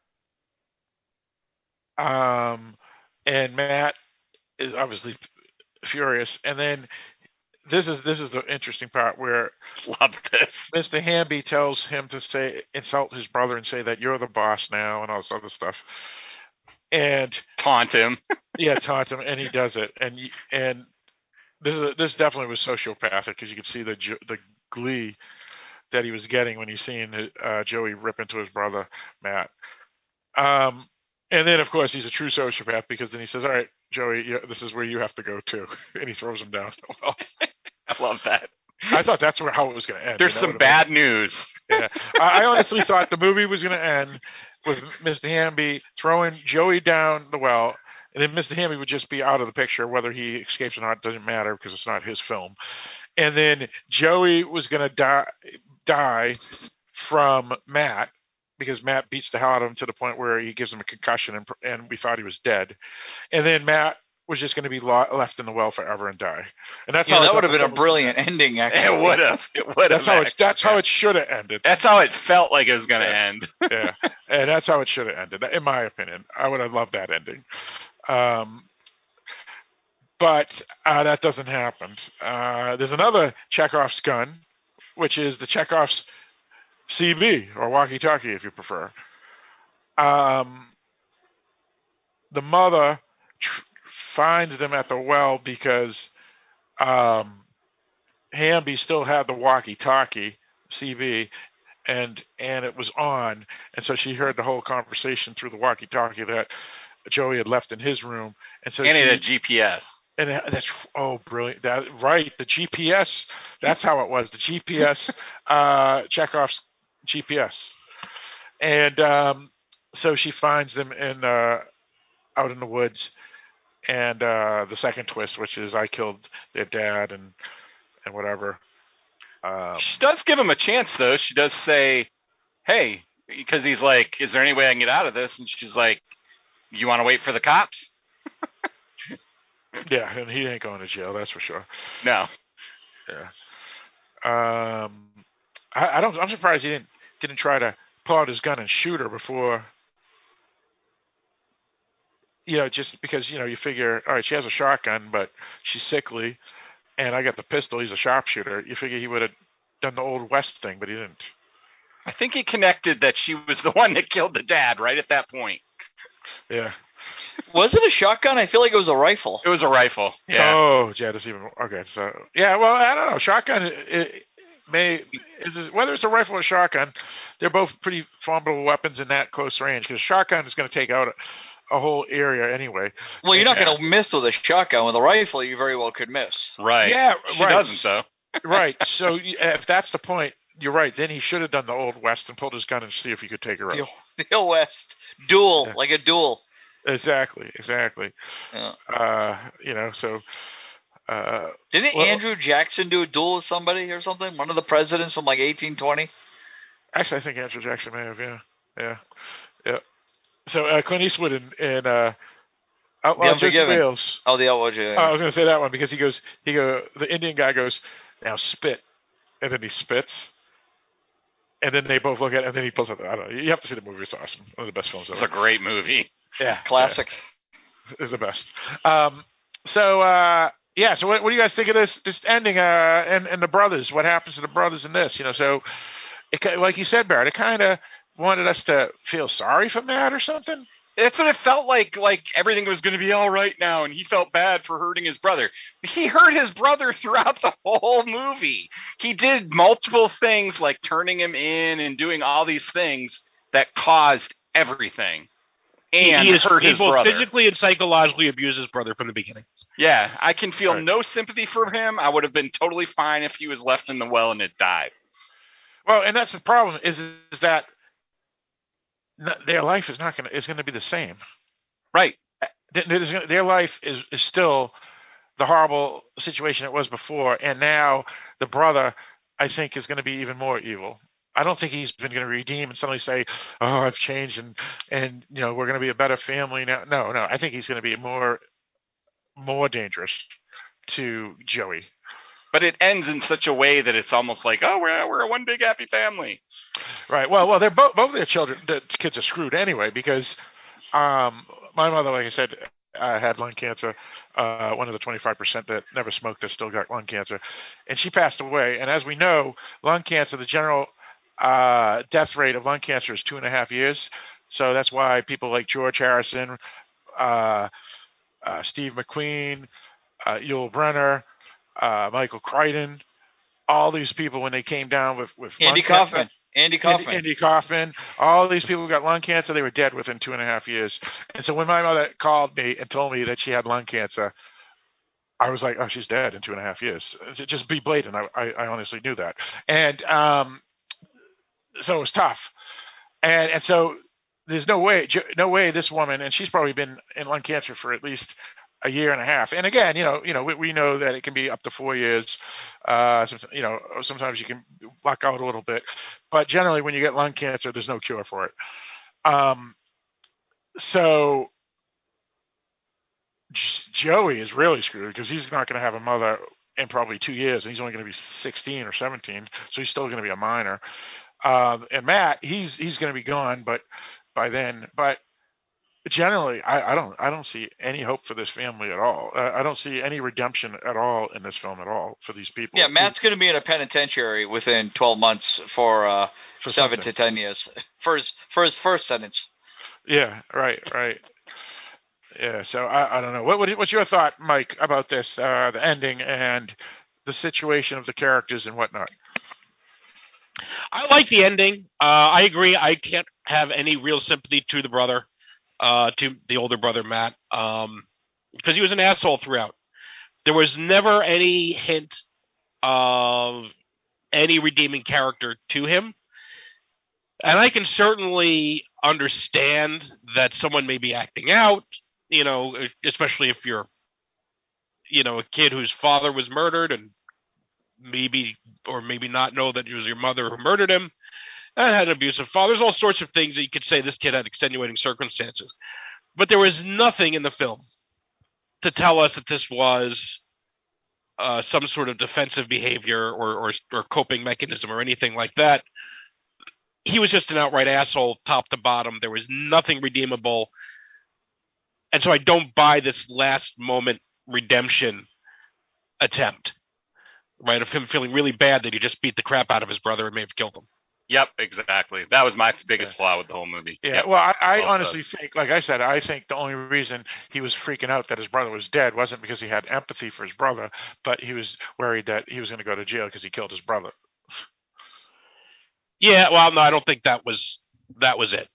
And Matt is obviously furious, and then this is the interesting part where love this. Mr. Hamby tells him to insult his brother and say that you're the boss now and all this other stuff, and taunt him. Yeah, taunt him, and he does it, and this definitely was sociopathic because you could see the glee that he was getting when he's seeing Joey rip into his brother Matt. And then of course he's a true sociopath because then he says, "All right, Joey, this is where you have to go too," and he throws him down. I love that. I thought that's how it was going to end. There's some bad news. Yeah, I honestly thought the movie was going to end with Mr. Hamby throwing Joey down the well, and then Mr. Hamby would just be out of the picture. Whether he escapes or not doesn't matter because it's not his film. And then Joey was going to die from Matt because Matt beats the hell out of him to the point where he gives him a concussion, and we thought he was dead. And then Matt was just going to be left in the well forever and die. And that's how that would have been a brilliant ending. Actually, it would have. It would have. That's how it should have ended. That's how it felt like it was going to end. Yeah, and that's how it should have ended, in my opinion. I would have loved that ending. But that doesn't happen. There's another Chekhov's gun, which is the Chekhov's CB, or walkie-talkie, if you prefer. The mother finds them at the well because Hamby still had the walkie-talkie, CB, and it was on, and so she heard the whole conversation through the walkie-talkie that Joey had left in his room, and so it had GPS. And that's brilliant! Right, the GPS. That's how it was. The GPS, Chekhov's GPS, and so she finds them out in the woods, and the second twist, which is I killed their dad and whatever. She does give him a chance, though. She does say, "Hey," because he's like, "Is there any way I can get out of this?" And she's like, "You want to wait for the cops?" Yeah, and he ain't going to jail, that's for sure. No. Yeah. I'm surprised he didn't try to pull out his gun and shoot her before. Just because you figure, all right, she has a shotgun, but she's sickly, and I got the pistol. He's a sharpshooter. You figure he would have done the Old West thing, but he didn't. I think he connected that she was the one that killed the dad right at that point. Yeah. Was it a shotgun? I feel like it was a rifle. It was a rifle. Yeah. Oh, yeah. That's even okay. So yeah. Well, I don't know. Shotgun. Whether it's a rifle or a shotgun, they're both pretty formidable weapons in that close range. Because shotgun is going to take out a whole area anyway. Well, you're not going to miss with a shotgun. With a rifle, you very well could miss. Right. Yeah. She doesn't though. Right. So if that's the point, you're right. Then he should have done the Old West and pulled his gun and see if he could take her out. The Old West duel, like a duel. Exactly. Yeah. So. Didn't Andrew Jackson do a duel with somebody or something? One of the presidents from like 1820? Actually, I think Andrew Jackson may have, yeah. So Clint Eastwood in Outlaw Joseph Wales. Oh, the Outlaw Joseph. I was going to say that one because the Indian guy goes, "Now spit," and then he spits. And then they both look at it, and then he pulls out. I don't know. You have to see the movie. It's awesome. One of the best films ever. It's a great movie. Yeah. Classic. Yeah. It's the best. So what do you guys think of this ending and the brothers? What happens to the brothers in this? So like you said, Barrett, it kind of wanted us to feel sorry for Matt or something. That's what it felt like everything was going to be all right now, and he felt bad for hurting his brother. He hurt his brother throughout the whole movie. He did multiple things like turning him in and doing all these things that caused everything. And he hurt his both brother. Physically and psychologically abused his brother from the beginning. Yeah, I can feel no sympathy for him. I would have been totally fine if he was left in the well and had died. Well, and that's the problem is that their life is going to be the same, right? Their life is still the horrible situation it was before, and now the brother, I think, is going to be even more evil. I don't think he's been going to redeem and suddenly say, "Oh, I've changed and we're going to be a better family now." No. I think he's going to be more dangerous to Joey. But it ends in such a way that it's almost like, oh, we're a one big happy family. Right. Well, they're both their children. The kids are screwed anyway because my mother, like I said, had lung cancer. One of the 25% that never smoked that still got lung cancer, and she passed away. And as we know, lung cancer, the general death rate of lung cancer is 2.5 years. So that's why people like George Harrison, Steve McQueen, Yul Brynner, Michael Crichton, all these people when they came down with Andy lung cancer. Kaufman. Andy Kaufman. Andy Kaufman. All these people who got lung cancer, they were dead within 2.5 years. And so when my mother called me and told me that she had lung cancer, I was like, oh, she's dead in 2.5 years. Just be blatant. I honestly knew that. And so it was tough. And so there's no way this woman, and she's probably been in lung cancer for at least a year and a half. And again, we know that it can be up to 4 years. Sometimes you can luck out a little bit, but generally when you get lung cancer, there's no cure for it. So Joey is really screwed because he's not going to have a mother in probably 2 years, and he's only going to be 16 or 17, so he's still going to be a minor. And Matt, he's going to be gone, but by then, generally, I don't see any hope for this family at all. I don't see any redemption at all in this film at all for these people. Yeah, Matt's going to be in a penitentiary within 12 months for 7 to 10 years for his first sentence. Yeah, right. Yeah, so I don't know. What's your thought, Mike, about this, the ending and the situation of the characters and whatnot? I like the ending. I agree. I can't have any real sympathy to the brother. To the older brother, Matt, because he was an asshole throughout. There was never any hint of any redeeming character to him. And I can certainly understand that someone may be acting out, especially if you're, a kid whose father was murdered and maybe not know that it was your mother who murdered him. And had an abusive father. There's all sorts of things that you could say this kid had extenuating circumstances. But there was nothing in the film to tell us that this was some sort of defensive behavior or coping mechanism or anything like that. He was just an outright asshole, top to bottom. There was nothing redeemable. And so I don't buy this last moment redemption attempt, right, of him feeling really bad that he just beat the crap out of his brother and may have killed him. Yep, exactly. That was my biggest flaw with the whole movie. Yeah, yep. Well, I honestly think, like I said, I think the only reason he was freaking out that his brother was dead wasn't because he had empathy for his brother, but he was worried that he was going to go to jail because he killed his brother. Yeah, well, no, I don't think that was it.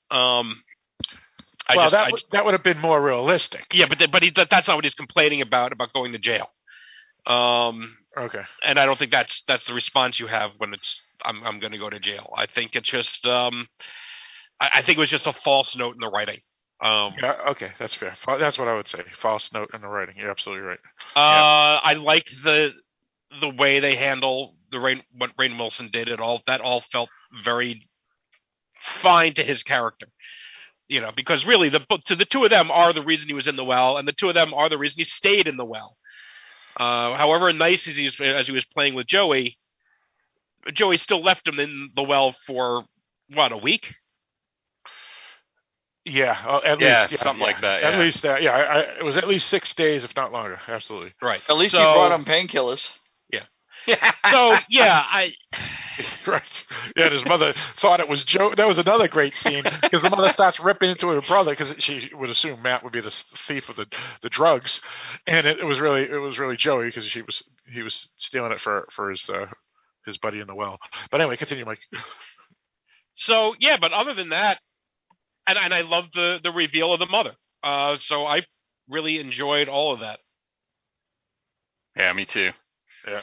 That would have been more realistic. Yeah, but that's not what he's complaining about going to jail. Okay. And I don't think that's the response you have when it's I'm going to go to jail. I think it's just I think it was just a false note in the writing. Yeah, okay, that's fair. That's what I would say. False note in the writing. You're absolutely right. I liked the way they handle what Rainn Wilson did. That all felt very fine to his character. Because really the two of them are the reason he was in the well, and the two of them are the reason he stayed in the well. However nice as he was playing with Joey still left him in the well for a week? Yeah, at least something like that. At least that. Yeah, it was at least 6 days, if not longer. Absolutely. Right. At least he brought him painkillers. Yeah. So yeah, right. Yeah, and his mother thought it was Joe. That was another great scene because the mother starts ripping into her brother because she would assume Matt would be the thief of the drugs, and it was really Joey because he was stealing it for his buddy in the well. But anyway, continue, Mike. So yeah, but other than that, and I love the reveal of the mother. So I really enjoyed all of that. Yeah, me too. Yeah.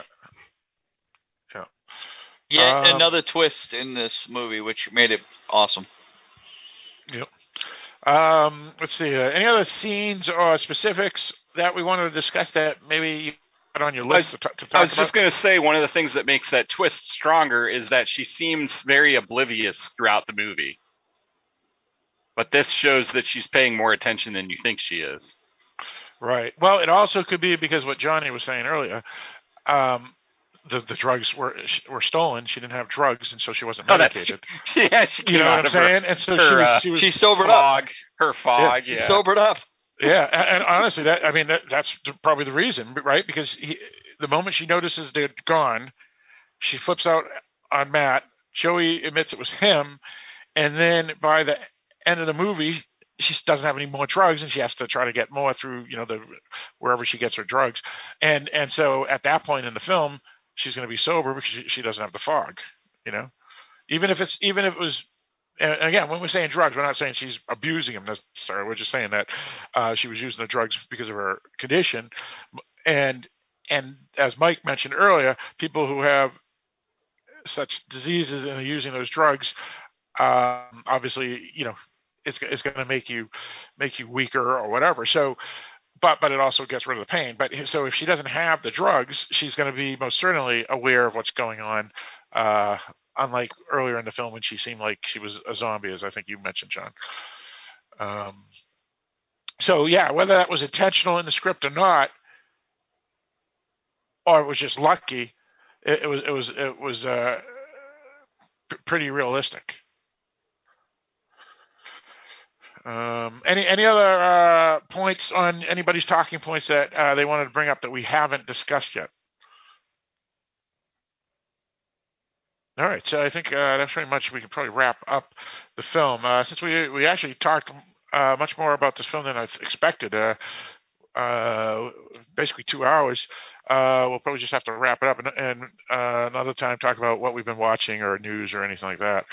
Yet another twist in this movie, which made it awesome. Yep. Let's see. Any other scenes or specifics that we wanted to discuss that maybe you put on your list to talk about? I was just going to say one of the things that makes that twist stronger is that she seems very oblivious throughout the movie. But this shows that she's paying more attention than you think she is. Right. Well, it also could be because what Johnny was saying earlier. The drugs were stolen. She didn't have drugs, and so she wasn't medicated. She came out of saying? And so she sobered up. Her fog. She sobered up. Yeah, and honestly, that's probably the reason, right? Because the moment she notices they're gone, she flips out on Matt. Joey admits it was him, and then by the end of the movie, she doesn't have any more drugs, and she has to try to get more through wherever she gets her drugs, and so at that point in the film, she's going to be sober because she doesn't have the fog. You know, even if it was. And again, when we're saying drugs, we're not saying she's abusing him necessarily. We're just saying that she was using the drugs because of her condition. And as Mike mentioned earlier, people who have such diseases and are using those drugs, obviously, it's going to make you weaker or whatever. So, but it also gets rid of the pain. But so if she doesn't have the drugs, she's going to be most certainly aware of what's going on. Unlike earlier in the film when she seemed like she was a zombie, as I think you mentioned, John. So yeah, whether that was intentional in the script or not, or it was just lucky, it was pretty realistic. Any other points on anybody's talking points that they wanted to bring up that we haven't discussed yet? All right, so I think that's pretty much. We can probably wrap up the film since we actually talked much more about this film than I expected. Basically 2 hours. We'll probably just have to wrap it up and another time talk about what we've been watching or news or anything like that.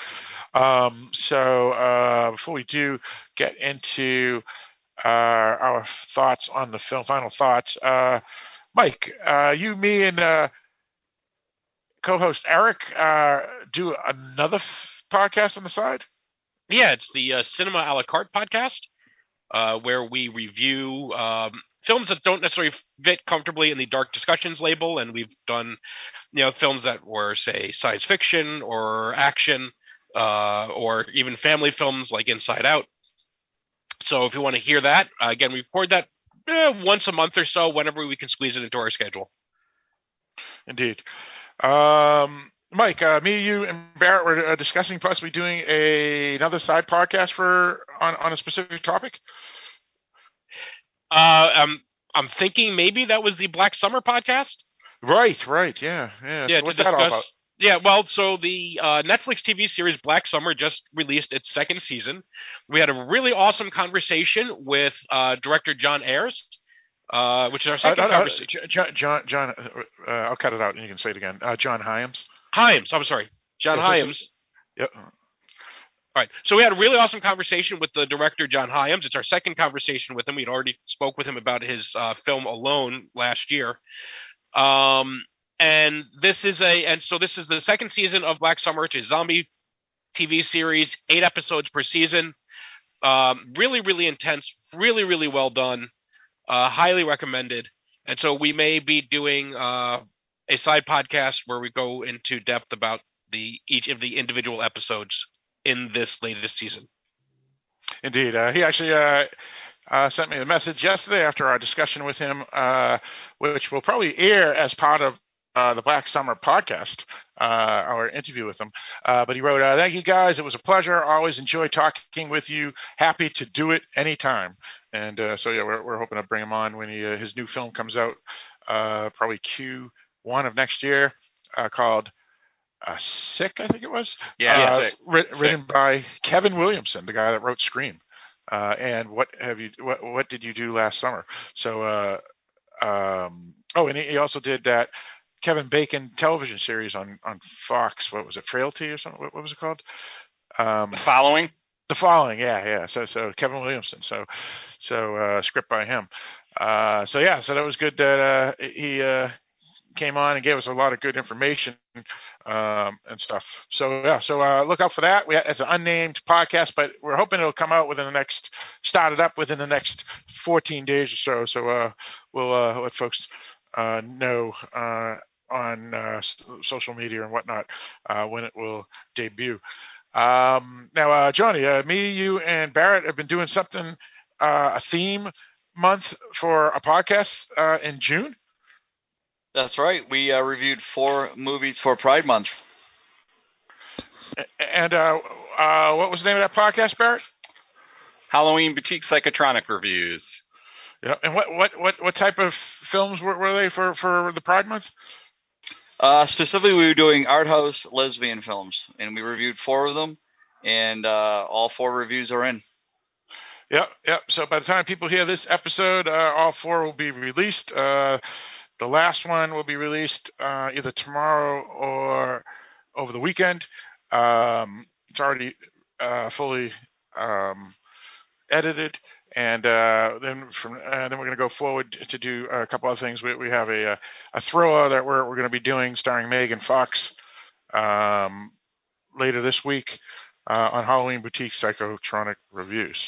So before we do get into our thoughts on the film, final thoughts, Mike, you, me, and co-host Eric do another podcast on the side? Yeah, it's the Cinema a la carte podcast, where we review films that don't necessarily fit comfortably in the dark discussions label, and we've done films that were, say, science fiction or action, or even family films like Inside Out. So if you want to hear that, again, we record that once a month or so, whenever we can squeeze it into our schedule. Indeed. Mike, me, you, and Barrett were discussing possibly doing another side podcast on a specific topic. I'm thinking maybe that was the Black Summer podcast. Right, yeah. Yeah, so what's that all about? Yeah, well, so the Netflix TV series Black Summer just released its second season. We had a really awesome conversation with director John Ayers. Which is our second conversation. John, I'll cut it out and you can say it again. John Hyams. I'm sorry. John Hyams. Yep. All right. So we had a really awesome conversation with the director, John Hyams. It's our second conversation with him. We'd already spoke with him about his film Alone last year. And this is the second season of Black Summer. It's a zombie TV series, 8 episodes per season. Really, really intense. Really, really well done. Highly recommended. And so we may be doing a side podcast where we go into depth about each of the individual episodes in this latest season. Indeed. He actually sent me a message yesterday after our discussion with him, which will probably air as part of the Black Summer podcast, our interview with him. But he wrote, "Thank you guys. It was a pleasure. Always enjoy talking with you. Happy to do it anytime." And so yeah, we're hoping to bring him on when his new film comes out, probably Q1 of next year, called Sick, I think it was. Yeah, Sick. Written by Kevin Williamson, the guy that wrote Scream. And what did you do last summer? So and he also did that Kevin Bacon television series on Fox. What was it, Frailty or something? What was it called? The Following. The Following, yeah. So Kevin Williamson. So script by him. So that was good that he came on and gave us a lot of good information and stuff. So look out for that. It's an unnamed podcast, but we're hoping it'll come out within the next 14 days or so. So we'll let folks know on social media and whatnot when it will debut. Now, Johnny, me, you, and Barrett have been doing something, a theme month for a podcast in June. That's right. We reviewed 4 movies for Pride Month. And what was the name of that podcast, Barrett? Halloween Boutique Psychotronic Reviews. Yeah. And what type of films were they for the Pride Month? Specifically, we were doing art house lesbian films, and we reviewed 4 of them, and all 4 reviews are in. Yep. So by the time people hear this episode, all 4 will be released. The last one will be released either tomorrow or over the weekend. It's already fully edited, and then we're going to go forward to do a couple other things. We have a thriller that we're going to be doing starring Megan Fox later this week on Halloween Boutique Psychotronic Reviews.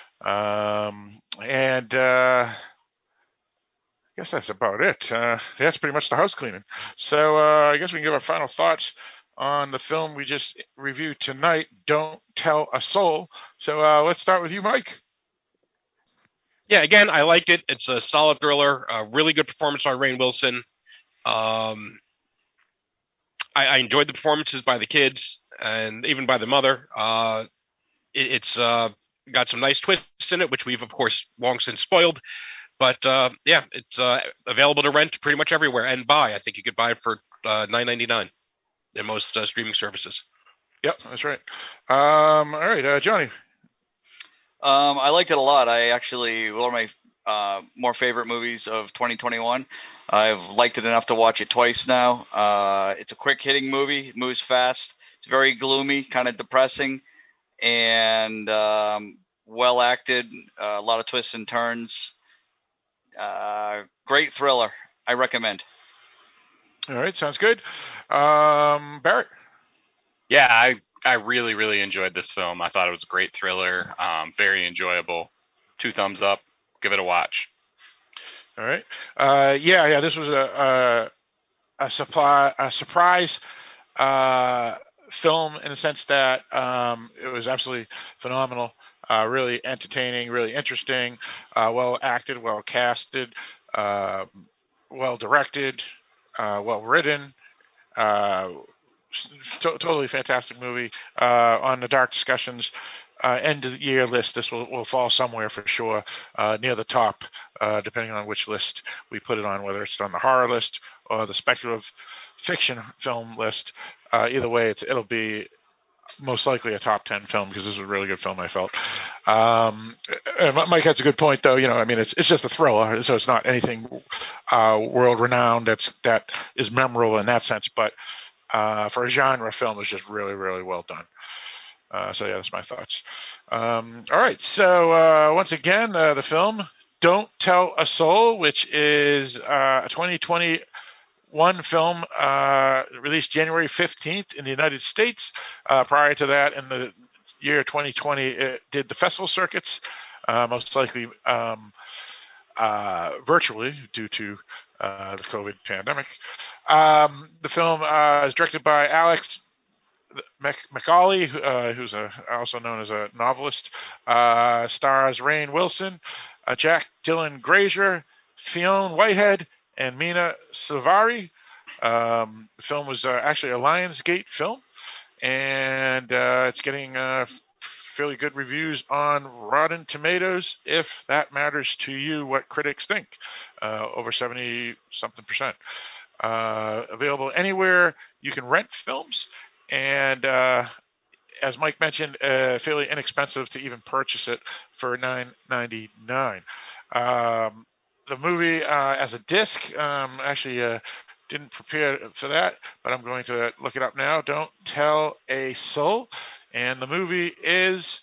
And I guess that's about it. That's pretty much the house cleaning. So I guess we can give our final thoughts on the film we just reviewed tonight, Don't Tell a Soul. So let's start with you, Mike. Yeah, again, I liked it. It's a solid thriller, a really good performance by Rainn Wilson. I enjoyed the performances by the kids and even by the mother. It's got some nice twists in it, which we've, of course, long since spoiled. But, yeah, it's available to rent pretty much everywhere and buy. I think you could buy it for $9.99 in most streaming services. Yep, that's right. All right, Johnny. I liked it a lot. One of my more favorite movies of 2021. I've liked it enough to watch it twice now. It's a quick-hitting movie. It moves fast. It's very gloomy, kind of depressing, and well acted. A lot of twists and turns. Great thriller. I recommend. All right, sounds good. Barrett? Yeah, I really, really enjoyed this film. I thought it was a great thriller, very enjoyable. 2 thumbs up. Give it a watch. All right. Yeah. This was a surprise film in the sense that it was absolutely phenomenal. Really entertaining, really interesting, well acted, well casted, well directed, well written. Totally fantastic movie. On the Dark Discussions end of the year list, this will fall somewhere for sure, near the top, depending on which list we put it on, whether it's on the horror list or the speculative fiction film list. Either way, it'll be most likely a top 10 film because this is a really good film, I felt. Mike has a good point, though. It's just a thriller, so it's not anything world renowned that is memorable in that sense. But for a genre film, it's just really, really well done. So yeah, that's my thoughts. All right, so once again, the film Don't Tell a Soul, which is a 2021 film released January 15th in the United States. Prior to that, in the year 2020, it did the festival circuits, most likely virtually due to the COVID pandemic. The film is directed by Alex McCauley, who's also known as a novelist. Stars Rainn Wilson, Jack Dylan Grazer, Fionn Whitehead, and Mina Suvari. The film was actually a Lionsgate film, and it's getting fairly good reviews on Rotten Tomatoes, if that matters to you what critics think. Over 70-something%. Available anywhere you can rent films, and as Mike mentioned, fairly inexpensive to even purchase it for $9.99. The movie as a disc, actually didn't prepare for that, but I'm going to look it up now. Don't Tell a Soul. And the movie is,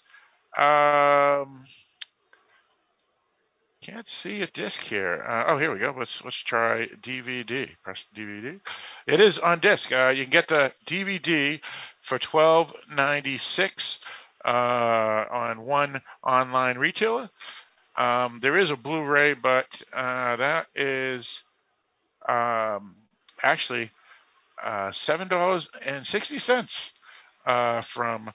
can't see a disc here. Here we go. Let's try DVD. Press DVD. It is on disc. You can get the DVD for $12.96 on one online retailer. There is a Blu-ray, but that is actually $7.60 from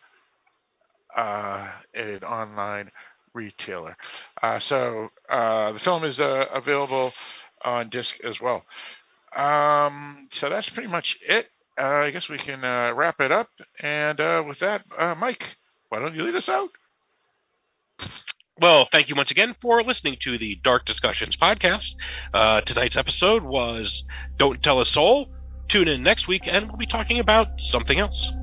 an online retailer. So the film is available on disc as well. So that's pretty much it. I guess we can wrap it up. And with that, Mike, why don't you lead us out? Well, thank you once again for listening to the Dark Discussions podcast. Tonight's episode was Don't Tell a Soul. Tune in next week, and we'll be talking about something else.